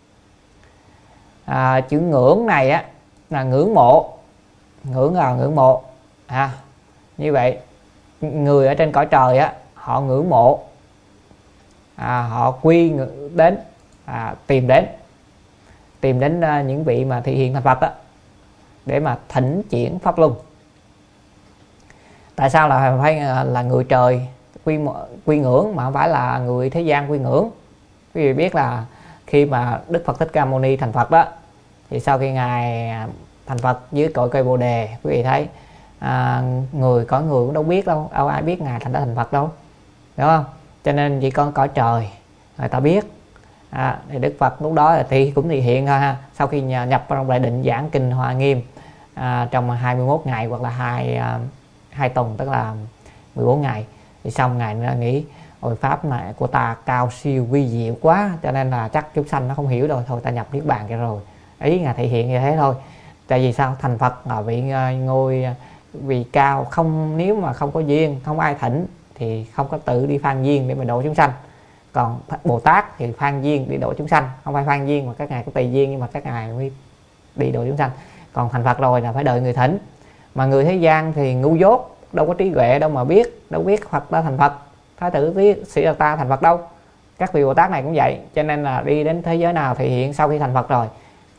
À, chữ ngưỡng này á là ngưỡng mộ, ngưỡng là ngưỡng mộ ha. Như vậy người ở trên cõi trời á, họ ngưỡng mộ, à, họ quy đến, à, tìm đến tìm đến uh, những vị mà thị hiện thành Phật đó, để mà thỉnh chuyển pháp luân. Tại sao là phải là người trời quy quy ngưỡng mà không phải là người thế gian quy ngưỡng? Quý vị biết là khi mà Đức Phật Thích Ca Mâu Ni thành Phật đó, thì sau khi ngài thành Phật dưới cội cây Bồ Đề, quý vị thấy à, người có người cũng đâu biết đâu, đâu ai biết ngài thành đã thành Phật đâu, đúng không? Cho nên chỉ có cõi trời người ta biết. À, thì Đức Phật lúc đó là thì cũng thị hiện thôi ha. Sau khi nhập vào trong đại định giảng kinh Hoa Nghiêm à, trong hai mươi mốt ngày hoặc là hai à, hai tuần, tức là mười bốn ngày, thì xong ngài nó nghĩ ôi pháp này của ta cao siêu vi diệu quá, cho nên là chắc chúng sanh nó không hiểu đâu, thôi ta nhập niết bàn cho rồi. Ý ngài thể hiện như thế thôi. Tại vì sao? Thành Phật là vị ngôi vì cao, không nếu mà không có duyên, không ai thỉnh thì không có tự đi phan duyên để mà độ chúng sanh. Còn Bồ Tát thì phan duyên đi độ chúng sanh, không phải phan duyên mà các ngài có tùy duyên nhưng mà các ngài mới đi độ chúng sanh. Còn thành Phật rồi là phải đợi người thỉnh. Mà người thế gian thì ngu dốt, đâu có trí tuệ đâu mà biết, đâu biết Phật đã thành Phật, Thái tử Sĩ Đạt Ta thành Phật đâu. Các vị Bồ Tát này cũng vậy. Cho nên là đi đến thế giới nào thì hiện sau khi thành Phật rồi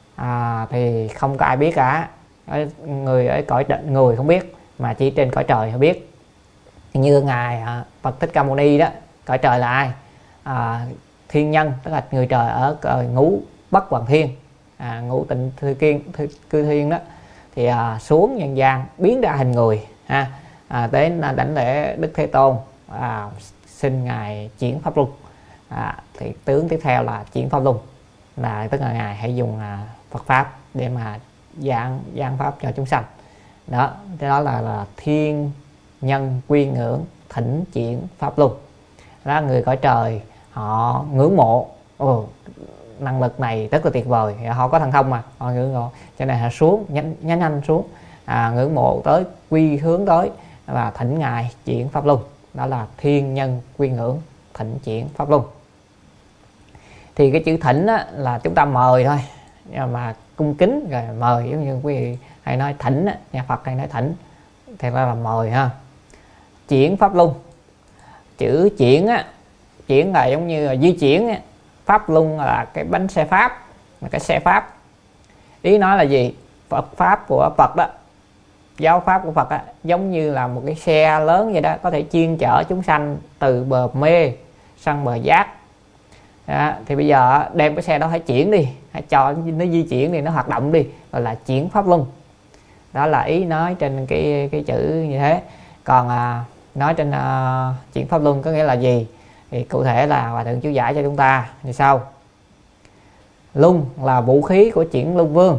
à, thì không có ai biết cả. Người ở cõi người không biết, mà chỉ trên cõi trời họ biết. Như ngài à, Phật Thích Ca Mâu Ni đó, cõi trời là ai? À, thiên nhân, tức là người trời ở uh, ngũ Bất Hoàng Thiên, à, ngũ Tịnh Thư Kiên Thư, Cư Thiên đó, thì à, xuống nhân gian biến ra hình người ha, à, đến đảnh lễ Đức Thế Tôn, à, xin ngài chuyển pháp luân. À, thì tướng tiếp theo là chuyển pháp luân, là tức là ngài hãy dùng à, Phật pháp để mà giảng giảng pháp cho chúng sanh. Đó, cái đó là, là thiên nhân quy ngưỡng thỉnh chuyển pháp luân. Đó, người cõi trời họ ngưỡng mộ, ồ, năng lực này rất là tuyệt vời, họ có thần thông mà họ ngưỡng mộ, cho nên họ xuống nhanh nhanh nhanh xuống, à, ngưỡng mộ tới, quy hướng tới và thỉnh ngài chuyển pháp luân. Đó là thiên nhân quy ngưỡng thỉnh chuyển pháp luân. Thì cái chữ thỉnh á, là chúng ta mời thôi, nhưng mà cung kính rồi mời, giống như quý vị hay nói thỉnh á, nhà Phật hay nói thỉnh thì ra là mời ha. Chuyển pháp luân, chữ chuyển á, chuyển là giống như là di chuyển á. Pháp luân là cái bánh xe pháp, là cái xe pháp. Ý nói là gì? Phật pháp của Phật đó, giáo pháp của Phật á, giống như là một cái xe lớn vậy đó, có thể chuyên chở chúng sanh từ bờ mê sang bờ giác. Đó, thì bây giờ đem cái xe đó hãy chuyển đi, hãy cho nó di chuyển đi, nó hoạt động đi, gọi là chuyển pháp luân. Đó là ý nói trên cái cái chữ như thế. Còn à, nói trên à, chuyển pháp luân có nghĩa là gì? Thì cụ thể là Hòa Thượng chú giải cho chúng ta như sau. Luân là vũ khí của Chuyển Luân Vương.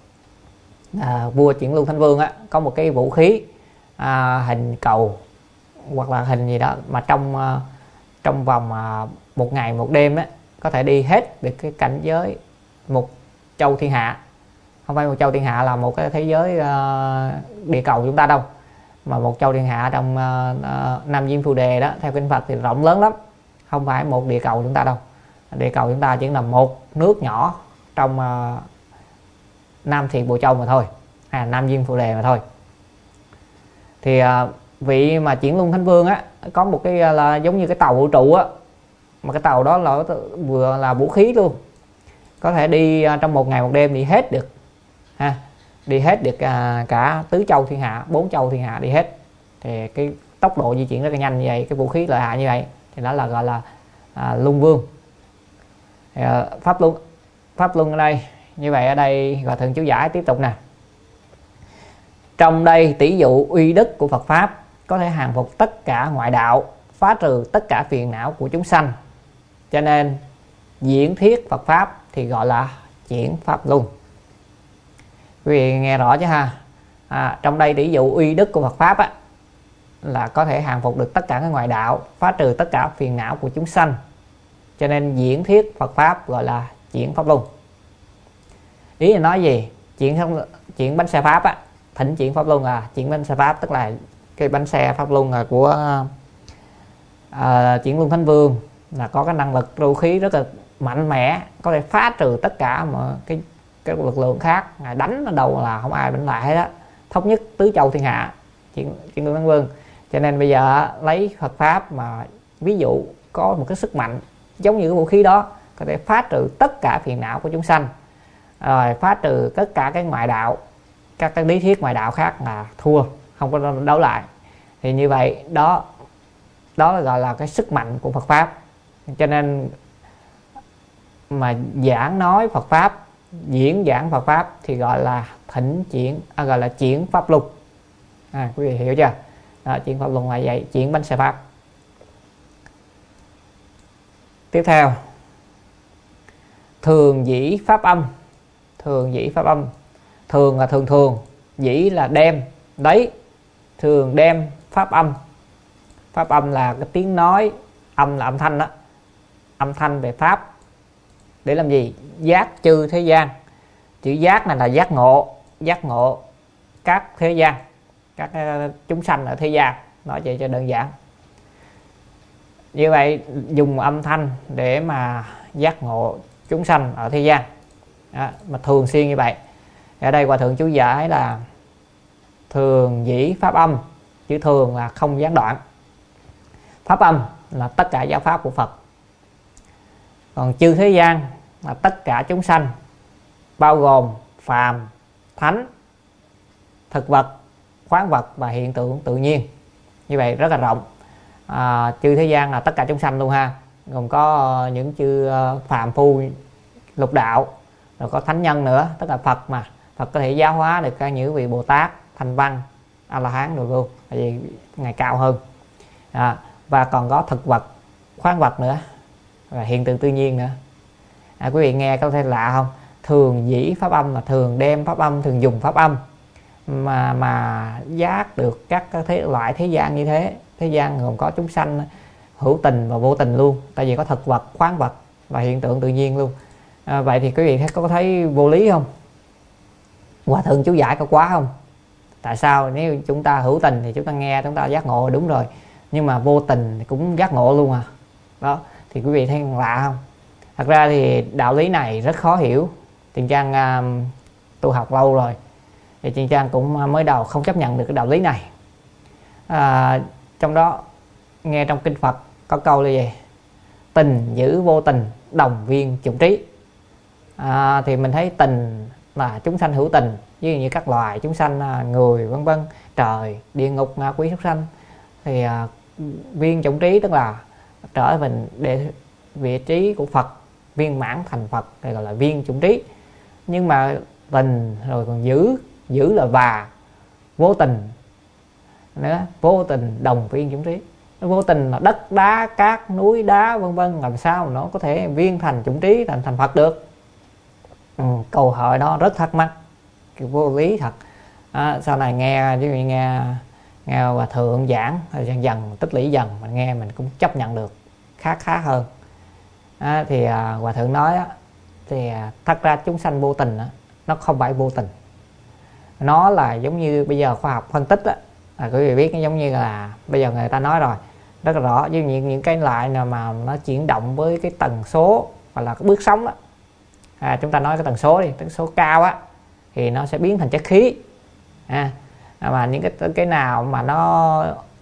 À, vua Chuyển Luân Thánh Vương á, có một cái vũ khí à, hình cầu hoặc là hình gì đó mà trong à, trong vòng à, một ngày một đêm á, có thể đi hết được cái cảnh giới một châu thiên hạ. Không phải một châu thiên hạ là một cái thế giới uh, địa cầu chúng ta đâu, mà một châu thiên hạ trong uh, uh, Nam Diêm Phù Đề đó, theo kinh Phật thì rộng lớn lắm, không phải một địa cầu chúng ta đâu. Địa cầu chúng ta chỉ là một nước nhỏ trong uh, Nam Thiệt Bộ Châu mà thôi, hay là Nam Diêm Phù Đề mà thôi. Thì uh, vị mà Chuyển Luân Thánh Vương á, có một cái uh, là giống như cái tàu vũ trụ á, mà cái tàu đó là vừa là vũ khí luôn, có thể đi uh, trong một ngày một đêm đi hết được ha, đi hết được uh, cả tứ châu thiên hạ, bốn châu thiên hạ đi hết. Thì cái tốc độ di chuyển rất là nhanh như vậy, cái vũ khí lợi hại như vậy, thì đó là gọi là uh, Luân Vương. Thì, uh, pháp luân pháp luân ở đây như vậy. Ở đây Hòa Thượng chú giải tiếp tục nè. Trong đây tỷ dụ uy đức của Phật pháp có thể hàng phục tất cả ngoại đạo, phá trừ tất cả phiền não của chúng sanh, cho nên diễn thuyết Phật pháp thì gọi là chuyển pháp luân. Quý vị nghe rõ chứ ha? À, trong đây tỷ dụ uy đức của Phật pháp á, là có thể hàng phục được tất cả các ngoại đạo, phá trừ tất cả phiền não của chúng sanh, cho nên diễn thuyết Phật pháp gọi là chuyển pháp luân. Ý là nói gì? Chuyển chuyển bánh xe pháp á, thỉnh chuyển pháp luân là chuyển bánh xe pháp, tức là cái bánh xe pháp luân là của uh, Chuyển Luân Thánh Vương, là có cái năng lực vũ khí rất là mạnh mẽ, có thể phá trừ tất cả mọi cái cái lực lượng khác, ngài đánh ở đâu là không ai đánh lại hết đó, thống nhất tứ châu thiên hạ, Chuyển Luân Thánh Vương. Cho nên bây giờ lấy Phật pháp mà ví dụ có một cái sức mạnh giống như cái vũ khí đó có thể phá trừ tất cả phiền não của chúng sanh, rồi phá trừ tất cả cái ngoại đạo, các cái lý thuyết ngoại đạo khác là thua, không có đấu lại. Thì như vậy đó đó là gọi là cái sức mạnh của Phật pháp. Cho nên mà giảng nói Phật pháp, diễn giảng Phật pháp thì gọi là thỉnh chuyển, à, gọi là chuyển pháp luân. À, quý vị hiểu chưa? Đó, chuyển pháp luân là vậy, chuyển bánh xe pháp. Tiếp theo, thường dĩ pháp âm. Thường dĩ pháp âm, thường là thường thường, dĩ là đem, đấy, thường đem pháp âm. Pháp âm là cái tiếng nói, âm là âm thanh đó, âm thanh về pháp. Để làm gì? Giác chư thế gian. Chữ giác này là giác ngộ, giác ngộ các thế gian, các chúng sanh ở thế gian, nói vậy cho đơn giản. Như vậy dùng âm thanh để mà giác ngộ chúng sanh ở thế gian đó, mà thường xuyên như vậy. Ở đây Hòa Thượng chú giải là thường dĩ pháp âm, chữ thường là không gián đoạn, pháp âm là tất cả giáo pháp của Phật, còn chư thế gian là tất cả chúng sanh, bao gồm phàm, thánh, thực vật, khoáng vật và hiện tượng tự nhiên. Như vậy rất là rộng. À, chư thế gian là tất cả chúng sanh luôn ha, gồm có những chư phàm phu lục đạo, rồi có thánh nhân nữa, tức là Phật mà. Phật có thể giáo hóa được các những vị Bồ Tát, Thanh Văn, A La Hán rồi luôn, tại vì ngày cao hơn. À, và còn có thực vật, khoáng vật nữa, và hiện tượng tự nhiên nữa. À, quý vị nghe có thể lạ không? Thường dĩ pháp âm là thường đem pháp âm, thường dùng pháp âm mà mà giác được các thế loại thế gian như thế. Thế gian gồm có chúng sanh hữu tình và vô tình luôn, tại vì có thực vật, khoáng vật và hiện tượng tự nhiên luôn. À, vậy thì quý vị có thấy vô lý không? Hòa Thượng chú giải có quá không? Tại sao nếu chúng ta hữu tình thì chúng ta nghe chúng ta giác ngộ, đúng rồi, nhưng mà vô tình thì cũng giác ngộ luôn à? Đó, thì quý vị thấy lạ không? Thật ra thì đạo lý này rất khó hiểu. Tiền Trang uh, tu học lâu rồi thì Tiền Trang cũng mới đầu không chấp nhận được cái đạo lý này. À, trong đó nghe trong kinh Phật có câu là gì? Tình giữ vô tình, đồng viên chủng trí. À, thì mình thấy tình là chúng sanh hữu tình, ví dụ như các loài chúng sanh, người vân vân, trời, địa ngục, ngạ quỷ, súc sanh. Thì à, viên chủng trí tức là trở về để vị trí của Phật, viên mãn thành Phật thì gọi là viên chủng trí. Nhưng mà tình rồi còn giữ, giữ là và, vô tình nữa, vô tình đồng viên chủng trí. Vô tình là đất đá, cát, núi đá vân vân, làm sao nó có thể viên thành chủng trí, thành thành Phật được? Ừ, câu hỏi đó rất thắc mắc, kiểu vô lý thật. À, sau này nghe chứ nghe nghe Hòa Thượng giảng dần dần tích lũy dần, mình nghe mình cũng chấp nhận được khá khá hơn. À, thì à, Hòa Thượng nói á, thì à, thật ra chúng sanh vô tình á, nó không phải vô tình, nó là giống như bây giờ khoa học phân tích á, là quý vị biết, nó giống như là bây giờ người ta nói rồi rất là rõ, với những những cái loại nào mà nó chuyển động với cái tần số hoặc là cái bước sóng á, à, chúng ta nói cái tần số đi, tần số cao á thì nó sẽ biến thành chất khí. À, mà những cái cái nào mà nó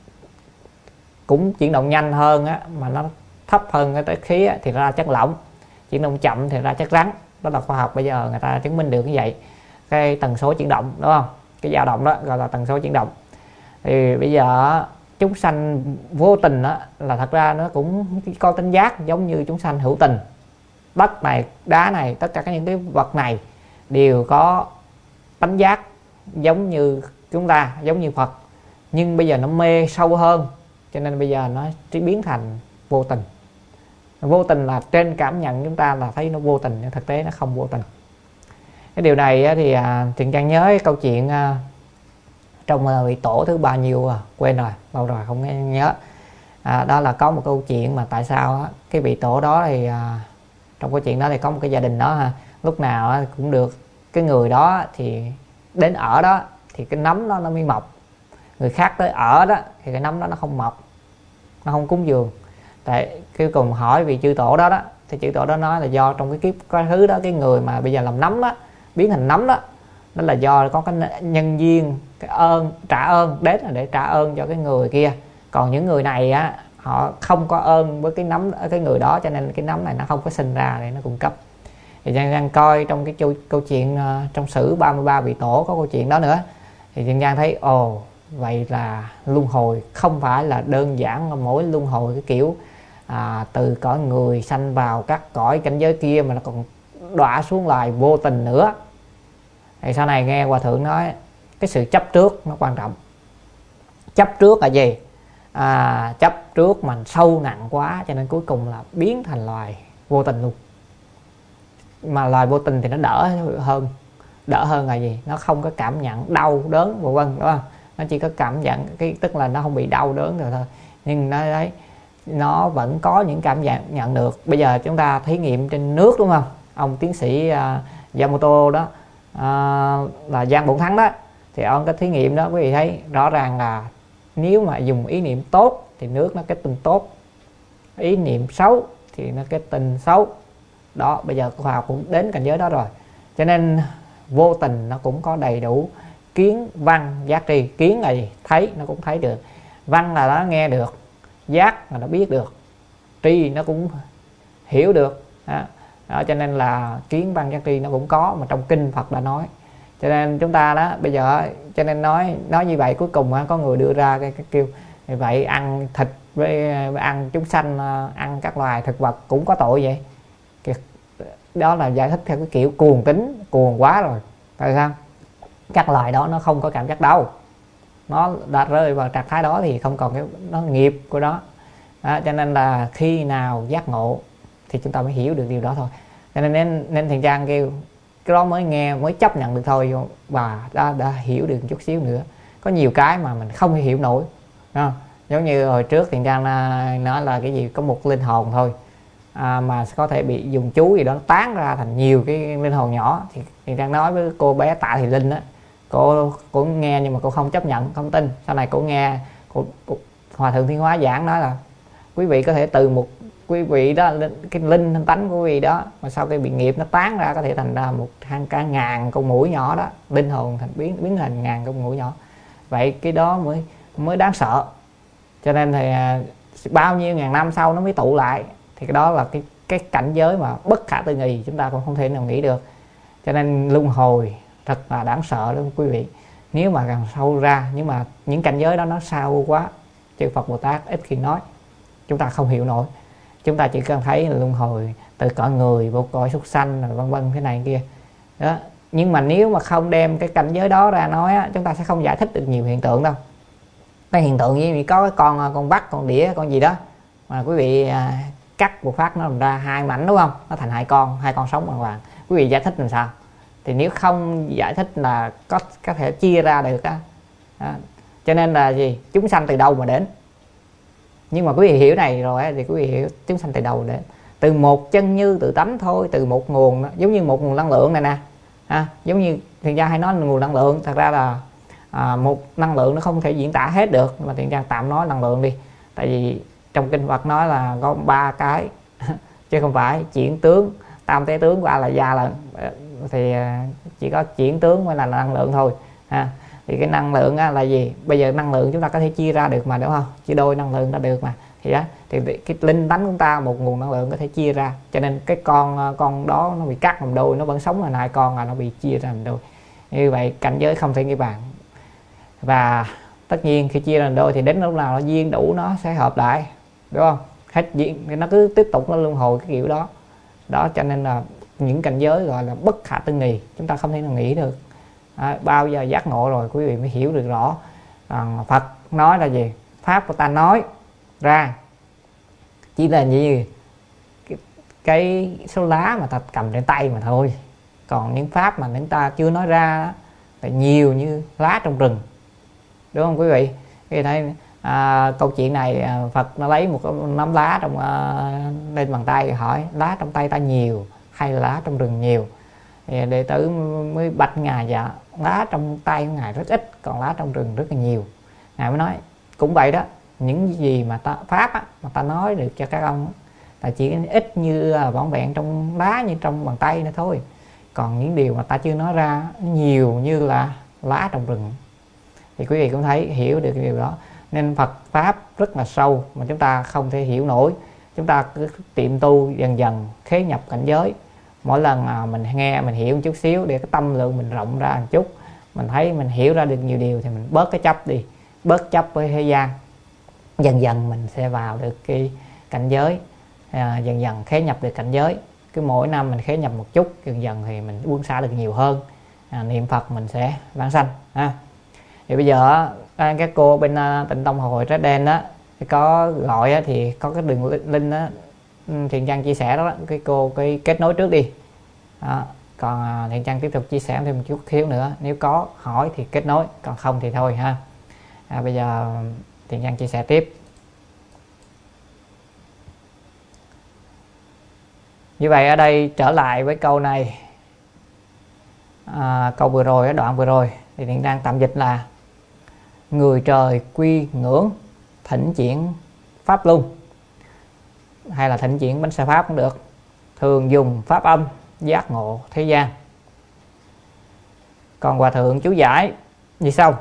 cũng chuyển động nhanh hơn á, mà nó thấp hơn cái chất khí á, thì ra chất lỏng, chuyển động chậm thì ra chất rắn. Đó là khoa học bây giờ người ta chứng minh được như vậy, cái tần số chuyển động, đúng không? Cái dao động đó gọi là tần số chuyển động. Thì bây giờ chúng sanh vô tình đó, là thật ra nó cũng có tính giác giống như chúng sanh hữu tình. Đất này, đá này, tất cả các những cái vật này đều có tánh giác giống như chúng ta, giống như Phật. Nhưng bây giờ nó mê sâu hơn, cho nên bây giờ nó chỉ biến thành vô tình. Vô tình là trên cảm nhận chúng ta là thấy nó vô tình, nhưng thực tế nó không vô tình. Cái điều này thì Tiền Trang nhớ cái câu chuyện trong vị tổ thứ bao nhiêu à, quên rồi, lâu rồi không nhớ. À, đó là có một câu chuyện mà tại sao á, cái vị tổ đó thì à, trong câu chuyện đó thì có một cái gia đình đó ha, lúc nào á, cũng được cái người đó thì đến ở đó thì cái nấm đó nó mới mọc, người khác tới ở đó thì cái nấm đó nó không mọc, nó không cúng dường. Tại cuối cùng hỏi vị chư tổ đó đó, thì chư tổ đó nói là do trong cái kiếp quá khứ đó, cái người mà bây giờ làm nấm đó biến thành nấm đó, đó là do có cái nhân duyên, cái ơn, trả ơn, đến là để trả ơn cho cái người kia. Còn những người này á, họ không có ơn với cái nấm cái người đó, cho nên cái nấm này nó không có sinh ra để nó cung cấp. Thì Giang Giang coi trong cái câu, câu chuyện uh, trong sử ba mươi ba vị tổ có câu chuyện đó nữa, thì Giang Giang thấy ồ, vậy là luân hồi không phải là đơn giản mỗi luân hồi cái kiểu à, từ cõi người sanh vào các cõi cảnh giới kia, mà nó còn đọa xuống loài vô tình nữa. Thì sau này nghe Hòa Thượng nói cái sự chấp trước nó quan trọng. Chấp trước là gì? À, chấp trước mà sâu nặng quá cho nên cuối cùng là biến thành loài vô tình luôn. Mà loài vô tình thì nó đỡ hơn. Đỡ hơn là gì? Nó không có cảm nhận đau đớn vân vân, đúng không? Nó chỉ có cảm nhận cái, tức là nó không bị đau đớn rồi thôi, nhưng nó đấy nó vẫn có những cảm giác nhận được. Bây giờ chúng ta thí nghiệm trên nước, đúng không? Ông tiến sĩ uh, Yamamoto đó, uh, là Giang Bổn Thắng đó, thì ông có thí nghiệm đó, quý vị thấy rõ ràng là nếu mà dùng ý niệm tốt thì nước nó kết tinh tốt, ý niệm xấu thì nó kết tinh xấu. Đó, bây giờ khoa học cũng đến cảnh giới đó rồi, cho nên vô tình nó cũng có đầy đủ kiến văn giác tri. Kiến là gì? Thấy, nó cũng thấy được. Văn là nó nghe được, giác là nó biết được, tri nó cũng hiểu được. Đó. Đó, cho nên là kiến văn giác tri nó cũng có, mà trong kinh Phật đã nói. Cho nên chúng ta đó bây giờ, cho nên nói nói như vậy cuối cùng có người đưa ra cái, cái kêu vậy ăn thịt với ăn chúng sanh, ăn các loài thực vật cũng có tội vậy. Đó là giải thích theo cái kiểu cuồng tín, cuồng quá rồi. Tại sao? Các loài đó nó không có cảm giác đau, nó đã rơi vào trạng thái đó thì không còn cái nó nghiệp của nó. Đó, cho nên là khi nào giác ngộ thì chúng ta mới hiểu được điều đó thôi. Cho nên nên, nên Thiện Trang kêu cái đó mới nghe, mới chấp nhận được thôi, và đã, đã hiểu được một chút xíu nữa. Có nhiều cái mà mình không hiểu nổi, không? Giống như hồi trước Thiện Trang nói là cái gì có một linh hồn thôi, à, mà có thể bị dùng chú gì đó tán ra thành nhiều cái linh hồn nhỏ. Thì Thiện Trang nói với cô bé Tạ Thị Linh á, cô cô nghe nhưng mà cô không chấp nhận, không tin. Sau này cô nghe cô, cô, Hòa Thượng Thiên Hóa giảng nói là quý vị có thể từ một quý vị đó, cái linh thanh tánh của quý vị đó, mà sau khi bị nghiệp nó tán ra có thể thành ra một hàng cả ngàn con muỗi nhỏ đó, linh hồn thành biến biến thành ngàn con muỗi nhỏ. Vậy cái đó mới mới đáng sợ. Cho nên thì bao nhiêu ngàn năm sau nó mới tụ lại, thì cái đó là cái cái cảnh giới mà bất khả tư nghị, chúng ta cũng không thể nào nghĩ được. Cho nên luân hồi thật là đáng sợ đó quý vị. Nếu mà càng sâu ra, nhưng mà những cảnh giới đó nó sâu quá, chư Phật Bồ Tát ít khi nói, chúng ta không hiểu nổi. Chúng ta chỉ cần thấy là luân hồi từ cõi người vô cõi súc sanh vân vân thế này kia đó. Nhưng mà nếu mà không đem cái cảnh giới đó ra nói á, chúng ta sẽ không giải thích được nhiều hiện tượng đâu. Cái hiện tượng như có cái con con vắt, con đĩa, con gì đó mà quý vị à, cắt một phát nó ra hai mảnh, đúng không? Nó thành hai con, hai con sống hoàn toàn. Quý vị giải thích làm sao? Thì nếu không giải thích là có có thể chia ra được á. Đó. Cho nên là gì? Chúng sanh từ đâu mà đến? Nhưng mà quý vị hiểu này rồi thì quý vị hiểu chúng sanh từ đâu đến. Từ một chân như tự tánh thôi, từ một nguồn đó, giống như một nguồn năng lượng này nè. À, giống như Thiện Trang hay nói là nguồn năng lượng, thật ra là à, một năng lượng nó không thể diễn tả hết được, mà Thiện Trang tạm nói năng lượng đi. Tại vì trong kinh Phật nói là có ba cái chứ không phải chuyển tướng, tam tế tướng và là gia lận. Thì chỉ có chuyển tướng mới là năng lượng thôi. À, thì cái năng lượng là gì? Bây giờ năng lượng chúng ta có thể chia ra được mà, đúng không? Chia đôi năng lượng ra được mà. Thì đó, thì cái linh tánh của chúng ta một nguồn năng lượng có thể chia ra. Cho nên cái con con đó nó bị cắt làm đôi, nó vẫn sống là hai con là nó bị chia ra làm đôi. Như vậy cảnh giới không thể nghĩ bàn. Và tất nhiên khi chia ra làm đôi thì đến lúc nào nó duyên đủ nó sẽ hợp lại, đúng không? Hết duyên thì nó cứ tiếp tục nó luân hồi cái kiểu đó. Đó, cho nên là những cảnh giới gọi là bất khả tư nghị, chúng ta không thể nào nghĩ được. À, bao giờ giác ngộ rồi quý vị mới hiểu được rõ. À, Phật nói là gì? Pháp của ta nói ra chỉ là gì? Cái, cái số lá mà ta cầm trên tay mà thôi. Còn những pháp mà chúng ta chưa nói ra là nhiều như lá trong rừng, đúng không quý vị? Quý vị thấy à, câu chuyện này Phật nó lấy một nắm lá trong à, lên bàn tay, hỏi lá trong tay ta nhiều hay là lá trong rừng nhiều? Thì đệ tử mới bạch Ngài, dạ lá trong tay của Ngài rất ít, còn lá trong rừng rất là nhiều. Ngài mới nói cũng vậy đó, những gì mà ta pháp á, mà ta nói được cho các ông là chỉ ít như vỏn vẹn trong lá như trong bàn tay nữa thôi. Còn những điều mà ta chưa nói ra nhiều như là lá trong rừng. Thì quý vị cũng thấy hiểu được điều đó. nên Phật pháp rất là sâu mà chúng ta không thể hiểu nổi. Chúng ta cứ tiệm tu dần dần khế nhập cảnh giới. Mỗi lần à, mình nghe mình hiểu một chút xíu để cái tâm lượng mình rộng ra một chút, mình thấy mình hiểu ra được nhiều điều thì mình bớt cái chấp đi, bớt chấp với thế gian. Dần dần mình sẽ vào được cái cảnh giới, à, dần dần khế nhập được cảnh giới. Cứ mỗi năm mình khế nhập một chút, dần dần thì mình buông xả được nhiều hơn. À, niệm Phật mình sẽ vãng sanh. Ha. Thì bây giờ các cô bên Tịnh Tông Hội Trái Đen đó có gọi á, thì có cái đường link đó, Thiện Trang chia sẻ đó, đó cái cô cái kết nối trước đi đó. Còn Thiện Trang tiếp tục chia sẻ thêm một chút xíu nữa, nếu có hỏi thì kết nối, còn không thì thôi ha. À, bây giờ Thiện Trang chia sẻ tiếp. Như vậy ở đây trở lại với câu này, à, câu vừa rồi, đoạn vừa rồi thì Thiện Trang tạm dịch là: người trời quy ngưỡng thỉnh chuyển pháp luân, hay là thỉnh chuyển bánh xe pháp cũng được, thường dùng pháp âm giác ngộ thế gian. Còn Hòa Thượng chú giải như sau: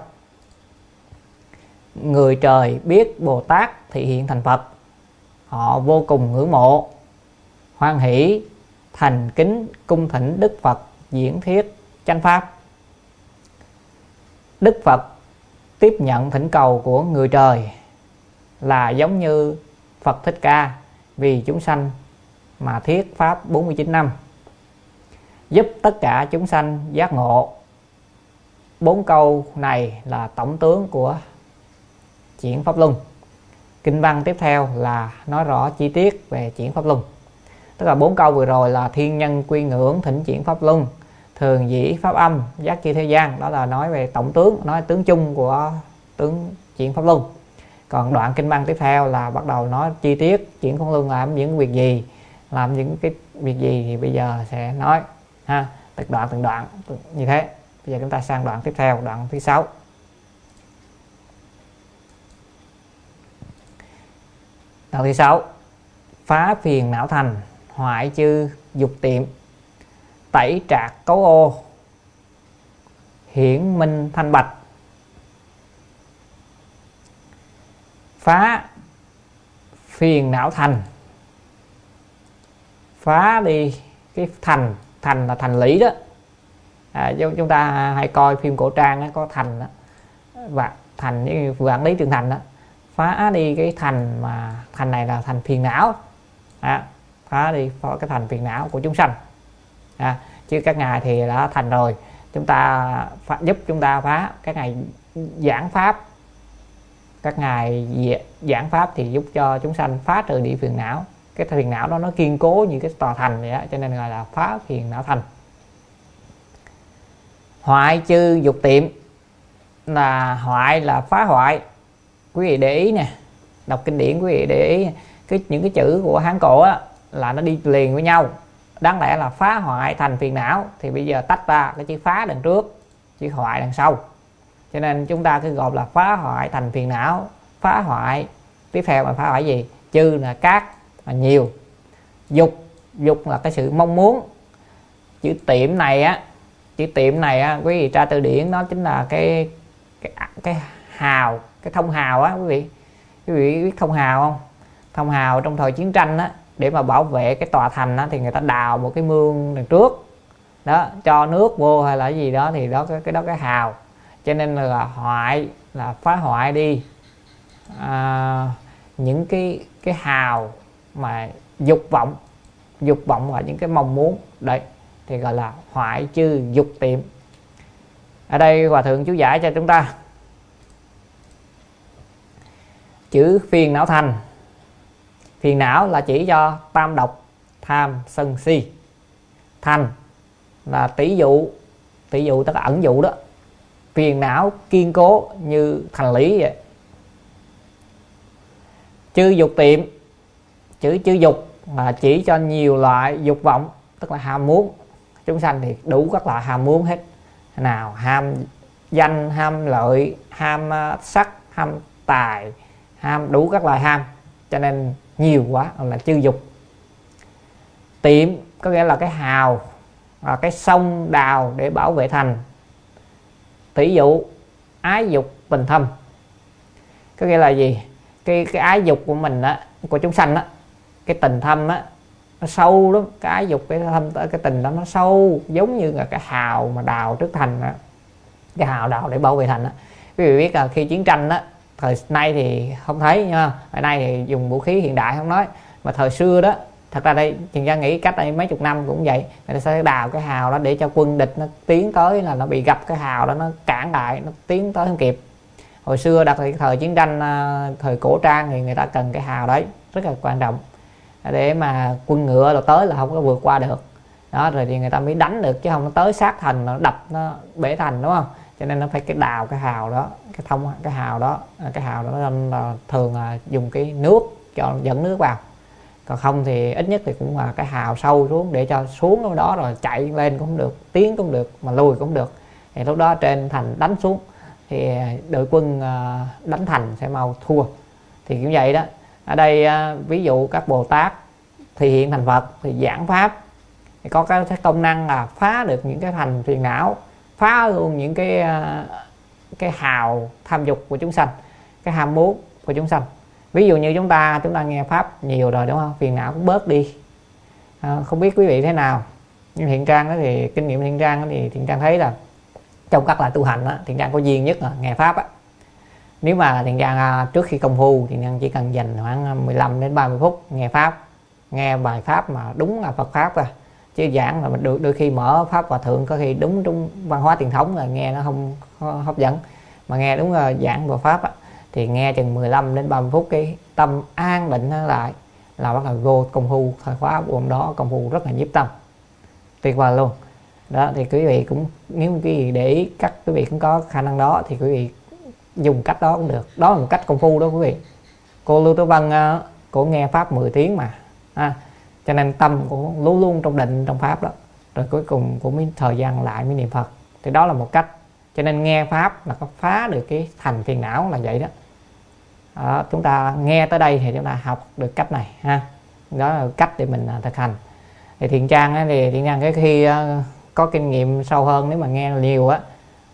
người trời biết Bồ Tát thị hiện thành Phật, họ vô cùng ngưỡng mộ, hoan hỷ, thành kính cung thỉnh Đức Phật diễn thuyết chánh pháp. Đức Phật tiếp nhận thỉnh cầu của người trời là giống như Phật Thích Ca vì chúng sanh mà thuyết pháp bốn mươi chín năm, giúp tất cả chúng sanh giác ngộ. Bốn câu này là tổng tướng của chuyển pháp luân. Kinh văn tiếp theo là nói rõ chi tiết về chuyển pháp luân. Tức là bốn câu vừa rồi là thiên nhân quy ngưỡng thỉnh chuyển pháp luân, thường dĩ pháp âm giác chư thế gian, đó là nói về tổng tướng, nói tướng chung của tướng chuyển pháp luân. Còn đoạn kinh văn tiếp theo là bắt đầu nói chi tiết chuyển pháp luân làm những việc gì, làm những cái việc gì thì bây giờ sẽ nói ha, từng đoạn từng đoạn như thế. Bây giờ chúng ta sang đoạn tiếp theo, đoạn thứ sáu. Đoạn thứ sáu: phá phiền não thành, hoại chư dục tiệm, tẩy trạc cấu ô, hiển minh thanh bạch. Phá phiền não thành, phá đi cái thành, thành là thành lý đó. À, chúng ta hay coi phim cổ trang đó, có thành đó, và thành với vạn lý trường thành đó. Phá đi cái thành, mà thành này là thành phiền não, à, phá đi phá cái thành phiền não của chúng sanh. À, chứ các ngài thì đã thành rồi, chúng ta phá, giúp chúng ta phá. Các ngài giảng pháp, các ngài giảng pháp thì giúp cho chúng sanh phá trừ đi phiền não. Cái phiền não đó nó kiên cố như cái tòa thành vậy đó, cho nên gọi là phá phiền não thành. Hoại chư dục tiệm, là hoại là phá hoại. Quý vị để ý nè, đọc kinh điển quý vị để ý cái những cái chữ của Hán cổ á, là nó đi liền với nhau. Đáng lẽ là phá hoại thành phiền não, thì bây giờ tách ra cái chữ phá đằng trước, chữ hoại đằng sau, cho nên chúng ta cứ gộp là phá hoại thành phiền não. Phá hoại tiếp theo là phá hoại gì? Chư là các, là nhiều. Dục, dục là cái sự mong muốn. Chữ tiệm này á, chữ tiệm này á, quý vị tra từ điển nó chính là cái cái, cái hào, cái thông hào á quý vị. Quý vị biết thông hào không? Thông hào trong thời chiến tranh á, để mà bảo vệ cái tòa thành á, thì người ta đào một cái mương đằng trước đó, cho nước vô hay là cái gì đó, thì đó cái, cái đó cái hào. Cho nên là hoại là phá hoại đi à, những cái cái hào mà dục vọng, dục vọng là những cái mong muốn đấy, thì gọi là hoại chư dục tiệm. Ở đây Hòa Thượng chú giải cho chúng ta chữ phiền não thành. Phiền não là chỉ cho tam độc, tham, sân, si. Thành là tỷ dụ, tỷ dụ tức là ẩn dụ đó. Phiền não kiên cố như thành lý vậy. Chư dục tiệm, chữ chư dục là chỉ cho nhiều loại dục vọng, tức là ham muốn. Chúng sanh thì đủ các loại ham muốn hết. Nào ham danh, ham lợi, ham sắc, ham tài, ham đủ các loại ham, cho nên nhiều quá là chư dục. Tiệm có nghĩa là cái hào, là cái sông đào để bảo vệ thành. Tỷ dụ ái dục tình thâm, có nghĩa là gì? Cái cái ái dục của mình á, của chúng sanh á, cái tình thâm á, nó sâu lắm. Cái ái dục, cái thâm, cái tình đó nó sâu, giống như là cái hào mà đào trước thành á, cái hào đào để bảo vệ thành á. Quý vị biết là khi chiến tranh á, thời nay thì không thấy nha, hồi nay thì dùng vũ khí hiện đại không nói, mà thời xưa đó, thật ra đây Thiện Trang nghĩ cách đây mấy chục năm cũng vậy, người ta sẽ đào cái hào đó để cho quân địch nó tiến tới, là nó bị gặp cái hào đó nó cản lại, nó tiến tới không kịp. Hồi xưa đặc biệt thời chiến tranh thời cổ trang thì người ta cần cái hào đấy rất là quan trọng, để mà quân ngựa rồi tới là không có vượt qua được đó, rồi thì người ta mới đánh được, chứ không nó tới sát thành nó đập nó bể thành, đúng không? Cho nên nó phải cái đào cái hào đó, cái thông cái hào đó, cái hào đó là thường là dùng cái nước cho dẫn nước vào, còn không thì ít nhất thì cũng là cái hào sâu xuống để cho xuống ở đó rồi chạy lên cũng không được, tiến cũng được, mà lùi cũng được. Thì lúc đó trên thành đánh xuống thì đội quân đánh thành sẽ mau thua. Thì kiểu vậy đó. Ở đây ví dụ các Bồ Tát thì hiện thành Phật thì giảng pháp thì có cái công năng là phá được những cái thành phiền não, phá luôn những cái cái hào tham dục của chúng sanh, cái ham muốn của chúng sanh. Ví dụ như chúng ta chúng ta nghe pháp nhiều rồi, đúng không? Phiền não cũng bớt đi. À, không biết quý vị thế nào, nhưng Thiện Trang đó thì kinh nghiệm Thiện Trang đó thì Thiện Trang thấy là trong các loại tu hành đó, Thiện Trang có duyên nhất là nghe pháp á. Nếu mà Thiện Trang trước khi công phu thì Thiện Trang chỉ cần dành khoảng mười lăm đến ba mươi phút nghe pháp, nghe bài pháp mà đúng là Phật pháp à, chứ giảng là mình đôi, đôi khi mở pháp Hòa Thượng có khi đúng trong văn hóa truyền thống là nghe nó không, không hấp dẫn, mà nghe đúng là giảng Phật pháp á, thì nghe chừng mười lăm đến ba mươi phút cái tâm an định lại là bắt đầu vô công phu, thời khóa hôm đó công phu rất là nhiếp tâm, tuyệt vời luôn đó. Thì quý vị cũng, nếu quý vị để ý cách quý vị cũng có khả năng đó thì quý vị dùng cách đó cũng được, đó là một cách công phu đó quý vị. Cô Lưu Tử Vân cô nghe pháp mười tiếng mà à, cho nên tâm của luôn luôn trong định trong pháp đó, rồi cuối cùng cũng mới thời gian lại mới niệm Phật, thì đó là một cách. Cho nên nghe pháp là có phá được cái thành phiền não là vậy đó. À, chúng ta nghe tới đây thì chúng ta học được cách này ha, đó là cách để mình thực hành. Thì Thiện Trang á, thì Thiện Trang cái khi uh, có kinh nghiệm sâu hơn, nếu mà nghe nhiều á,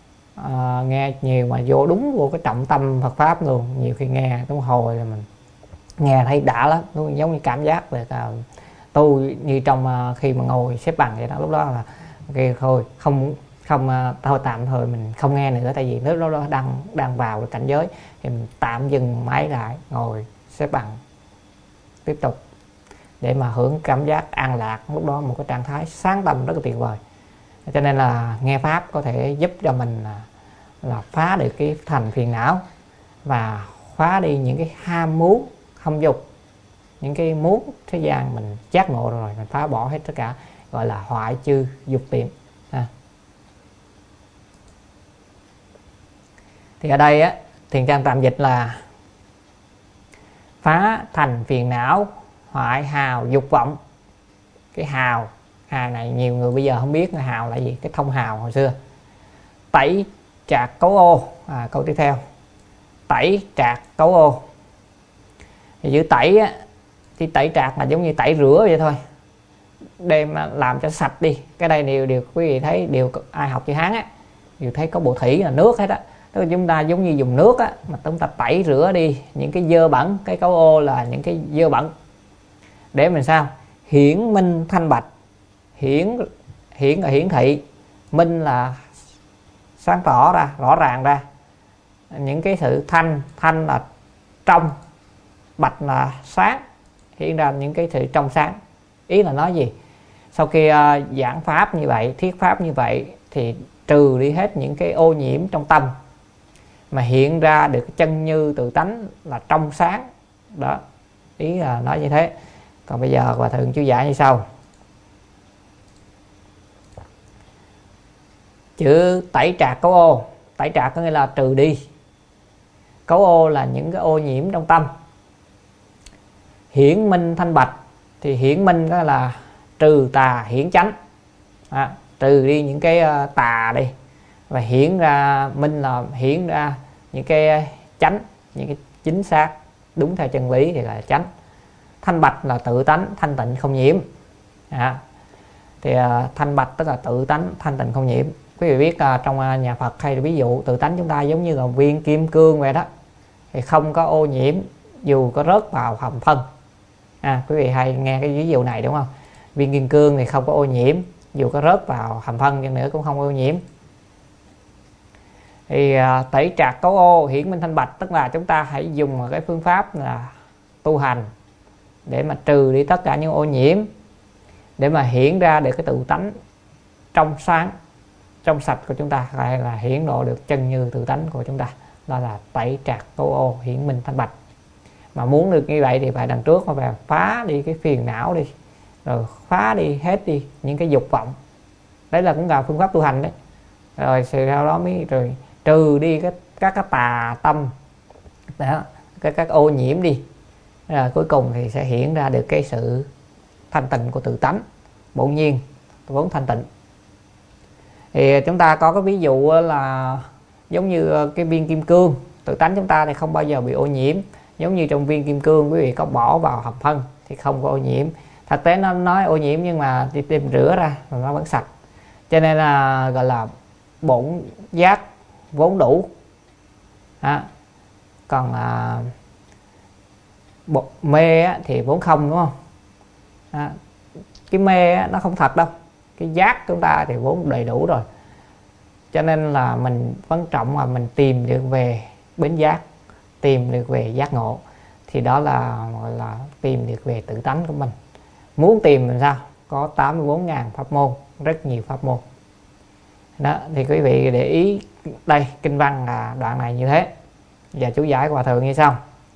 uh, nghe nhiều mà vô đúng vô cái trọng tâm Phật pháp luôn, nhiều khi nghe đúng hồi là mình nghe thấy đã lắm, nó giống như cảm giác về uh, tu như trong uh, khi mà ngồi xếp bằng vậy đó. Lúc đó là okay, thôi không không uh, thôi tạm thời mình không nghe nữa, tại vì lúc đó đang đang vào cảnh giới thì mình tạm dừng máy lại, ngồi xếp bằng tiếp tục để mà hưởng cảm giác an lạc, lúc đó một cái trạng thái sáng tâm rất là tuyệt vời. Cho nên là nghe pháp có thể giúp cho mình là, là phá được cái thành phiền não và phá đi những cái ham muốn hâm dục, những cái muốn thế gian mình giác ngộ rồi mình phá bỏ hết tất cả, gọi là hoại chư dục tiệm à. Thì ở đây á, Thiện Trang tạm dịch là phá thành phiền não, hoại hào dục vọng. Cái hào hào này nhiều người bây giờ không biết là hào là gì, cái thông hào hồi xưa. Tẩy trạc cấu ô à, câu tiếp theo tẩy trạc cấu ô. Thì chữ tẩy á, thì tẩy trạc là giống như tẩy rửa vậy thôi, đem làm cho sạch đi. Cái đây đều đều quý vị thấy, đều ai học chữ Hán á đều thấy có bộ thủy là nước hết á, tức là chúng ta giống như dùng nước á mà chúng ta tẩy rửa đi những cái dơ bẩn. Cái cấu ô là những cái dơ bẩn để mình sao hiển minh thanh bạch. Hiển hiển là hiển thị, minh là sáng tỏ ra, rõ ràng ra những cái sự thanh. Thanh là trong, bạch là sáng, hiện ra những cái sự trong sáng. Ý là nói gì, sau khi uh, giảng pháp như vậy, thuyết pháp như vậy thì trừ đi hết những cái ô nhiễm trong tâm, mà hiện ra được chân như tự tánh là trong sáng đó. Ý là nói như thế. Còn bây giờ Hòa Thượng chú giải như sau. Chữ tẩy trạc cấu ô, tẩy trạc có nghĩa là trừ đi, cấu ô là những cái ô nhiễm trong tâm. Hiển minh thanh bạch thì hiển minh đó là trừ tà hiển chánh à, trừ đi những cái tà đi, và hiển ra minh là hiển ra những cái chánh, những cái chính xác đúng theo chân lý thì là chánh. Thanh bạch là tự tánh thanh tịnh không nhiễm à, thì uh, thanh bạch tức là tự tánh thanh tịnh không nhiễm. Quý vị biết uh, trong uh, nhà Phật hay ví dụ tự tánh chúng ta giống như là viên kim cương vậy đó thì không có ô nhiễm dù có rớt vào hầm phân. À, quý vị hay nghe cái ví dụ này đúng không? Viên kim cương thì không có ô nhiễm, dù có rớt vào hầm phân nhưng nữa cũng không ô nhiễm. Thì à, tẩy trạc cấu ô hiển minh thanh bạch, tức là chúng ta hãy dùng cái phương pháp là tu hành để mà trừ đi tất cả những ô nhiễm, để mà hiển ra được cái tự tánh trong sáng, trong sạch của chúng ta, hay là hiển lộ được chân như tự tánh của chúng ta. Đó là tẩy trạc cấu ô hiển minh thanh bạch. Mà muốn được như vậy thì phải đằng trước phải phá đi cái phiền não đi, rồi phá đi hết đi những cái dục vọng. Đấy là cũng là phương pháp tu hành đấy. Rồi sau đó mới rồi trừ đi các các cái tà tâm đó, các các ô nhiễm đi. Rồi cuối cùng thì sẽ hiển ra được cái sự thanh tịnh của tự tánh bổn nhiên vốn thanh tịnh. Thì chúng ta có cái ví dụ là giống như cái viên kim cương, tự tánh chúng ta thì không bao giờ bị ô nhiễm. Giống như trong viên kim cương quý vị có bỏ vào hầm phân thì không có ô nhiễm. Thực tế nó nói ô nhiễm nhưng mà đi tìm rửa ra nó vẫn sạch. Cho nên là gọi là bổn giác vốn đủ. À, còn à, bột mê á, thì vốn không, đúng không? À, cái mê á, nó không thật đâu. Cái giác chúng ta thì vốn đầy đủ rồi. Cho nên là mình quan trọng là mình tìm được về bến giác, tìm được về giác ngộ, thì đó là gọi là tìm được về tự tánh của mình. Muốn tìm làm sao? Có tám mươi bốn nghìn pháp môn, rất nhiều pháp môn. Đó, thì quý vị để ý đây, kinh văn là đoạn này như thế. Và chú giải của Hòa Thượng như sau: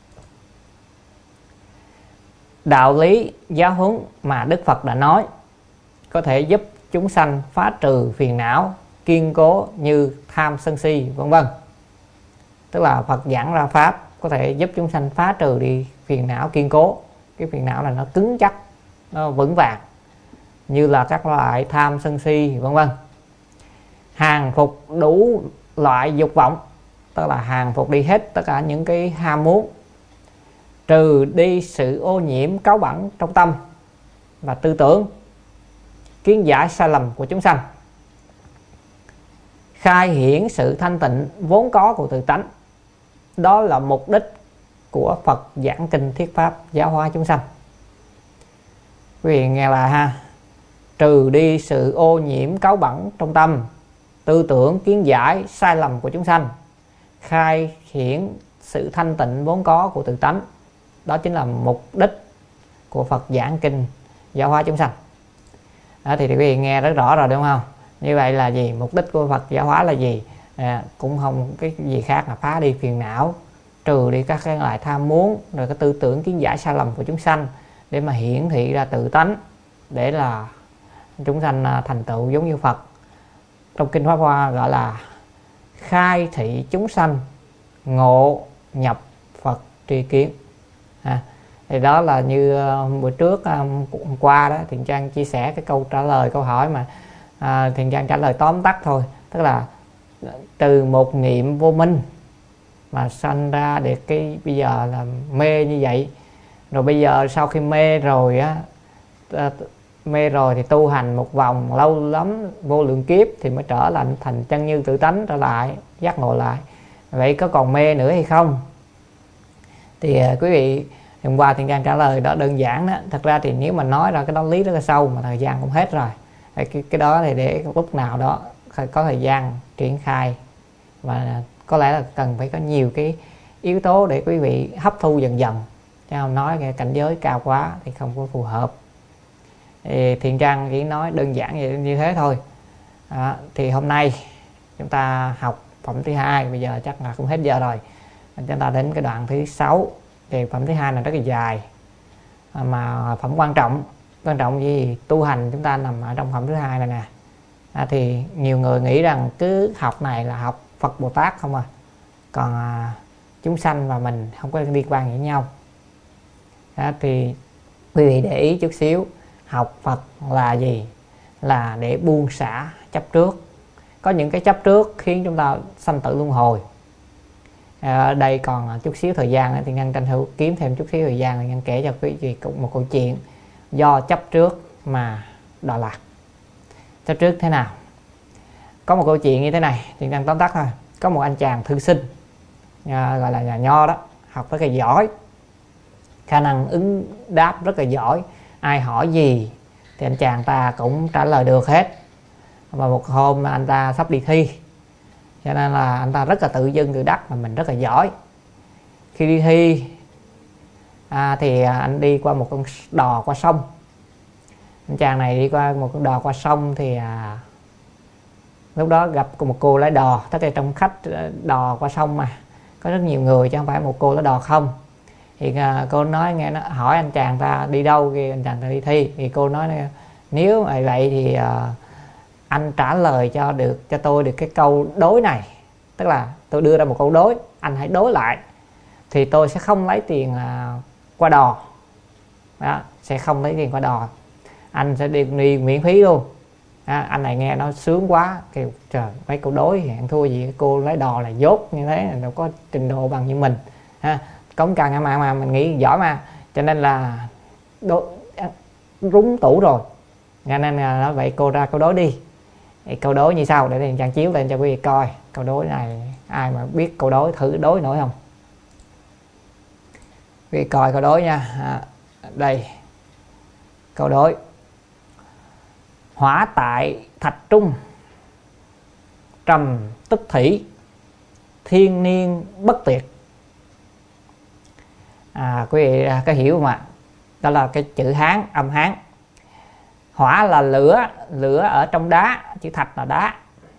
đạo lý giáo huấn mà Đức Phật đã nói có thể giúp chúng sanh phá trừ phiền não kiên cố như tham sân si vân vân. Tức là Phật giảng ra pháp có thể giúp chúng sanh phá trừ đi phiền não kiên cố. Cái phiền não là nó cứng chắc, nó vững vàng, như là các loại tham sân si vân vân. Hàng phục đủ loại dục vọng, tức là hàng phục đi hết tất cả những cái ham muốn, trừ đi sự ô nhiễm cáu bẩn trong tâm và tư tưởng, kiến giải sai lầm của chúng sanh, khai hiển sự thanh tịnh vốn có của tự tánh. Đó là mục đích của Phật giảng kinh thuyết pháp giáo hóa chúng sanh. Quý vị nghe là ha, trừ đi sự ô nhiễm cáu bẩn trong tâm, tư tưởng, kiến giải sai lầm của chúng sanh, khai hiển sự thanh tịnh vốn có của tự tánh. Đó chính là mục đích của Phật giảng kinh giáo hóa chúng sanh. Đó, thì quý vị nghe rất rõ rồi đúng không? Như vậy là gì? Mục đích của Phật giáo hóa là gì? À, cũng không cái gì khác là phá đi phiền não, trừ đi các cái loại tham muốn, rồi cái tư tưởng kiến giải sai lầm của chúng sanh, để mà hiển thị ra tự tánh, để là chúng sanh thành tựu giống như Phật. Trong kinh Pháp Hoa gọi là khai thị chúng sanh ngộ nhập Phật tri kiến. À, thì đó là như bữa trước hôm qua đó Thiện Trang chia sẻ cái câu trả lời câu hỏi mà à, Thiện Trang trả lời tóm tắt thôi. Tức là từ một niệm vô minh mà sanh ra được cái bây giờ là mê như vậy. Rồi bây giờ sau khi mê rồi á, mê rồi thì tu hành một vòng lâu lắm, vô lượng kiếp thì mới trở lại thành chân như tự tánh trở lại, giác ngộ lại. Vậy có còn mê nữa hay không? Thì uh, quý vị hôm qua Thiện Trang trả lời đó đơn giản đó. Thật ra thì nếu mà nói ra cái đó lý rất là sâu mà thời gian cũng hết rồi. Cái, cái đó thì để lúc nào đó có thời gian triển khai, và có lẽ là cần phải có nhiều cái yếu tố để quý vị hấp thu dần dần, chứ không nói cái cảnh giới cao quá thì không có phù hợp. Thì Thiện Trang chỉ nói đơn giản vậy như thế thôi. À, thì hôm nay chúng ta học phẩm thứ hai, bây giờ chắc là cũng hết giờ rồi. Chúng ta đến cái đoạn thứ sáu. Thì phẩm thứ hai là rất là dài, mà phẩm quan trọng quan trọng gì tu hành chúng ta nằm ở trong phẩm thứ hai này nè. À, thì nhiều người nghĩ rằng cứ học này là học Phật Bồ Tát không à, còn à, chúng sanh và mình không có liên quan với nhau. À, thì quý vị để ý chút xíu, học Phật là gì? Là để buông xả chấp trước. Có những cái chấp trước khiến chúng ta sanh tử luân hồi. Ở à, đây còn chút xíu thời gian thì Ngân tranh thủ kiếm thêm chút xíu thời gian thì Ngân kể cho quý vị một câu chuyện do chấp trước mà đọa lạc. Chấp trước thế nào? Có một câu chuyện như thế này thì Ngân tóm tắt thôi. Có một anh chàng thư sinh nhà, gọi là nhà nho đó, học rất là giỏi, khả năng ứng đáp rất là giỏi, ai hỏi gì thì anh chàng ta cũng trả lời được hết. Và một hôm anh ta sắp đi thi, cho nên là anh ta rất là tự dưng tự đắc mà mình rất là giỏi. Khi đi thi à, thì anh đi qua một con đò qua sông. Anh chàng này đi qua một con đò qua sông thì à, lúc đó gặp một cô lái đò. Tất cả trong khách đò qua sông mà có rất nhiều người chứ không phải một cô lái đò không. Thì à, cô nói nghe nó hỏi anh chàng ta đi đâu, thì anh chàng ta đi thi. Thì cô nói nếu vậy vậy thì à, anh trả lời cho được cho tôi được cái câu đối này, tức là tôi đưa ra một câu đối, anh hãy đối lại thì tôi sẽ không lấy tiền à, qua đò đó, sẽ không lấy tiền qua đò, anh sẽ đi, đi miễn phí luôn. À, anh này nghe nó sướng quá, kêu trời mấy câu đối hẹn thua gì, cô lái đò là dốt như thế, đâu có trình độ bằng như mình ha, cống cần mà mà mình nghĩ giỏi mà, cho nên là đố, rúng tủ rồi, cho nên là nói vậy cô ra câu đối đi. Thì câu đối như sau, để thì trang chiếu lên cho quý vị coi câu đối này, ai mà biết câu đối thử đối nổi không. Quý vị coi câu đối nha. À, đây câu đối: hỏa tại thạch trung, trầm tức thủy, thiên niên bất tuyệt. À, quý vị có hiểu không ạ? Đó là cái chữ Hán, âm Hán. Hỏa là lửa, lửa ở trong đá, chữ thạch là đá,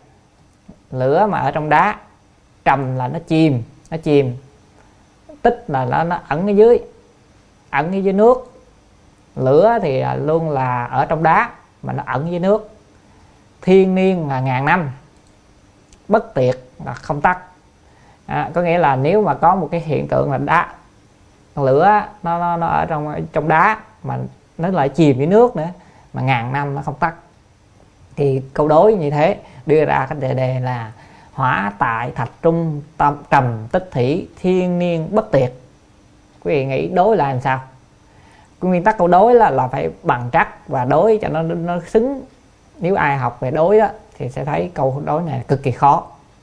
lửa mà ở trong đá. Trầm là nó chìm, nó chìm. Tích là nó, nó ẩn ở dưới, ẩn ở dưới nước. Lửa thì luôn là ở trong đá mà nó ẩn dưới nước. Thiên niên là ngàn năm, bất tuyệt là không tắt. À, có nghĩa là nếu mà có một cái hiện tượng là đá lửa nó, nó, nó ở trong trong đá mà nó lại chìm dưới nước nữa mà ngàn năm nó không tắt, thì câu đối như thế đưa ra cái đề đề là hỏa tại thạch trung, tâm, trầm tích thủy, thiên niên bất tuyệt. Quý vị nghĩ đối là làm sao? Cái nguyên tắc câu đối là, là phải bằng trắc và đối cho nó nó xứng. Nếu ai học về đối đó thì sẽ thấy câu đối này cực kỳ khó.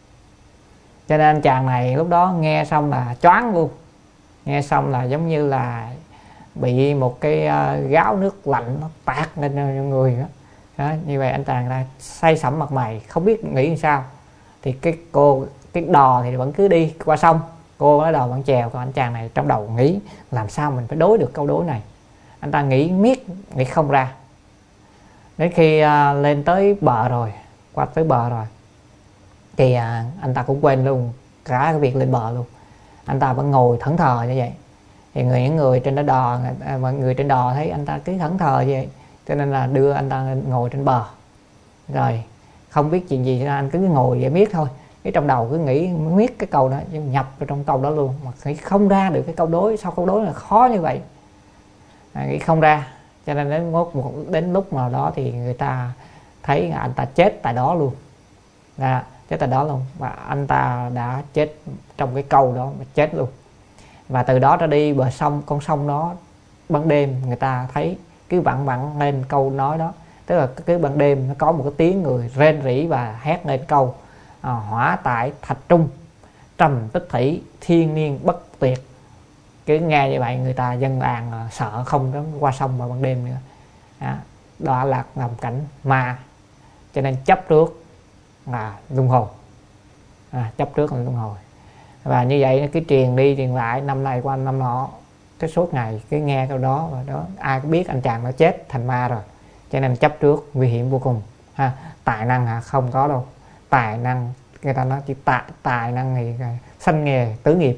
Cho nên chàng này lúc đó nghe xong là choáng luôn, nghe xong là giống như là bị một cái uh, gáo nước lạnh nó tạt lên cho người đó. Đó, như vậy anh chàng là say sẩm mặt mày, không biết nghĩ làm sao. Thì cái cô cái đò thì vẫn cứ đi qua sông, cô lái đò vẫn chèo, còn anh chàng này trong đầu nghĩ làm sao mình phải đối được câu đối này. Anh ta nghĩ miết, nghĩ không ra. Đến khi uh, lên tới bờ rồi, qua tới bờ rồi thì uh, anh ta cũng quên luôn cả cái việc lên bờ luôn. Anh ta vẫn ngồi thẫn thờ như vậy. Thì người những người trên đó đò, mọi người trên đò thấy anh ta cứ thẫn thờ như vậy, cho nên là đưa anh ta ngồi trên bờ. Rồi không biết chuyện gì, anh cứ ngồi vậy miết thôi. Cái trong đầu cứ nghĩ miết cái câu đó, nhập vào trong câu đó luôn, mà nghĩ không ra được cái câu đối. Sao câu đối là khó như vậy, à, nghĩ không ra. Cho nên đến một, một đến lúc nào đó thì người ta thấy anh ta chết tại đó luôn, à, chết tại đó luôn, và anh ta đã chết trong cái câu đó mà chết luôn. Và từ đó ra đi bờ sông, con sông đó ban đêm người ta thấy cứ vặn vặn lên câu nói đó, tức là cứ ban đêm nó có một cái tiếng người rên rỉ và hét lên câu à, hỏa tại thạch trung, trầm tích thủy, thiên niên bất tuyệt. Cứ nghe như vậy người ta dân làng sợ không dám qua sông vào ban đêm nữa. Đó, đó là ngầm cảnh ma, cho nên chấp trước là luân hồi, à, chấp trước là luân hồi. Và như vậy nó cứ truyền đi truyền lại, năm này qua năm nọ, cái suốt ngày cứ nghe câu đó. Và đó ai cũng biết anh chàng nó chết thành ma rồi, cho nên chấp trước nguy hiểm vô cùng ha. Tài năng hả? Không có đâu. Tài năng người ta nói chỉ tài, tài năng thì sanh nghề tứ nghiệp.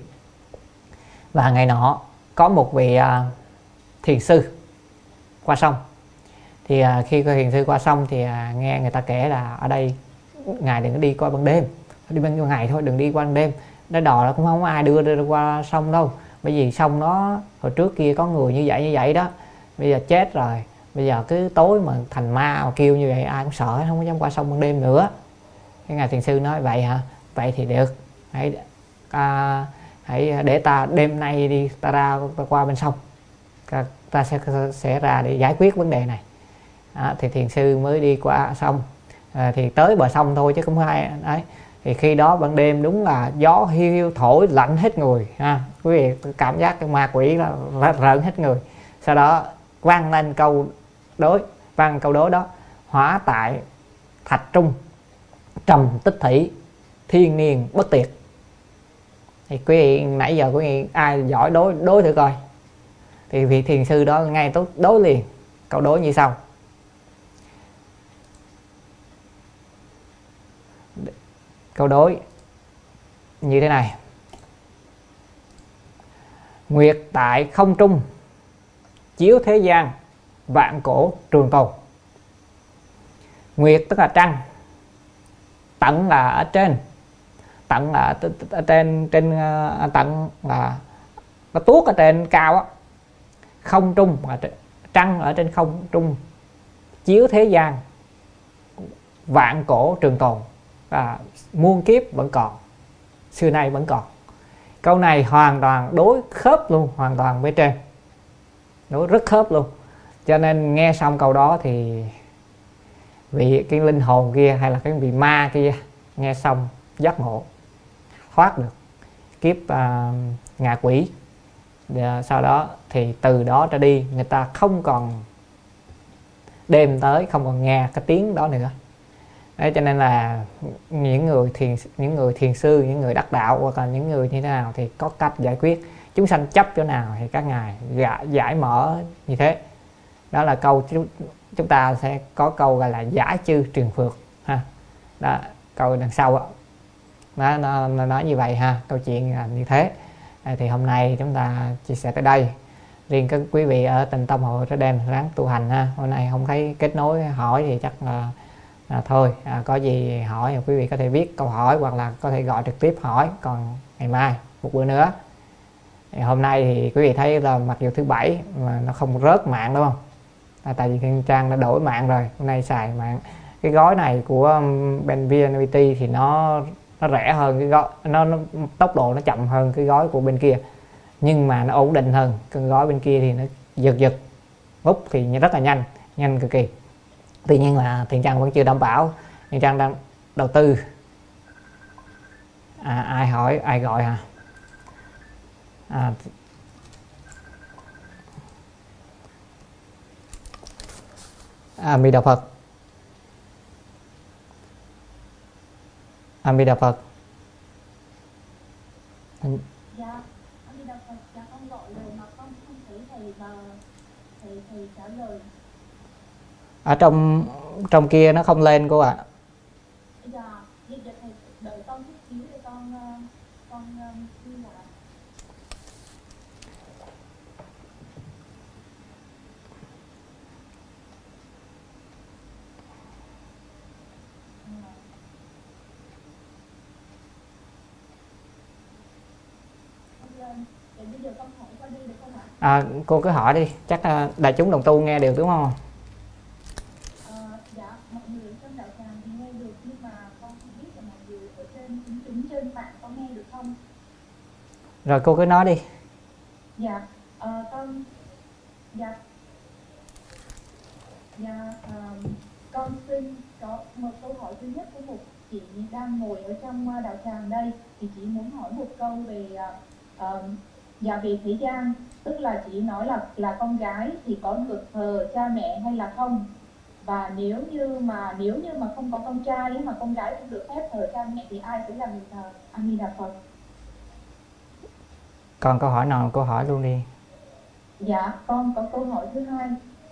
Và ngày nọ có một vị uh, thiền sư qua sông. Thì uh, khi có thiền sư qua sông thì uh, nghe người ta kể là ở đây ngài đừng có đi qua ban đêm, đi ban ngày thôi, đừng đi qua ban đêm. Nó đò nó cũng không có ai đưa, đưa qua sông đâu, bởi vì sông nó hồi trước kia có người như vậy như vậy đó, bây giờ chết rồi, bây giờ cứ tối mà thành ma mà kêu như vậy ai cũng sợ, không có dám qua sông ban đêm nữa. Cái ngài thiền sư nói vậy hả? Vậy thì được, hãy à, hãy để ta đêm nay đi, ta ra ta qua bên sông, ta, ta sẽ sẽ ra để giải quyết vấn đề này. À, thì thiền sư mới đi qua sông, à, thì tới bờ sông thôi chứ không ai ấy. Thì khi đó ban đêm đúng là gió hiu hiu thổi lạnh hết người ha. Quý vị cảm giác cái ma quỷ là rợn hết người. Sau đó vang lên câu đối, vang câu đối đó: hóa tại thạch trung, trầm tích thủy, thiên niên bất tiệt. Thì quý vị nãy giờ quý vị ai giỏi đối đối thử coi. Thì vị thiền sư đó ngay tốt đối liền câu đối như sau: câu đối như thế này: nguyệt tại không trung, chiếu thế gian, vạn cổ trường tồn. Nguyệt tức là trăng, tận là ở trên, tận là ở trên trên tận là nó tuốt ở trên cao á, không trung là trăng ở trên không trung, chiếu thế gian, vạn cổ trường tồn, và muôn kiếp vẫn còn, xưa nay vẫn còn. Câu này hoàn toàn đối khớp luôn, hoàn toàn với trên, đối rất khớp luôn. Cho nên nghe xong câu đó thì vị cái linh hồn kia hay là cái vị ma kia nghe xong giác ngộ, thoát được kiếp uh, ngạ quỷ. Và sau đó thì từ đó trở đi người ta không còn đêm tới không còn nghe cái tiếng đó nữa. Đấy, cho nên là những người thiền những người thiền sư, những người đắc đạo hoặc là những người như thế nào thì có cách giải quyết. Chúng sanh chấp chỗ nào thì các ngài giải, giải mở như thế. Đó là câu chúng ta sẽ có câu gọi là giải chư truyền phược ha. Đó, câu đằng sau đó, nó, nó, nó nói như vậy ha, câu chuyện là như thế. À, thì hôm nay chúng ta chia sẻ tới đây. Riêng các quý vị ở Tịnh Tông Hội Trở Đêm ráng tu hành ha. Hôm nay không thấy kết nối hỏi thì chắc là à, thôi à, có gì hỏi quý vị có thể viết câu hỏi hoặc là có thể gọi trực tiếp hỏi. Còn ngày mai một bữa nữa. Thì hôm nay thì quý vị thấy là mặc dù thứ bảy mà nó không rớt mạng đúng không? À, tại vì Thiên Trang đã đổi mạng rồi, hôm nay xài mạng cái gói này của bên vê en pê tê thì nó nó rẻ hơn cái gói, nó, nó tốc độ nó chậm hơn cái gói của bên kia, nhưng mà nó ổn định hơn. Cái gói bên kia thì nó giật giật úp thì rất là nhanh, nhanh cực kỳ. Tuy nhiên là Thiên Trang vẫn chưa đảm bảo. Thiên Trang đang đầu tư. À, ai hỏi ai gọi hả? À, A Di Đà Phật. A Di Đà Phật. Dạ, A Di Đà Phật. Dạ con gọi rồi mà con không thấy thầy mà thầy thầy trả lời. Ở trong trong kia nó không lên cô ạ. À. Dạ, bây giờ thầy đợi con chút xíu để con con đi lại. Để bây giờ con hỏi qua đi được không ạ? À, cô cứ hỏi đi, chắc đại chúng đồng tu nghe được đúng không? À, dạ, mọi người trong đạo tràng thì nghe được, nhưng mà con không biết là mọi người ở trên chúng chúng trên mạng có nghe được không? Rồi cô cứ nói đi. Dạ, à, con dạ dạ à, con xin có một câu hỏi thứ nhất của một chị đang ngồi ở trong đạo tràng đây, thì chị muốn hỏi một câu về uh, dạ về thế gian, tức là chị nói là là con gái thì có được thờ cha mẹ hay là không, và nếu như mà nếu như mà không có con trai ấy, mà con gái cũng được phép thờ cha mẹ thì ai sẽ là người thờ? A Di Đà Phật. Còn câu hỏi nào cô hỏi luôn đi. Dạ, con có câu hỏi thứ hai.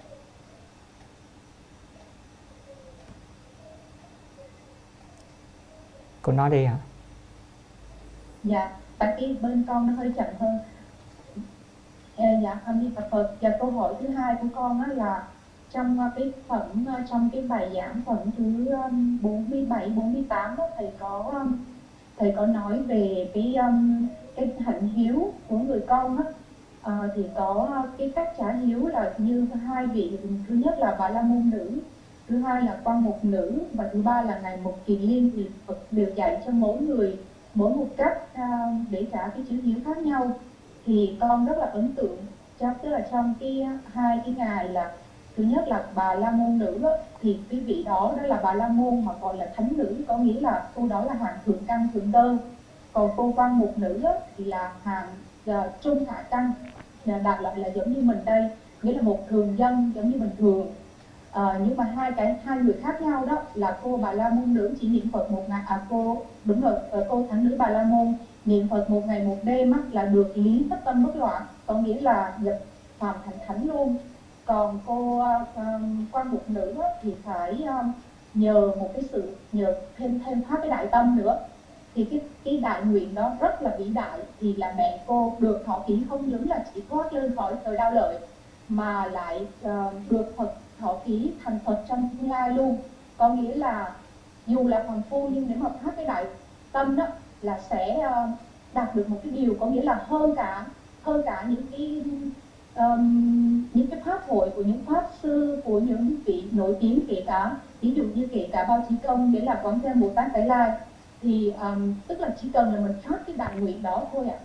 Cô nói đi hả? Dạ, tại cái bên con nó hơi chậm hơn. À, dạ, A Di Đà Phật. Dạ, câu hỏi thứ hai của con đó là trong cái phẩm trong cái bài giảng phẩm thứ bốn mươi bảy bốn mươi tám đó, thầy có thầy có nói về cái cái hạnh hiếu của người con đó. À, thì có cái cách trả hiếu là như hai vị, thứ nhất là Bà La Môn Nữ, thứ hai là Quan Mục Nữ, và thứ ba là Ngài Mục Kiền Liên. Thì Phật đều dạy cho mỗi người mỗi một cách uh, để trả cái chữ hiếu khác nhau. Thì con rất là ấn tượng, chắc tức là trong cái hai cái ngày là Thứ nhất là Bà La Môn nữ đó, thì cái vị đó đó là Bà La Môn mà gọi là thánh nữ, có nghĩa là cô đó là hàng thượng căn thượng cơ. Còn cô Quan Mục nữ đó, thì là hàng uh, trung hạ căn, đạt lại là giống như mình đây, nghĩa là một thường dân giống như bình thường. À, nhưng mà hai cái hai người khác nhau đó là cô Bà La Môn nữ chỉ niệm Phật một ngày, à cô đúng rồi, cô thánh nữ Bà La Môn niệm Phật một ngày một đêm á, là được lý tất tâm bất loạn, có nghĩa là nhập phàm thành thánh luôn. Còn cô um, Quan Mục nữ á, thì phải um, nhờ một cái sự nhờ thêm thêm pháp cái đại tâm nữa, thì cái cái đại nguyện đó rất là vĩ đại, thì là mẹ cô được thọ ký không những là chỉ thoát lên khỏi thời đau lợi, mà lại uh, được Phật thọ ký thành Phật trong tương lai luôn. Có nghĩa là dù là phàm phu nhưng nếu mà phát cái đại tâm đó là sẽ uh, đạt được một cái điều, có nghĩa là hơn cả hơn cả những cái um, những cái pháp hội của những pháp sư, của những vị nổi tiếng, kể cả ví dụ như kể cả Bao Chí Công, nghĩa là Quán Thế Bồ Tát Cái Lai, thì um, tức là chỉ cần là mình phát cái đại nguyện đó thôi ạ. À.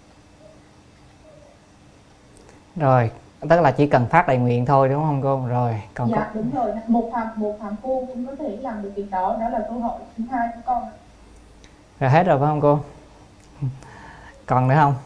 Rồi, tức là chỉ cần phát đại nguyện thôi đúng không cô? Rồi, còn dạ có... đúng rồi, một phàm một phàm phu cũng có thể làm được việc đó, đó là câu hỏi thứ hai của con. Rồi hết rồi phải không cô? Còn nữa không?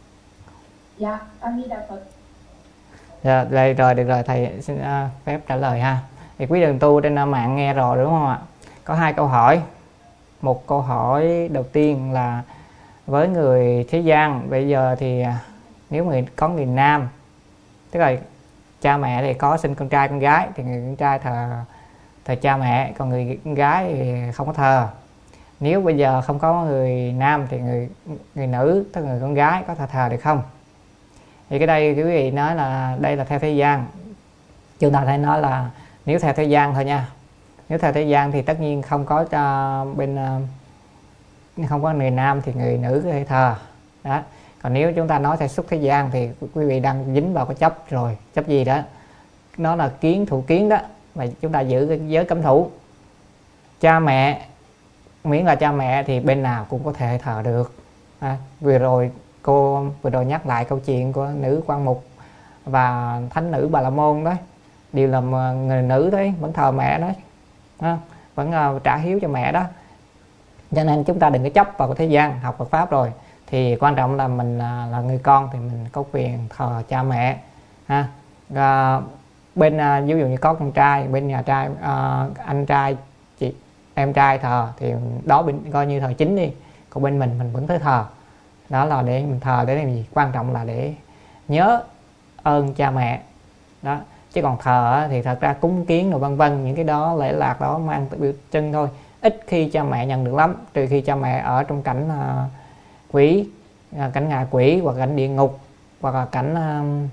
Dạ, A Di Đà Phật. Dạ, đây rồi, được rồi, thầy xin uh, phép trả lời ha. Thì quý đường tu trên mạng nghe rồi đúng không ạ? Có hai câu hỏi. Một câu hỏi đầu tiên là với người thế gian bây giờ thì nếu người có người nam, tức là cha mẹ thì có sinh con trai con gái, thì người con trai thờ thờ cha mẹ, còn người con gái thì không có thờ. Nếu bây giờ không có người nam thì người người nữ, tức là người con gái có thờ thờ được không? Thì cái đây quý vị nói là đây là theo thế gian. Chúng ta thấy nói là nếu theo thế gian thôi nha. Nếu theo thế gian thì tất nhiên không có uh, bên uh, không có người nam thì người nữ có thể thờ. Đó. Còn nếu chúng ta nói theo xuất thế gian thì quý vị đang dính vào cái chấp rồi. Chấp gì đó? Nó là kiến, thủ kiến đó. Mà chúng ta giữ cái giới cấm thủ. Cha mẹ, miễn là cha mẹ thì bên nào cũng có thể thờ được. À, vừa rồi cô vừa rồi nhắc lại câu chuyện của nữ Quan Mục và thánh nữ Bà La Môn đấy, đều là người nữ đấy, vẫn thờ mẹ đấy, à, vẫn uh, trả hiếu cho mẹ đó. Cho nên chúng ta đừng có chấp vào cái thế gian. Học Phật pháp rồi thì quan trọng là mình uh, là người con thì mình có quyền thờ cha mẹ ha. Uh, bên uh, ví dụ như có con trai, bên nhà trai uh, anh trai chị em trai thờ thì đó bên coi như thờ chính đi, còn bên mình mình vẫn tới thờ. Đó là để mình thờ để làm gì? Quan trọng là để nhớ ơn cha mẹ đó. Chứ còn thờ thì thật ra cúng kiến rồi vân vân, những cái đó lễ lạc đó mang biểu trưng thôi, ít khi cha mẹ nhận được lắm, trừ khi cha mẹ ở trong cảnh uh, quỷ, uh, cảnh ngạ quỷ hoặc cảnh địa ngục, hoặc là cảnh uh,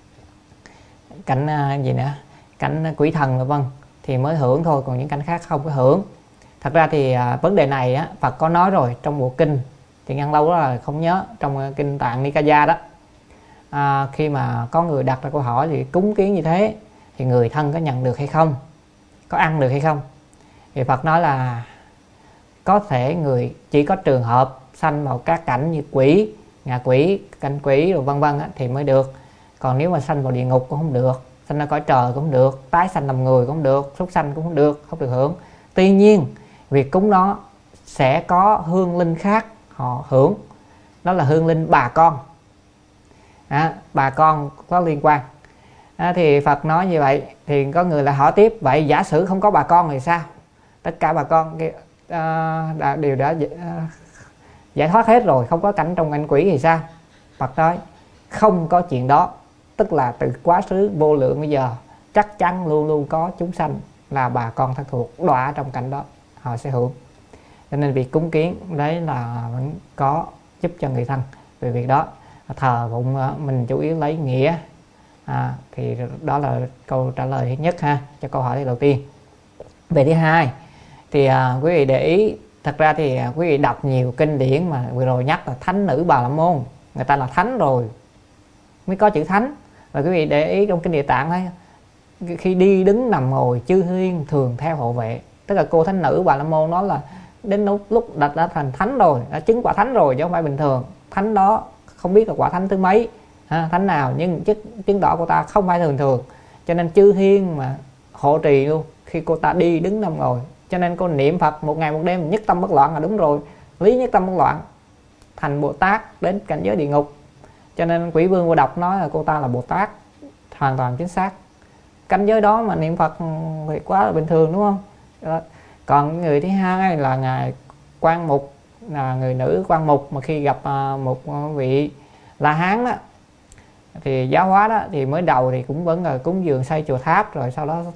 cảnh uh, gì nữa, cảnh quỷ thần vân vân thì mới hưởng thôi, còn những cảnh khác không có hưởng. Thật ra thì uh, vấn đề này á, Phật có nói rồi trong bộ kinh, thì ngăn lâu đó là không nhớ, trong uh, kinh Tạng Nikaya đó. À, khi mà có người đặt ra câu hỏi thì cúng kiến như thế thì người thân có nhận được hay không, có ăn được hay không, thì Phật nói là có thể người chỉ có trường hợp sanh vào các cảnh như quỷ, ngạ quỷ, cảnh quỷ rồi vân vân thì mới được. Còn nếu mà sanh vào địa ngục cũng không được, sanh ra cõi trời cũng không được, tái sanh làm người cũng không được, súc sanh cũng không được, không được hưởng. Tuy nhiên việc cúng đó sẽ có hương linh khác họ hưởng, đó là hương linh bà con. À, bà con có liên quan. À, thì Phật nói như vậy thì có người là hỏi tiếp, vậy giả sử không có bà con thì sao? Tất cả bà con uh, đã, đều đã uh, giải thoát hết rồi, không có cảnh trong cảnh quỷ thì sao? Phật nói không có chuyện đó, tức là từ quá khứ vô lượng bây giờ chắc chắn luôn luôn có chúng sanh là bà con thân thuộc đọa trong cảnh đó, họ sẽ hưởng. Cho nên việc cúng kiến đấy là vẫn có giúp cho người thân về việc đó. Thờ phụng mình chủ yếu lấy nghĩa. À, thì đó là câu trả lời thứ nhất ha, cho câu hỏi đầu tiên. Về thứ hai thì à, quý vị để ý, thật ra thì à, quý vị đọc nhiều kinh điển mà vừa rồi nhắc là thánh nữ Bà La Môn, người ta là thánh rồi mới có chữ thánh. Và quý vị để ý trong kinh Địa Tạng ấy, khi đi đứng nằm ngồi chư thiên thường theo hộ vệ, tức là cô thánh nữ Bà La Môn đó là đến lúc lúc đã, đã thành thánh rồi, đã chứng quả thánh rồi chứ không phải bình thường. Thánh đó không biết là quả thánh thứ mấy, ha, thánh nào, nhưng chứng, chứng tỏ của ta không phải thường thường. cho nên chư thiên mà hộ trì luôn khi cô ta đi đứng nằm ngồi. Cho nên cô niệm Phật một ngày một đêm nhất tâm bất loạn là đúng rồi, lý nhất tâm bất loạn thành Bồ Tát đến cảnh giới địa ngục. Cho nên Quỷ Vương Vô Độc nói là cô ta là Bồ Tát, hoàn toàn chính xác. Cảnh giới đó mà niệm Phật thì quá là bình thường đúng không? Đó. Còn người thứ hai là ngài Quan Mục, là người nữ Quan Mục, mà khi gặp một vị La Hán đó thì giáo hóa đó, thì mới đầu thì cũng vẫn là cúng dường xây chùa tháp, rồi sau đó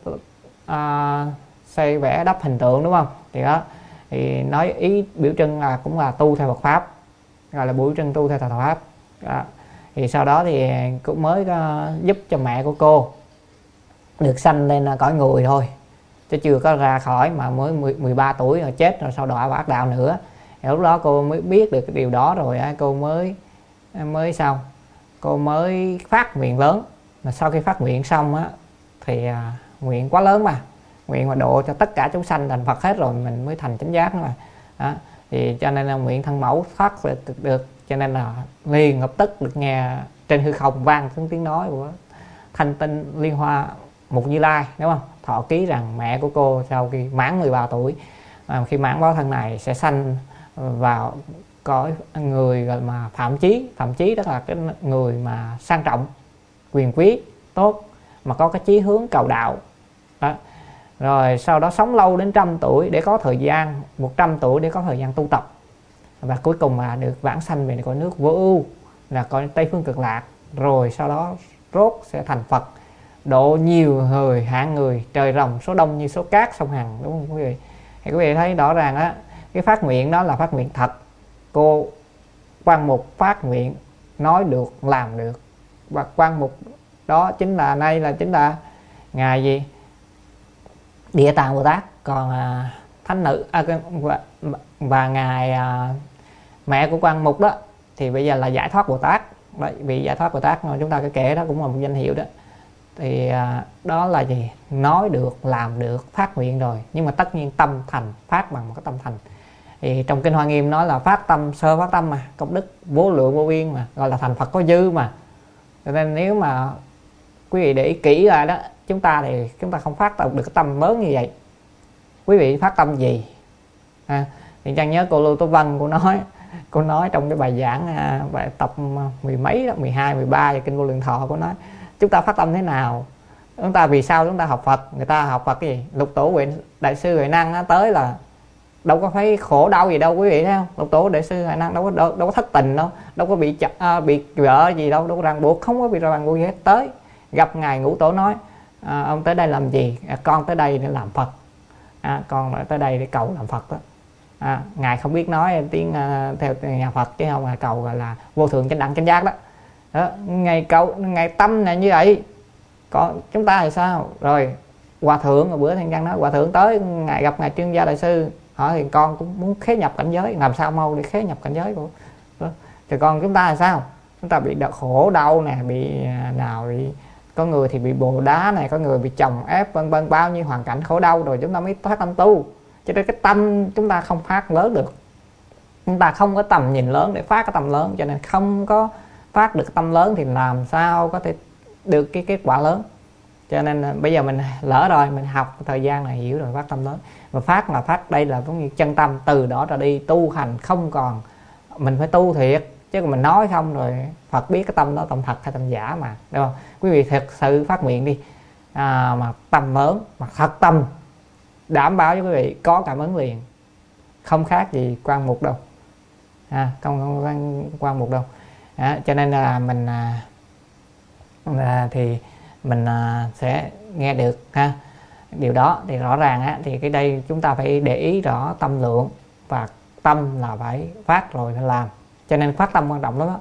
à, xây vẽ đắp hình tượng đúng không? Thì đó thì nói ý biểu trưng là cũng là tu theo Phật pháp, gọi là biểu trưng tu theo Phật pháp. Đó. Thì sau đó thì cũng mới uh, giúp cho mẹ của cô được sanh lên cõi người thôi, chứ chưa có ra khỏi, mà mới mười ba tuổi rồi chết, rồi sau đọa vào ác đạo nữa. Thì lúc đó cô mới biết được cái điều đó, rồi cô mới mới sao cô mới phát nguyện lớn. Mà sau khi phát nguyện xong á thì à, nguyện quá lớn mà, nguyện mà độ cho tất cả chúng sanh thành Phật hết rồi mình mới thành chánh giác mà. Đó. Thì cho nên là nguyện thân mẫu thoát được, được cho nên là liền lập tức được nghe trên hư không vang tiếng tiếng nói của Thanh Tinh Liên Hoa Mục Như Lai, đúng không? Thọ ký rằng mẹ của cô sau khi mãn mười ba tuổi, à, khi mãn báo thân này sẽ sanh vào cõi người gọi mà phạm chí. Phạm chí đó là cái người mà sang trọng, quyền quý, tốt, mà có cái chí hướng cầu đạo. Đó. Rồi sau đó sống lâu đến trăm tuổi để có thời gian, một trăm tuổi để có thời gian tu tập, và cuối cùng là được vãng sanh về cõi nước vô ưu, là cõi Tây Phương Cực Lạc. Rồi sau đó rốt sẽ thành Phật, độ nhiều người hạng người, trời rồng số đông như số cát sông Hằng, đúng không quý vị? Thì quý vị thấy rõ ràng á, cái phát nguyện đó là phát nguyện thật. Cô Quan Mục phát nguyện nói được, làm được, và Quan Mục đó chính là nay là chính là ngài gì? Địa Tạng Bồ Tát. Còn à, thánh nữ à, và, và ngài à, mẹ của Quan Mục đó thì bây giờ là Giải Thoát Bồ Tát. Đấy, vị Giải Thoát Bồ Tát mà chúng ta cái kể đó cũng là một danh hiệu đó. Thì à, đó là gì? Nói được, làm được, phát nguyện rồi, nhưng mà tất nhiên tâm thành, phát bằng một cái tâm thành. Thì trong Kinh Hoa Nghiêm nói là phát tâm, sơ phát tâm mà, công đức vô lượng vô biên mà, gọi là thành Phật có dư mà. Cho nên nếu mà quý vị để ý kỹ lại đó, chúng ta thì chúng ta không phát được cái tâm lớn như vậy. Quý vị phát tâm gì? À, thì Trang nhớ cô Lưu Tố Vân, cô nói cô nói trong cái bài giảng à, bài tập mười mấy đó, mười hai, mười ba về Kinh Vô Lượng Thọ, cô nói chúng ta phát tâm thế nào? Chúng ta vì sao chúng ta học Phật? Người ta học Phật cái gì? Lục Tổ Huệ Đại sư Huệ Năng á, tới là đâu có thấy khổ đau gì đâu quý vị thấy không? Lục Tổ Đại sư Huệ Năng đâu có đâu, đâu có thất tình đâu, đâu có bị chặt à, bị vợ gì đâu, đâu có ràng buộc, không có bị ràng buộc gì hết. Tới gặp ngài Ngũ Tổ nói à, ông tới đây làm gì? À, con tới đây để làm Phật. À, con tới đây để cầu làm Phật đó. À, ngài không biết nói tiếng uh, theo nhà Phật chứ không, là cầu gọi là vô thượng chánh đẳng chánh giác đó. Đó, ngày cầu ngày tâm này như vậy. Còn chúng ta thì sao? Rồi Hòa Thượng, rồi bữa Thiên Văn nói Hòa Thượng tới ngài gặp ngài Trương Gia Đại sư, hỏi thì con cũng muốn khế nhập cảnh giới, làm sao mau để khế nhập cảnh giới của đó. Thì còn chúng ta là sao? Chúng ta bị khổ đau nè, bị nào bị có người thì bị bồ đá này, có người bị chồng ép, vân vân, bao nhiêu hoàn cảnh khổ đau rồi chúng ta mới phát tâm tu. Cho nên cái tâm chúng ta không phát lớn được, chúng ta không có tầm nhìn lớn để phát cái tâm lớn, cho nên không có phát được tâm lớn thì làm sao có thể được cái kết quả lớn. Cho nên bây giờ mình lỡ rồi, mình học thời gian này hiểu rồi, phát tâm lớn. Và phát là phát đây là giống như chân tâm, từ đó ra đi tu hành không còn mình phải tu thiệt, chứ còn mình nói không rồi Phật biết cái tâm đó tâm thật hay tâm giả mà, đúng không? Quý vị thật sự phát nguyện đi à, mà tâm lớn, mà thật tâm, đảm bảo với quý vị có cảm ứng liền, không khác gì Quan Mục đâu, à, không quan, quan Mục đâu. À, cho nên là mình à, à, thì mình à, sẽ nghe được ha điều đó. Thì rõ ràng á, thì cái đây chúng ta phải để ý rõ tâm lượng, và tâm là phải phát rồi phải làm. Cho nên phát tâm quan trọng lắm đó.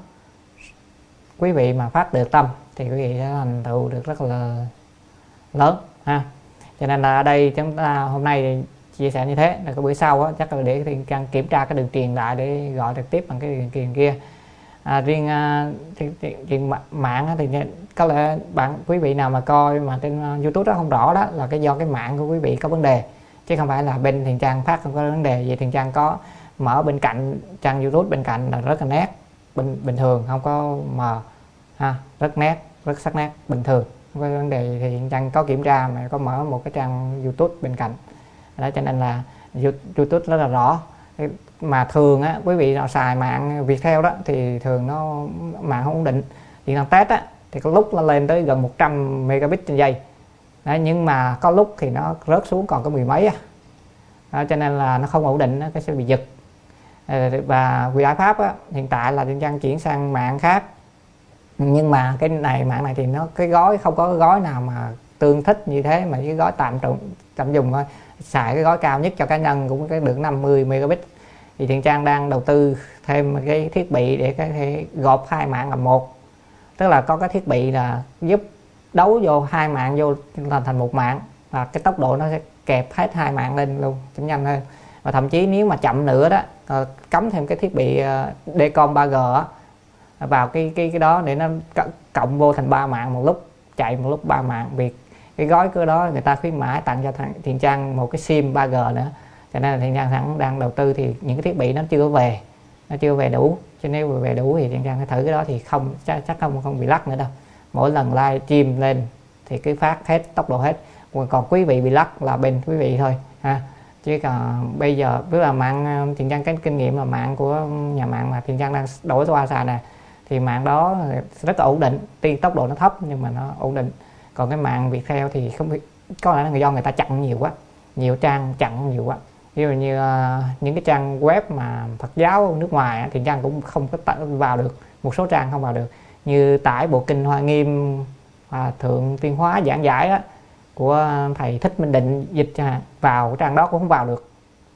Quý vị mà phát được tâm thì quý vị sẽ thành tựu được rất là lớn ha. Cho nên là ở đây chúng ta hôm nay chia sẻ như thế. Là cái bữa sau á, chắc là để Thiên Can kiểm tra cái đường truyền lại để gọi trực tiếp bằng cái đường truyền kia. À, riêng uh, chuyện mạng á, thì có lẽ bạn quý vị nào mà coi mà trên YouTube đó không rõ, đó là cái do cái mạng của quý vị có vấn đề, chứ không phải là bên Thiền Trang phát không có vấn đề. Vậy Thiền Trang có mở bên cạnh trang YouTube, bên cạnh là rất là nét, bình bình thường, không có mờ ha, rất nét, rất sắc nét, bình thường với vấn đề thì Trang có kiểm tra mà có mở một cái trang YouTube bên cạnh đó, cho nên là YouTube rất là rõ. Mà thường á quý vị nào xài mạng Viettel đó thì thường nó mạng không ổn định. Thì đang test á thì có lúc nó lên tới gần một trăm megabit trên giây đó, nhưng mà có lúc thì nó rớt xuống còn có mười mấy á đó, cho nên là nó không ổn định, nó sẽ bị giật. Và vì giải pháp á, hiện tại là Trang chuyển sang mạng khác, nhưng mà cái này mạng này thì nó cái gói không có cái gói nào mà tương thích như thế, mà cái gói tạm tạm, tạm dùng thôi, xài cái gói cao nhất cho cá nhân cũng cái được năm mươi megabit. Thì Thiện Trang đang đầu tư thêm cái thiết bị để có thể gộp hai mạng làm một, tức là có cái thiết bị là giúp đấu vô hai mạng vô thành thành một mạng, và cái tốc độ nó sẽ kẹp hết hai mạng lên luôn, chấm nhanh hơn. Và thậm chí nếu mà chậm nữa đó, cắm thêm cái thiết bị Decom ba G á, vào cái cái cái đó để nó cộng vô thành ba mạng một lúc, chạy một lúc ba mạng. Việc cái gói cửa đó người ta khuyến mãi tặng cho Thiện Trang một cái sim ba G nữa, cho nên là Thiện Trang sẵn đang đầu tư thì những cái thiết bị nó chưa về, nó chưa về đủ, cho nếu về đủ thì Thiện Trang phải thử cái đó thì không chắc, chắc không không bị lắc nữa đâu. Mỗi lần live stream lên thì cứ phát hết tốc độ hết, còn quý vị bị lắc là bên quý vị thôi ha. Chứ còn bây giờ tức là mạng Thiện Trang cái kinh nghiệm là mạng của nhà mạng mà Thiện Trang đang đổi qua xài nè, thì mạng đó rất là ổn định, tuy tốc độ nó thấp nhưng mà nó ổn định. Còn cái mạng Viettel thì không biết, có lẽ là do người ta chặn nhiều quá, nhiều trang chặn nhiều quá. Ví dụ như uh, những cái trang web mà Phật giáo nước ngoài thì Trang cũng không có vào được, một số trang không vào được, như tải bộ kinh Hoa Nghiêm Hòa Thượng Tuyên Hóa giảng giải á, của thầy Thích Minh Định dịch cho vào trang đó cũng không vào được,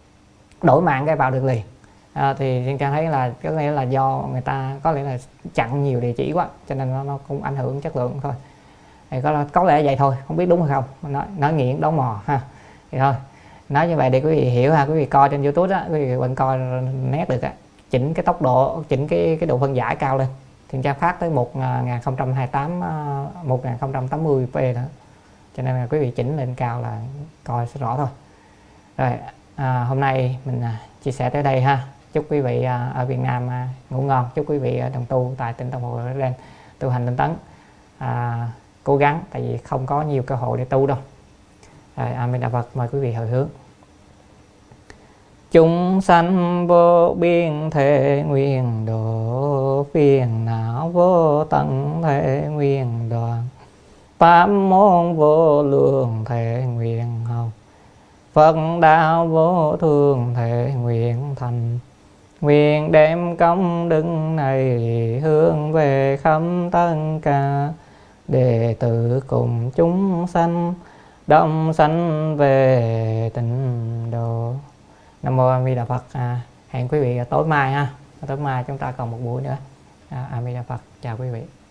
đổi mạng cái vào được liền. À, thì Thiện Trang thấy là có nghĩa là do người ta có lẽ là chặn nhiều địa chỉ quá, cho nên nó, nó cũng ảnh hưởng chất lượng thôi. Thì có có lẽ vậy thôi, không biết đúng hay không, nói nói nghiện đón mò ha. Thì thôi nói như vậy để quý vị hiểu ha. Quý vị coi trên YouTube á, quý vị vẫn coi nét được á, chỉnh cái tốc độ, chỉnh cái cái độ phân giải cao lên. Thiện Trang phát tới một nghìn không trăm hai mươi tám, một nghìn không trăm tám mươi p nữa, cho nên là quý vị chỉnh lên cao là coi sẽ rõ thôi. Rồi à, hôm nay mình à, chia sẻ tới đây ha. Chúc quý vị à, ở Việt Nam à, ngủ ngon. Chúc quý vị à, đồng tu tại tỉnh Tông Hồ lên tu hành tinh tấn, à, cố gắng, tại vì không có nhiều cơ hội để tu đâu. Rồi, A Di Đà Phật, mời quý vị hồi hướng. Chúng sanh vô biên thể nguyện độ, phiền não vô tận thể nguyện đoạn, pháp môn vô lượng thể nguyện học, Phật đạo vô thường thể nguyện thành. Nguyện đem công đức này hướng về khắp tất cả đệ tử cùng chúng sanh, đồng sanh về tịnh độ. Nam mô A Di Đà Phật. À, hẹn quý vị tối mai ha. Tối mai chúng ta còn một buổi nữa. À, A Di Đà Phật, chào quý vị.